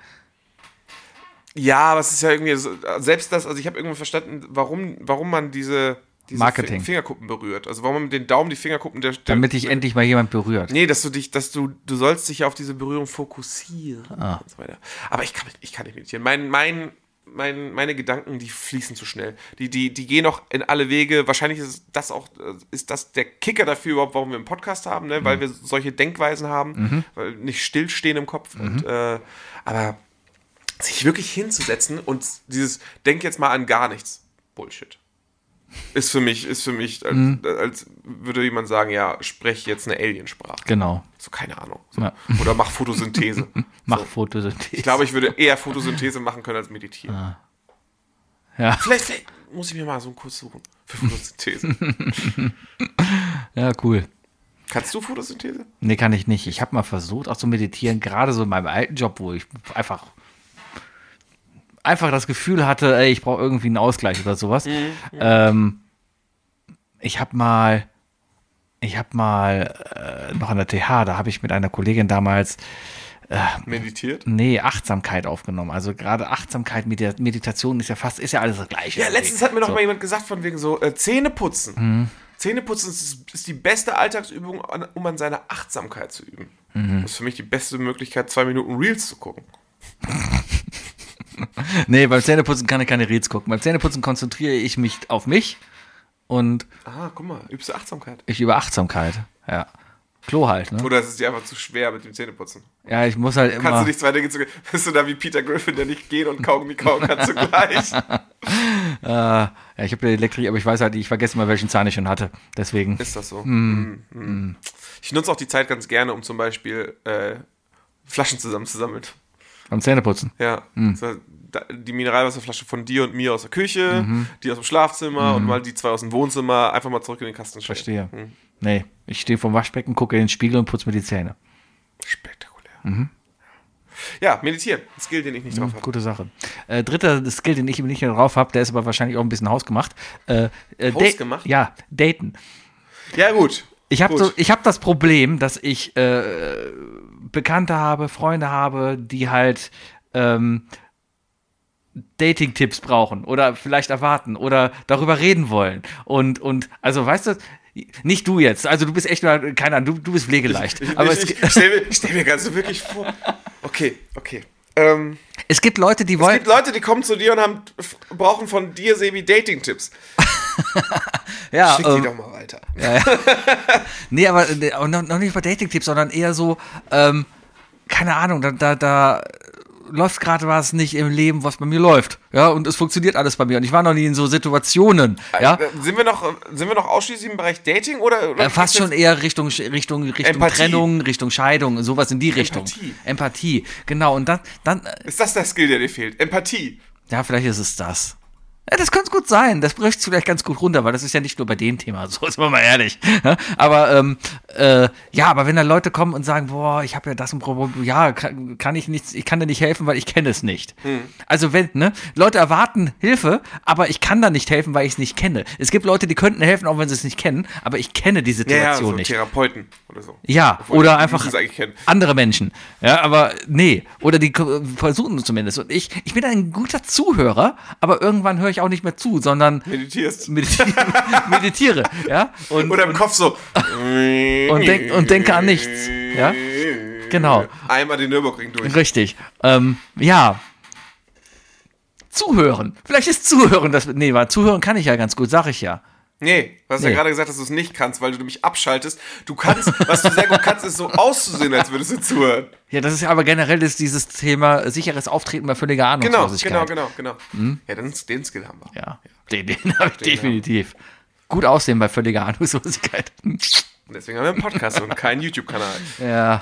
Ja, aber es ist ja irgendwie, so, selbst das, also ich habe irgendwann verstanden, warum, warum man diese, diese Marketing. Fi- Fingerkuppen berührt. Also warum man mit den Daumen die Fingerkuppen, der, der Damit dich endlich mal jemand berührt. Nee, dass du dich, dass du, du sollst dich ja auf diese Berührung fokussieren Ah. und so weiter. Aber ich kann, nicht- ich kann nicht meditieren. Mein, mein, mein, meine Gedanken, die fließen zu schnell. Die, die, die gehen noch in alle Wege. Wahrscheinlich ist das auch, ist das der Kicker dafür überhaupt, warum wir einen Podcast haben, ne? Weil wir solche Denkweisen haben, weil nicht stillstehen im Kopf. Und, äh, aber sich wirklich hinzusetzen und dieses, denk jetzt mal an gar nichts. Bullshit. Ist für mich, ist für mich, als, als würde jemand sagen, ja, sprech jetzt eine Aliensprache. Genau. So, keine Ahnung. So. Ja. Oder mach Photosynthese. Mach So. Photosynthese. Ich glaube, ich würde eher Photosynthese machen können als meditieren. Ja. Vielleicht, vielleicht muss ich mir mal so einen Kurs suchen für Photosynthese. Ja, cool. Kannst du Photosynthese? Nee, kann ich nicht. Ich habe mal versucht, auch zu meditieren, gerade so in meinem alten Job, wo ich einfach einfach das Gefühl hatte, ey, ich brauche irgendwie einen Ausgleich oder sowas. Mhm. Ähm, ich habe mal, ich habe mal äh, noch an der T H, da habe ich mit einer Kollegin damals Meditiert? Nee, Achtsamkeit aufgenommen. Also gerade Achtsamkeit, Medi- Meditation ist ja fast, ist ja alles das Gleiche. Ja, letztens hat mir noch So. mal jemand gesagt, von wegen so, äh, Zähne putzen. Zähne putzen ist, ist die beste Alltagsübung, an, um an seiner Achtsamkeit zu üben. Das ist für mich die beste Möglichkeit, zwei Minuten Reels zu gucken. Nee, beim Zähneputzen kann ich keine Reels gucken. Beim Zähneputzen konzentriere ich mich auf mich und Ah, guck mal, übst du Achtsamkeit? ich über Achtsamkeit. Ja. Klo halt, ne? Oder ist es dir einfach zu schwer mit dem Zähneputzen? Ja, ich muss halt Kannst immer. du nicht zwei Dinge zu... Bist du da wie Peter Griffin, der nicht gehen und Kaugummi kauen kann zugleich? Äh, ja, ich habe ja Elektrik, aber ich weiß halt, ich vergesse mal, welchen Zahn ich schon hatte. Deswegen. Ist das so? Mm. Mm. Ich nutze auch die Zeit ganz gerne, um zum Beispiel äh, Flaschen zusammenzusammeln. Beim Zähneputzen. Ja, so, da, die Mineralwasserflasche von dir und mir aus der Küche, die aus dem Schlafzimmer und mal die zwei aus dem Wohnzimmer, einfach mal zurück in den Kasten stellen. Verstehe. Hm. Nee, ich stehe vorm Waschbecken, gucke in den Spiegel und putze mir die Zähne. Spektakulär. Ja, meditieren. Ein Skill, den ich nicht drauf habe. Gute Sache. Äh, dritter Skill, den ich nicht mehr drauf habe, der ist aber wahrscheinlich auch ein bisschen hausgemacht. Äh, äh, Hausgemacht? Da- ja, daten. Ja, gut. Ich habe Gut. so, ich hab das Problem, dass ich äh, Bekannte habe, Freunde habe, die halt ähm, Dating-Tipps brauchen oder vielleicht erwarten oder darüber reden wollen. Und, und also weißt du, nicht du jetzt, also du bist echt, nur- keine Ahnung, du, du bist pflegeleicht. Ich, aber ich, es, ich, ich stelle mir, stell mir ganz so wirklich vor. Okay, okay. Ähm, es gibt Leute, die es wollen. gibt Leute, die kommen zu dir und haben, brauchen von dir, Sebi, Dating-Tipps. Ja, Schick die ähm, doch mal weiter. Nee, aber äh, auch noch, noch nicht über Dating-Tipps, sondern eher so, ähm, keine Ahnung, da, da, da läuft gerade was nicht im Leben, was bei mir läuft. Ja, und es funktioniert alles bei mir. Und ich war noch nie in so Situationen. Ja, Äh, Sind wir noch, sind wir noch ausschließlich im Bereich Dating oder? oder äh, fast geht's schon eher Richtung, Richtung, Richtung Empathie. Trennung, Richtung Scheidung, sowas in die Richtung. Empathie. Empathie, genau. Und dann, dann, äh, jetzt- Ist das der Skill, der dir fehlt? Empathie. ja, vielleicht ist es das. Ja, das könnte gut sein. Das bricht vielleicht ganz gut runter, weil das ist ja nicht nur bei dem Thema so, ist man mal ehrlich. Ja, aber ähm, äh, ja, aber wenn da Leute kommen und sagen, boah, ich habe ja das ein Problem, ja, kann, kann ich nichts, ich kann dir nicht helfen, weil ich kenne es nicht. Hm. Also wenn, ne, Leute erwarten Hilfe, aber ich kann da nicht helfen, weil ich es nicht kenne. Es gibt Leute, die könnten helfen, auch wenn sie es nicht kennen, aber ich kenne die Situation ja, ja, so nicht. Therapeuten oder so. Ja, Obwohl oder die einfach müssen es eigentlich kennen. andere Menschen. Ja, aber nee, oder die ko- versuchen es zumindest. Und ich, ich bin ein guter Zuhörer, aber irgendwann höre ich auch nicht mehr zu, sondern Meditierst. meditiere, meditiere, ja. Und, Oder im und, Kopf so. und, denk, und denke an nichts, ja. Genau. Einmal den Nürburgring durch. Richtig. Ähm, ja. Zuhören. Vielleicht ist Zuhören das. Nee, weil Zuhören kann ich ja ganz gut, sag ich ja. Nee, du hast Nee. ja gerade gesagt, dass du es nicht kannst, weil du mich abschaltest. Du kannst, was du sehr gut kannst, ist so auszusehen, als würdest du zuhören. Ja, das ist ja aber generell ist dieses Thema sicheres Auftreten bei völliger Genau, Ahnungslosigkeit. genau, genau, genau. Ja, dann den Skill haben wir. Ja, den, den habe ich definitiv. Gut aussehen bei völliger Ahnungslosigkeit. Und deswegen haben wir einen Podcast und keinen YouTube-Kanal. Ja,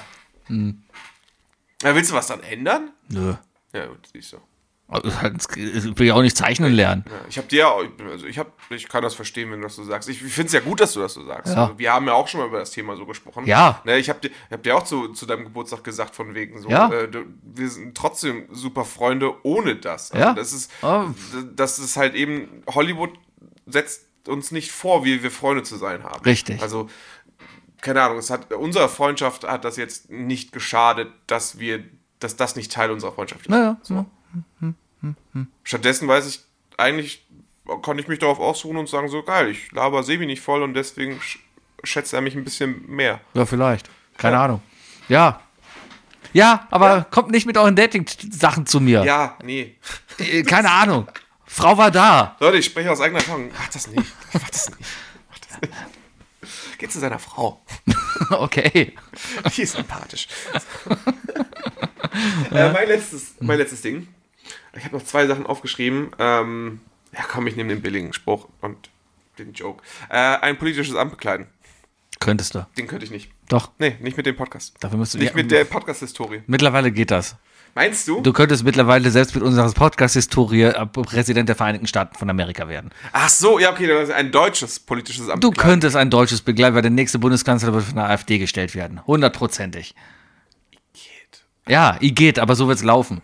Ja, willst du was dann ändern? nö. Ja, gut, siehst du. Also, das will ich auch nicht zeichnen lernen. Ja, ich habe dir ja, also ich, hab, ich kann das verstehen, wenn du das so sagst. Ich finde es ja gut, dass du das so sagst. Ja. Also wir haben ja auch schon mal über das Thema so gesprochen. Ja. Ne, ich habe dir, ich hab dir auch zu, zu deinem Geburtstag gesagt, von wegen so, Ja. äh, du, wir sind trotzdem super Freunde ohne das. Also Ja. Das ist, Oh. das ist halt eben, Hollywood setzt uns nicht vor, wie wir Freunde zu sein haben. Richtig. Also, keine Ahnung, es hat, unserer Freundschaft hat das jetzt nicht geschadet, dass wir, dass das nicht Teil unserer Freundschaft ist. Naja, So. Stattdessen weiß ich, eigentlich kann ich mich darauf ausruhen und sagen, so geil, ich laber Sebi nicht voll und deswegen sch- schätzt er mich ein bisschen mehr. ja, vielleicht. Keine Ja. Ahnung. Ja. Ja, aber kommt nicht mit euren Dating-Sachen zu mir. Ja, nee. Äh, Keine Ahnung. Frau war da. Leute, ich spreche aus eigener Erfahrung. Mach das nicht. Mach das nicht. Mach das nicht. Geh zu seiner Frau. Okay. Die ist sympathisch. äh, mein, letztes, mein letztes Ding. Ich habe noch zwei Sachen aufgeschrieben. Ähm, ja, komm, ich nehme den billigen Spruch und den Joke. Äh, ein politisches Amt bekleiden. Könntest du. Den könnte ich nicht. Doch. Nee, nicht mit dem Podcast. Dafür musst du Nicht ja, mit der Podcast-Historie. Mittlerweile geht das. Meinst du? Du könntest mittlerweile selbst mit unserer Podcast-Historie äh, Präsident der Vereinigten Staaten von Amerika werden. Ach so, ja, okay, das ist ein deutsches politisches Amt. Du bekleiden. könntest ein deutsches begleiten, weil der nächste Bundeskanzler wird von der AfD gestellt werden. Hundertprozentig. Geht. Ja, I geht, aber so wird's laufen.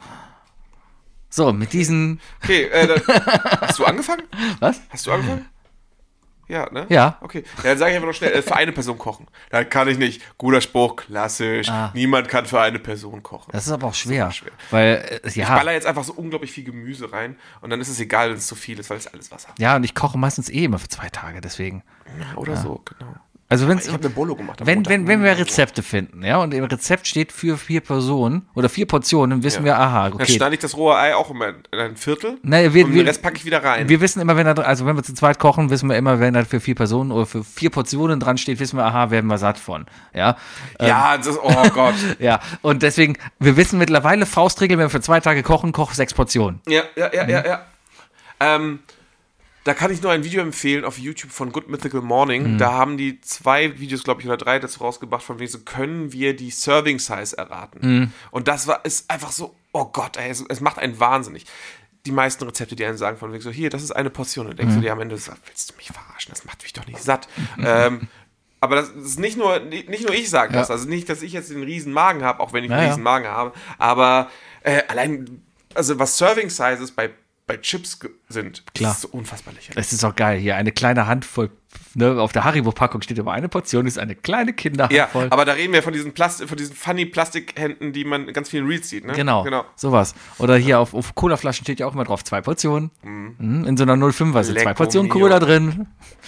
So, mit diesen. Okay, äh, dann, hast du angefangen? Was? Hast du angefangen? Ja, ne? Ja. Okay, ja, dann sage ich einfach noch schnell, äh, für eine Person kochen. Da kann ich nicht. Guter Spruch, klassisch. Ah. Niemand kann für eine Person kochen. Das ist aber auch schwer. schwer. Weil, äh, Ich ja. baller jetzt einfach so unglaublich viel Gemüse rein und dann ist es egal, wenn es zu viel ist, weil es alles Wasser hat. Ja, und ich koche meistens eh immer für zwei Tage, deswegen. Oder so, genau. Also wenn's, Ich habe eine Bolo gemacht. am wenn, Montag. wenn, wenn wir Rezepte finden, ja, und im Rezept steht für vier Personen oder vier Portionen, dann wissen wir, aha, Dann okay. schneide ich das rohe Ei auch immer in ein Viertel Naja, wir, und wir, den Rest packe ich wieder rein. wir wissen immer, wenn da, also wenn wir zu zweit kochen, wissen wir immer, wenn da für vier Personen oder für vier Portionen dran steht, wissen wir, aha, werden wir satt von. Ja, ja, das, oh Gott. ja. Und deswegen, wir wissen mittlerweile, Faustregel, wenn wir für zwei Tage kochen, koch sechs Portionen. Ja, ja, ja, ja, ja. Ähm, da kann ich nur ein Video empfehlen auf YouTube von Good Mythical Morning. Da haben die zwei Videos, glaube ich, oder drei dazu rausgebracht, von wegen so, können wir die Serving Size erraten. Und das war, ist einfach so, oh Gott, ey, es, es macht einen wahnsinnig. Die meisten Rezepte, die einen sagen, von wegen so, hier, das ist eine Portion. Und denkst du dir am Ende, so, willst du mich verarschen? Das macht mich doch nicht satt. ähm, aber das ist nicht nur, nicht nur ich sage das. Also nicht, dass ich jetzt den riesen Magen habe, auch wenn ich Ja, einen ja. riesen Magen habe. Aber äh, allein, also was Serving Sizes bei bei Chips ge- sind. Klar. Das ist so unfassbar lächerlich. Das ist auch geil. Hier eine kleine Handvoll, ne, auf der Haribo-Packung steht immer eine Portion, ist eine kleine Ja, Kinderhandvoll. aber da reden wir von diesen Plastik, von diesen funny Plastikhänden, die man in ganz vielen Reels sieht, ne? Genau, genau. sowas. Oder hier auf, auf Colaflaschen steht ja auch immer drauf, zwei Portionen. Mhm. In so einer null Komma fünfer sind zwei Lecco Portionen mio. Cola drin.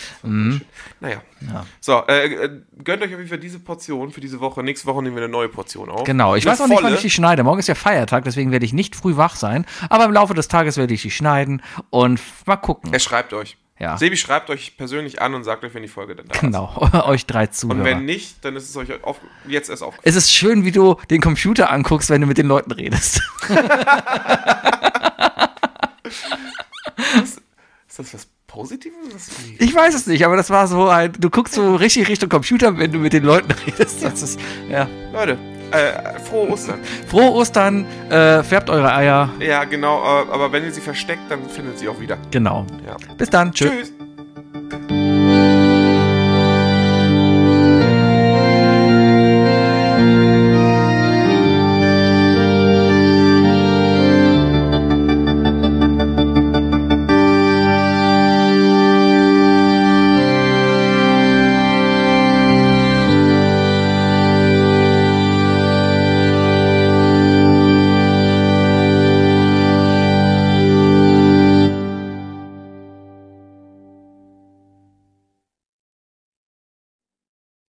Naja. So, äh, äh, gönnt euch auf jeden Fall diese Portion für diese Woche. Nächste Woche nehmen wir eine neue Portion auf. Genau, ich Eine weiß auch nicht, wann volle. ich die schneide. Morgen ist ja Feiertag, deswegen werde ich nicht früh wach sein. Aber im Laufe des Tages werde ich die schneiden und mal gucken. Er schreibt euch. Ja. Sebi schreibt euch persönlich an und sagt euch, wenn die Folge denn da ist. Genau, euch drei Zuhörer. Und wenn nicht, dann ist es euch auf, jetzt erst aufgefallen. Es ist schön, wie du den Computer anguckst, wenn du mit den Leuten redest. Ist das was Positives? Oder was Ich weiß es nicht, aber das war so ein, du guckst so richtig Richtung Computer, wenn du mit den Leuten redest. Das ist, ja. Leute, Äh, frohe Ostern. Frohe Ostern, äh, färbt eure Eier. Ja, genau, äh, aber wenn ihr sie versteckt, dann findet sie auch wieder. Genau. Ja. Bis dann. Tschüss. Tschüss.